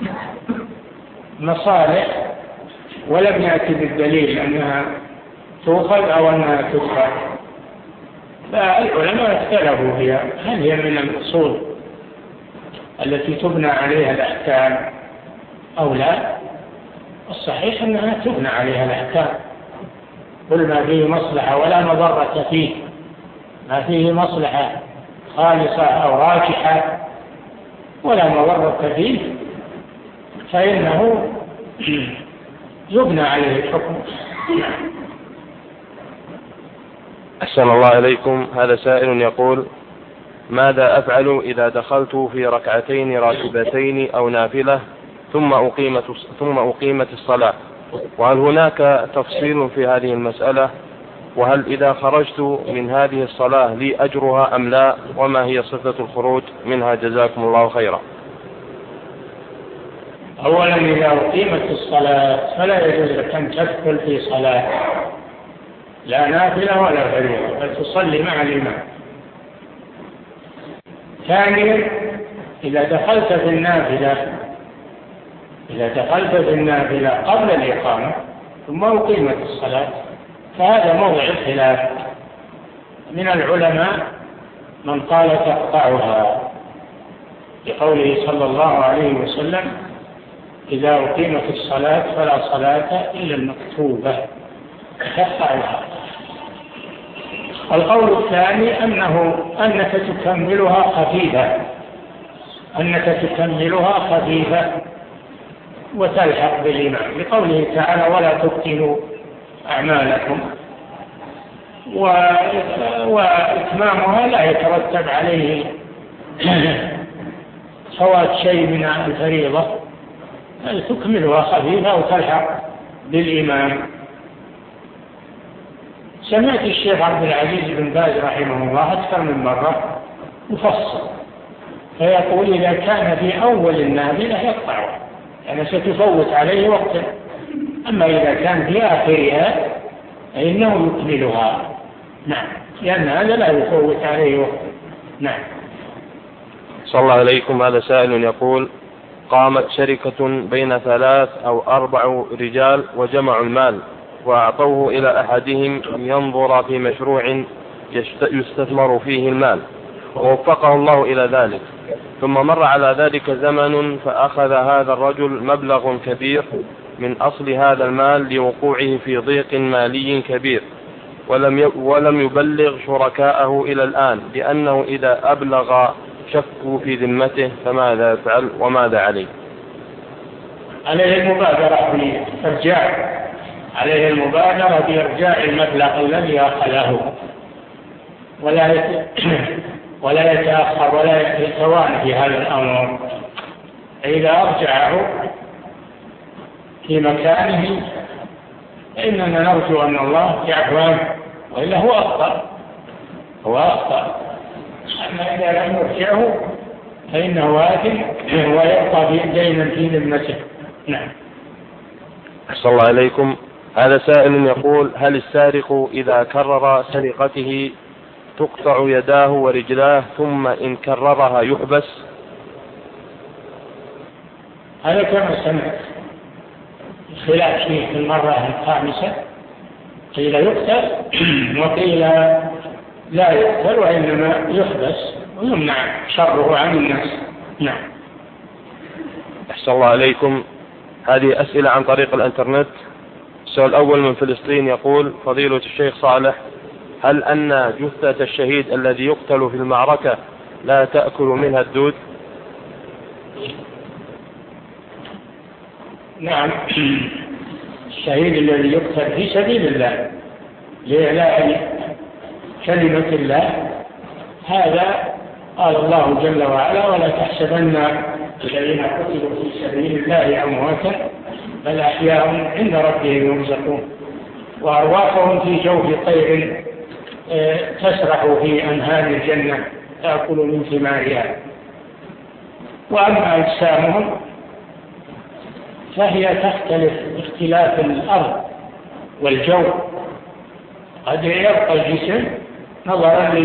مصالح ولم يأتي بالدليل أنها تؤخذ أو أنها تدفع، فالعلماء اختلفوا فيها هل هي من الأصول التي تبنى عليها الأحكام أو لا. الصحيح أنها تبنى عليها الأحكام، كل ما فيه مصلحة ولا مضرة فيه، ما فيه مصلحة خالصة أو راجحة ولا مضرة فيه فإنه يبنى عليه الحكم. أحسن الله إليكم. هذا سائل يقول: ماذا أفعل إذا دخلت في ركعتين راتبتين أو نافلة ثم أقيمت ثم أقيمت الصلاة؟ وهل هناك تفصيل في هذه المسألة؟ وهل إذا خرجت من هذه الصلاة لي أجرها أم لا؟ وما هي صفة الخروج منها؟ جزاكم الله خيرا. أولا إذا أقيمت الصلاة فلا يجوز لك أن تدخل في صلاة لا نافلة ولا فريضة، بل تصلي مع الإمام. ثانيا إذا دخلت في النافلة إذا دخلت في النافلة قبل الإقامة ثم أقيمت الصلاة فهذا موضع الخلاف من العلماء، من قال تقطعها لقوله صلى الله عليه وسلم: إذا أقيمت الصلاة فلا صلاة إلا المكتوبة، تقطعها. القول الثاني أنه أنك تكملها خفيفة أنك تكملها خفيفة وتلحق بالإمام، لقوله تعالى: ولا تبطلوا أعمالكم، وإتمامها لا يترتب عليه فوات شيء من الفريضة، بل تكملها خفيفة وتلحق بالإمام. سمعت الشيخ عبد العزيز بن باز رحمه الله أكثر من مرة مفصل فيقول: إذا كان في أول النافلة يقطعها، يعني ستفوت عليه وقتا، أما إذا كان في آخرها فإنه يكملها. نعم، لأن هذا لا يفوت عليه وقتا. نعم. صلى الله عليكم. هذا سائل يقول: قامت شركة بين ثلاث أو أربع رجال وجمعوا المال وأعطوه إلى أحدهم ينظر في مشروع يستثمر فيه المال، ووفقه الله إلى ذلك، ثم مر على ذلك زمن فأخذ هذا الرجل مبلغ كبير من أصل هذا المال لوقوعه في ضيق مالي كبير، ولم ولم يبلغ شركاءه إلى الآن، لأنه إذا أبلغ شكوا في ذمته، فماذا يفعل وماذا عليه؟ عليه المبادرة بإرجاع عليه المبادرة بإرجاع المبلغ الذي أخذه، ولا ولا يتأخر ولا يتوانى في هذا الأمر. إذا أرجعه في مكانه فإننا نرجو أن الله يعفو عنه، وإلا هو أخطأ هو أخطأ أما إذا لم يرجعه فإنه آثم ويبقى دينا في ذمته. نعم. أحسن الله إليكم. هذا سائل يقول: هل السارق إذا كرر سرقته تقطع يداه ورجلاه ثم إن كررها يحبس؟ هذا كما سمعت خلاف فيه في المرة الخامسة، قيل يقتل وقيل لا يقتل وإنما يحبس ويمنع شره عن الناس. نعم. أحسن الله إليكم. هذه أسئلة عن طريق الإنترنت. السؤال الأول من فلسطين يقول: فضيلة الشيخ صالح، هل أن جثة الشهيد الذي يقتل في المعركة لا تأكل منها الدود؟ نعم، الشهيد الذي يقتل في سبيل الله لإعلاء كلمة الله، هذا قال الله جل وعلا: ولا تحسبن الذين قتلوا في سبيل الله أمواتا بل أحياء عند ربهم يرزقون، وأرواحهم في جوف طير تسرح في أنهار الجنة تأكل من ثمارها. وأما أجسامهم فهي تختلف باختلاف الأرض والجو، قد يبقى الجسم نظرا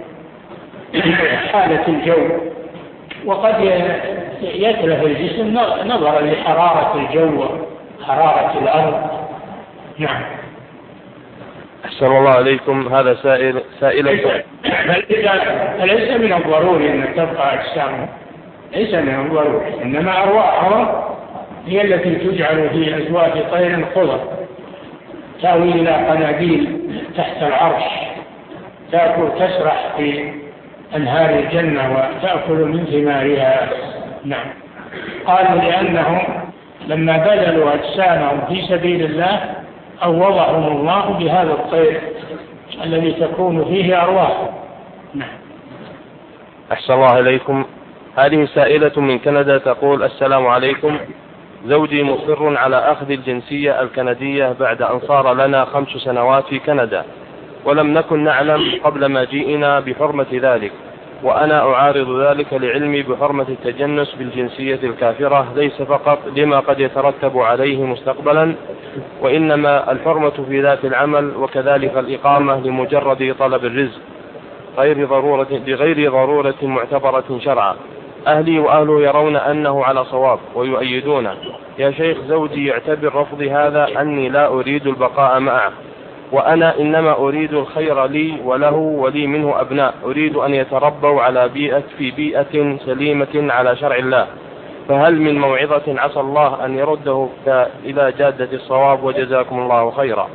لحالة الجو، وقد يتلف الجسم نظرا لحرارة الجو وحرارة الأرض. نعم. أحسن الله عليكم. هذا سائل سائل ليس من الضروري أن تبقى أجسامهم، ليس من الضروري، إنما أرواحهم هي التي تجعل في أزواج طير خضر تأوي إلى قناديل تحت العرش تأكل تسرح في أنهار الجنة وتأكل من ثمارها. نعم. قالوا لأنهم لما بذلوا أجسامهم في سبيل الله عوضهم الله بهذا الطير الذي تكون فيه أرواح. نعم. أحسن الله إليكم. هذه سائلة من كندا تقول: السلام عليكم، زوجي مصر على أخذ الجنسية الكندية بعد أن صار لنا خمس سنوات في كندا، ولم نكن نعلم قبل مجيئنا بحرمة ذلك، وأنا أعارض ذلك لعلمي بحرمة التجنس بالجنسية الكافرة، ليس فقط لما قد يترتب عليه مستقبلا، وإنما الحرمة في ذات العمل وكذلك الإقامة لمجرد طلب الرزق غير ضرورة بغير ضرورة معتبرة شرعا. أهلي وأهله يرون أنه على صواب ويؤيدونه. يا شيخ، زوجي يعتبر رفضي هذا أني لا أريد البقاء معه، وأنا إنما أريد الخير لي وله ولي منه أبناء، أريد أن يتربوا على بيئة في بيئة سليمة على شرع الله، فهل من موعظة عسى الله أن يرده إلى جادة الصواب؟ وجزاكم الله خيرا.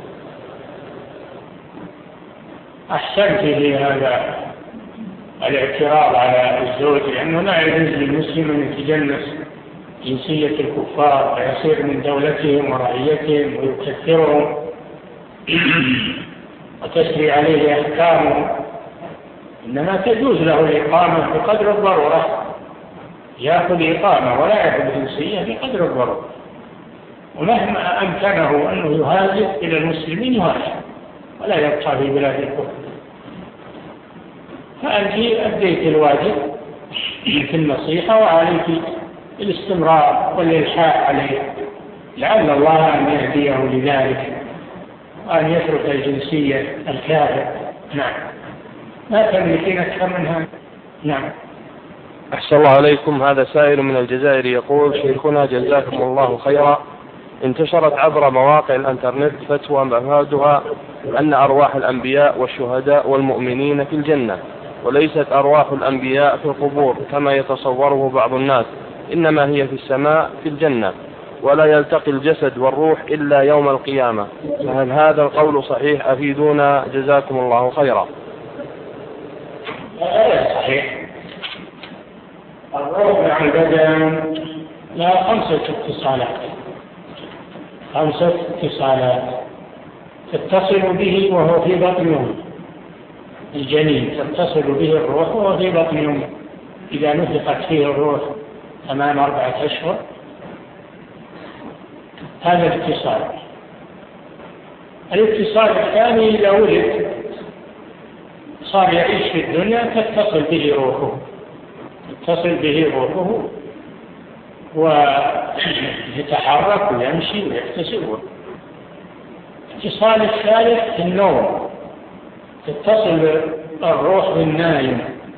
أحسنت في هذا الاعتراض على الزوج، لأنه لا يجوز للمسلم أن يتجنس جنسية الكفار ويصير من دولتهم ورعيتهم ويكثرهم وتسري عليه أحكامهم، إنما تجوز له الإقامة بقدر الضرورة، يأخذ إقامة ولا يأخذ جنسية بقدر الضرورة، ومهما أمكنه أنه يهاجر إلى المسلمين يهاجر ولا يبقى في بلاد الكفر. فأنت أديت الواجب في النصيحة وعليك الاستمرار والإلحاح عليه، لعل الله أن يهديه لذلك وأن يترك الجنسية الكافر. نعم. ما تملكين أكثر من هذا. نعم. أحسن الله عليكم. هذا سائل من الجزائر يقول: شيخنا جزاكم الله خيرا، انتشرت عبر مواقع الانترنت فتوى مفادها أن أرواح الأنبياء والشهداء والمؤمنين في الجنة، وليست أرواح الأنبياء في القبور كما يتصوره بعض الناس، إنما هي في السماء في الجنة، ولا يلتقي الجسد والروح إلا يوم القيامة، فهل هذا القول صحيح؟ أفيدونا جزاكم الله خيرا. هذا صحيح. الروح مع البدن لها خمسة اتصالات، خمسة اتصالات تتصل به وهو في بطن أمه الجنين، تتصل به الروح وهو في بطن أمه إذا نفخت فيه الروح أمام أربعة أشهر. هذا الاتصال. الاتصال الثاني إذا ولد صار يعيش في الدنيا تتصل به روحه، تتصل به روحه ويتحرك ويمشي ويكتسب. الاتصال الثالث في النوم، تتصل الروح بالنائم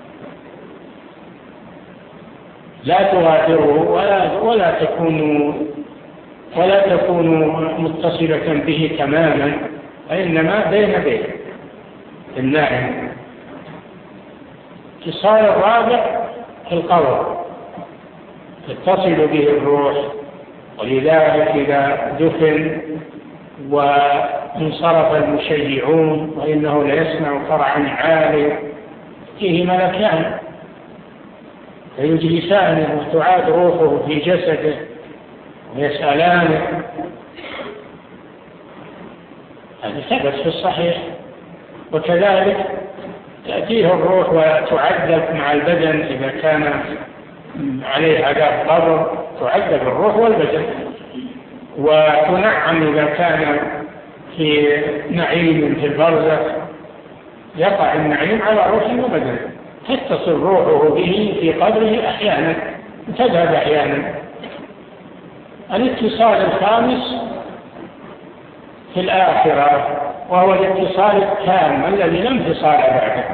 لا تغادره ولا ولا تكون ولا تكون متصلة به تماما، وإنما بين بين النائم. اتصال الرابع في القبر، تتصل به الروح، ولذلك إذا دفن وانصرف المشيعون وإنه ليسمع قرعا عالي فيه ملكان فيجلسانه وتعاد روحه في جسده ويسألانه. هذا ثبت في الصحيح. وكذلك تأتيه الروح وتعذب مع البدن إذا كان عليه عذاب قبر تعذب الروح والبدن، وتنعم إذا كان في نعيم في البرزخ يقع النعيم على روح وبدن، تتصل روحه به في قبره أحيانا تذهب أحيانا. الاتصال الخامس في الآخرة وهو الاتصال التام الذي لا انفصال بعده،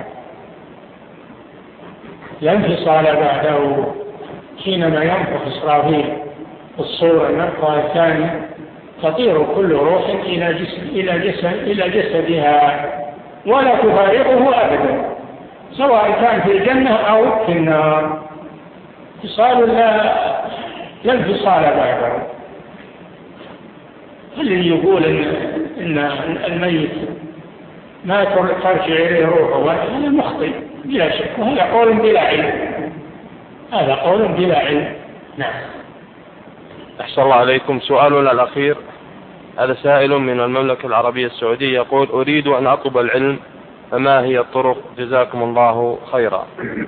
لا انفصال بعده. حينما ينفخ إسرافيل الصور النفخة الثانية تطير كل روح إلى جسد إلى جسد إلى جسدها ولا تفارقه أبدا، سواء كان في الجنة أو في النار. انفصال لا لا انفصال بعده. الذي يقول إن, إن الميت ما ترجع إليه روحه هذا مخطئ بلا شك، وهذا قول بلا علم، هذا قول بلا علم. نعم. أحسن الله عليكم. سؤالنا الأخير، هذا سائل من المملكة العربية السعودية يقول: أريد أن أطلب العلم، فما هي الطرق؟ جزاكم الله خيرا.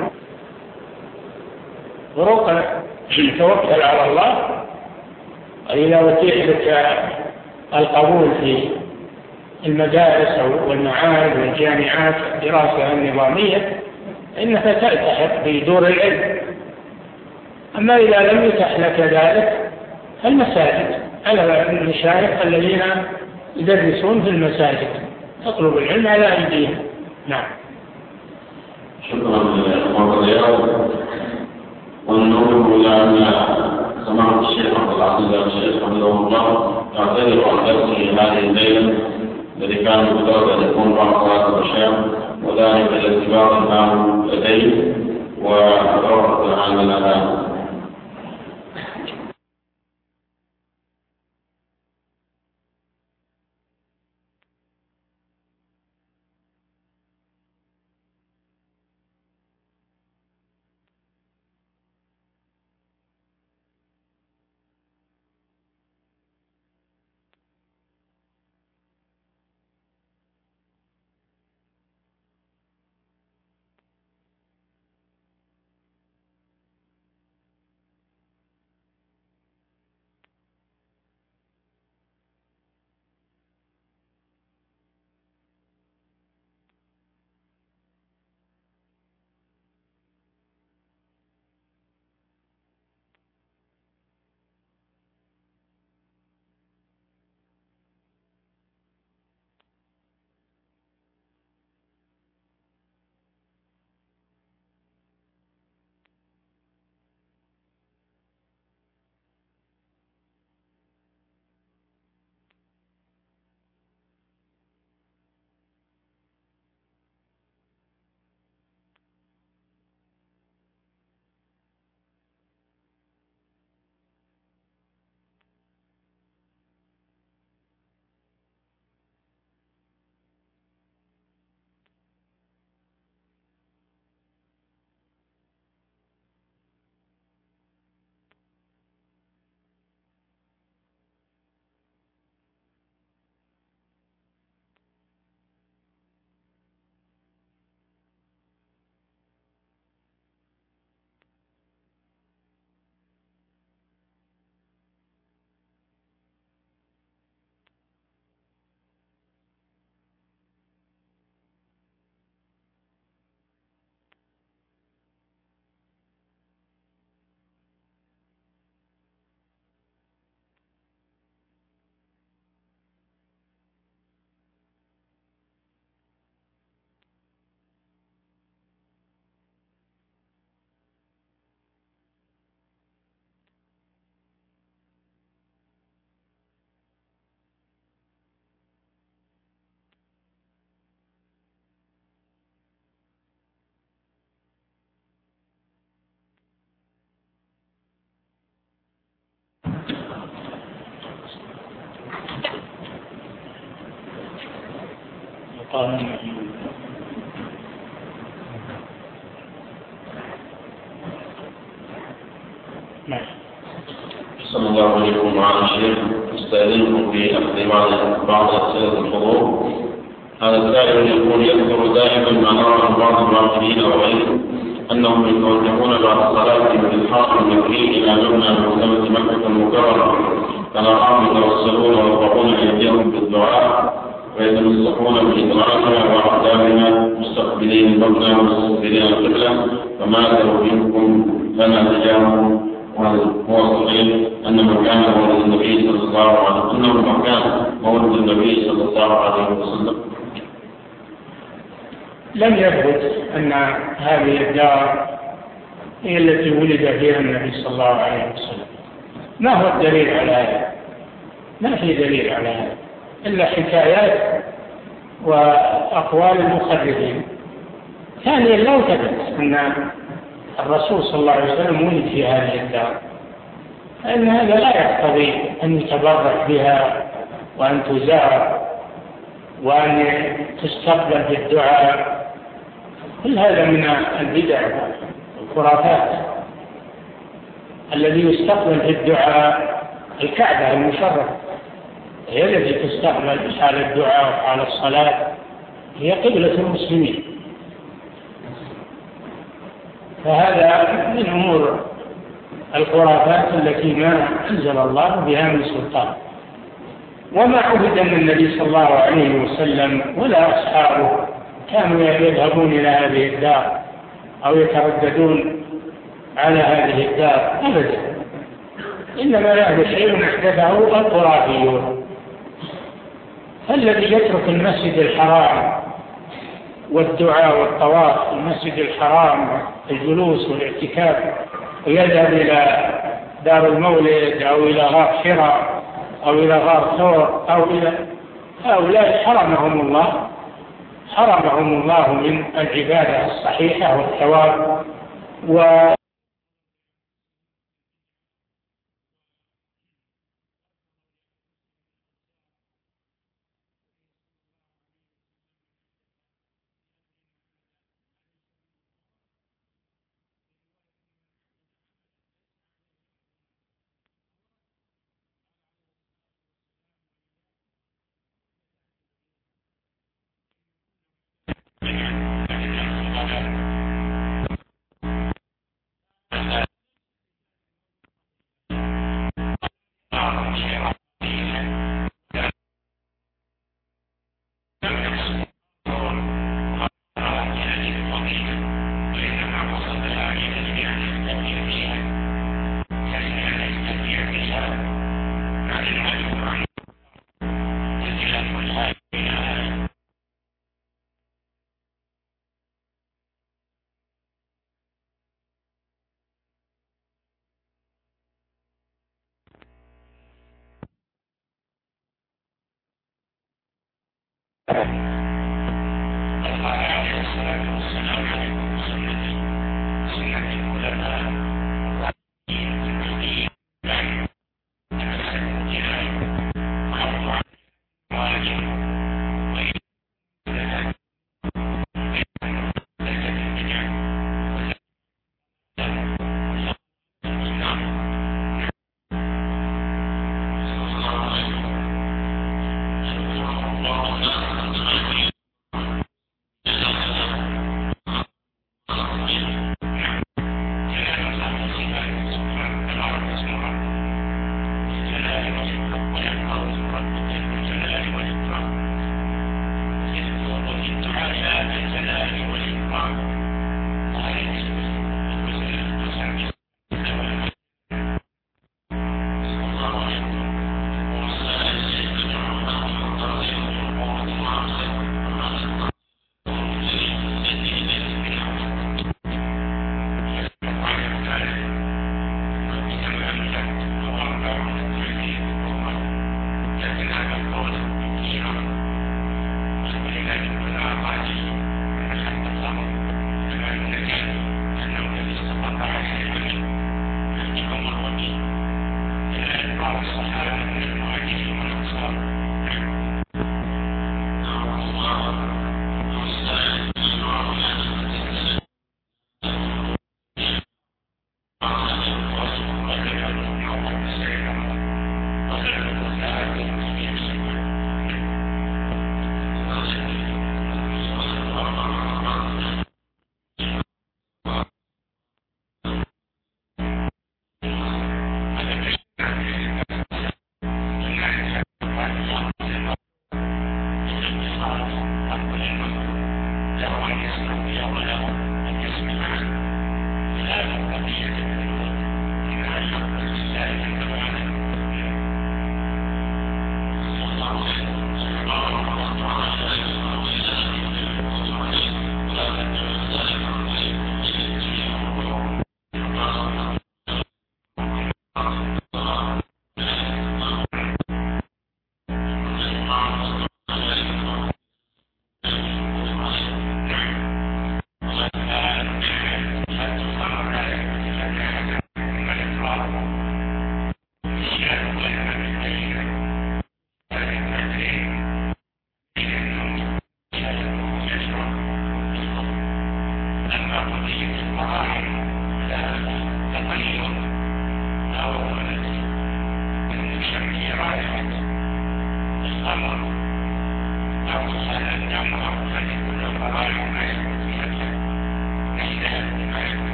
طرق توكل على الله، إذا أتيح لك القبول في المدارس والمعاهد والجامعات الدراسة النظامية إنك تلتحق بدور العلم. أما إذا لم يتح لك ذلك فالمساجد على المشايخ الذين يدرسون في المساجد تطلب العلم على أيديهم. نعم. شكرا لله الرياض. ونقول إلى أن سماحة الشيخ عبد العزيز الشيخ حفظه الله يعتذر عن درسه هذه الليلة الذي كان مفترض أن يكون بعد صلاة العشاء، وذلك لارتباط معه لديه وحضرت عن الأذان. صلى الله عليكم وعلى الشيخ. استاذنكم في اخذ بعض اسئله الحضور. هذا السائل يقول: يذكر دائما ما نرى عن بعض الراقبين وغيرهم أنهم يتوجهون بعد الصلاة من الحرم المكي إلى مبنى مكتبة مكة المكرمة، فنراهم يتوسلون ويرفعون أيديهم بالدعاء ويتمسكون بإدراكها وأقدامنا مستقبلين المبنى ومستقبلين القبلة، فما توفيقكم لنا تجاهه؟ هو صحيح أن مكان مولد النبي صلى الله عليه وسلم أنه مكان مولد النبي صلى الله عليه وسلم. لم يثبت أن هذه الدار هي التي ولد فيها النبي صلى الله عليه وسلم. ما هو الدليل على هذا؟ ما في دليل على هذا إلا حكايات وأقوال المخرجين. ثانيا لو ثبت أن الرسول صلى الله عليه وسلم ولد في هذه الدار فإن هذا لا يقتضي أن يتبرك بها وأن تزار وأن تستقبل بالدعاء. كل هذا من البدع والخرافات. الذي يستقبل بالدعاء الكعبة المشرفة هي التي تستقبل حال الدعاء وحال الصلاة، هي قبلة المسلمين. فهذا من أمور الخرافات التي ما أنزل الله بها من سلطان. وما عبد من النبي صلى الله عليه وسلم ولا أصحابه كانوا يذهبون إلى هذه الدار أو يترددون على هذه الدار أبدا، إنما هذا شيء أحدثه الخرافيون. فالذي يترك المسجد الحرام والدعاء والطواف في المسجد الحرام الجلوس والاعتكاف ويذهب إلى دار المولد أو إلى غار حراء أو إلى غار ثور أو إلى هؤلاء حرمهم الله حرمهم الله من العبادة الصحيحة والثواب. و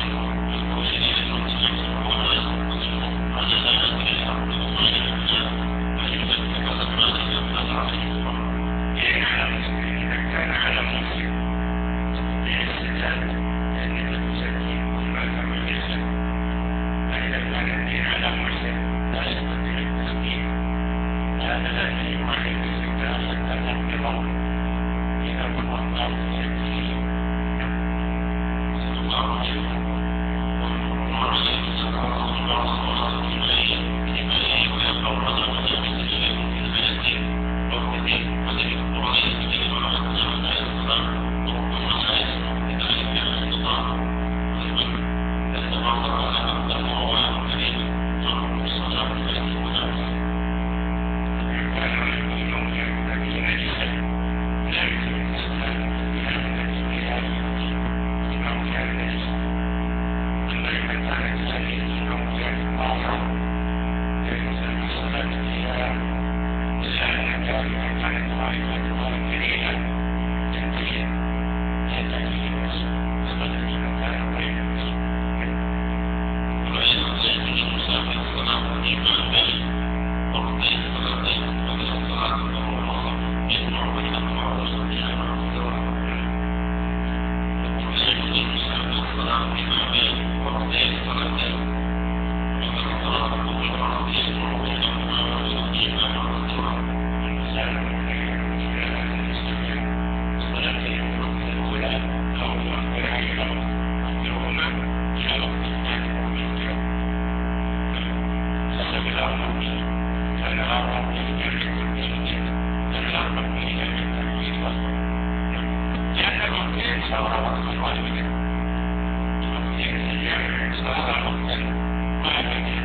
Thank you.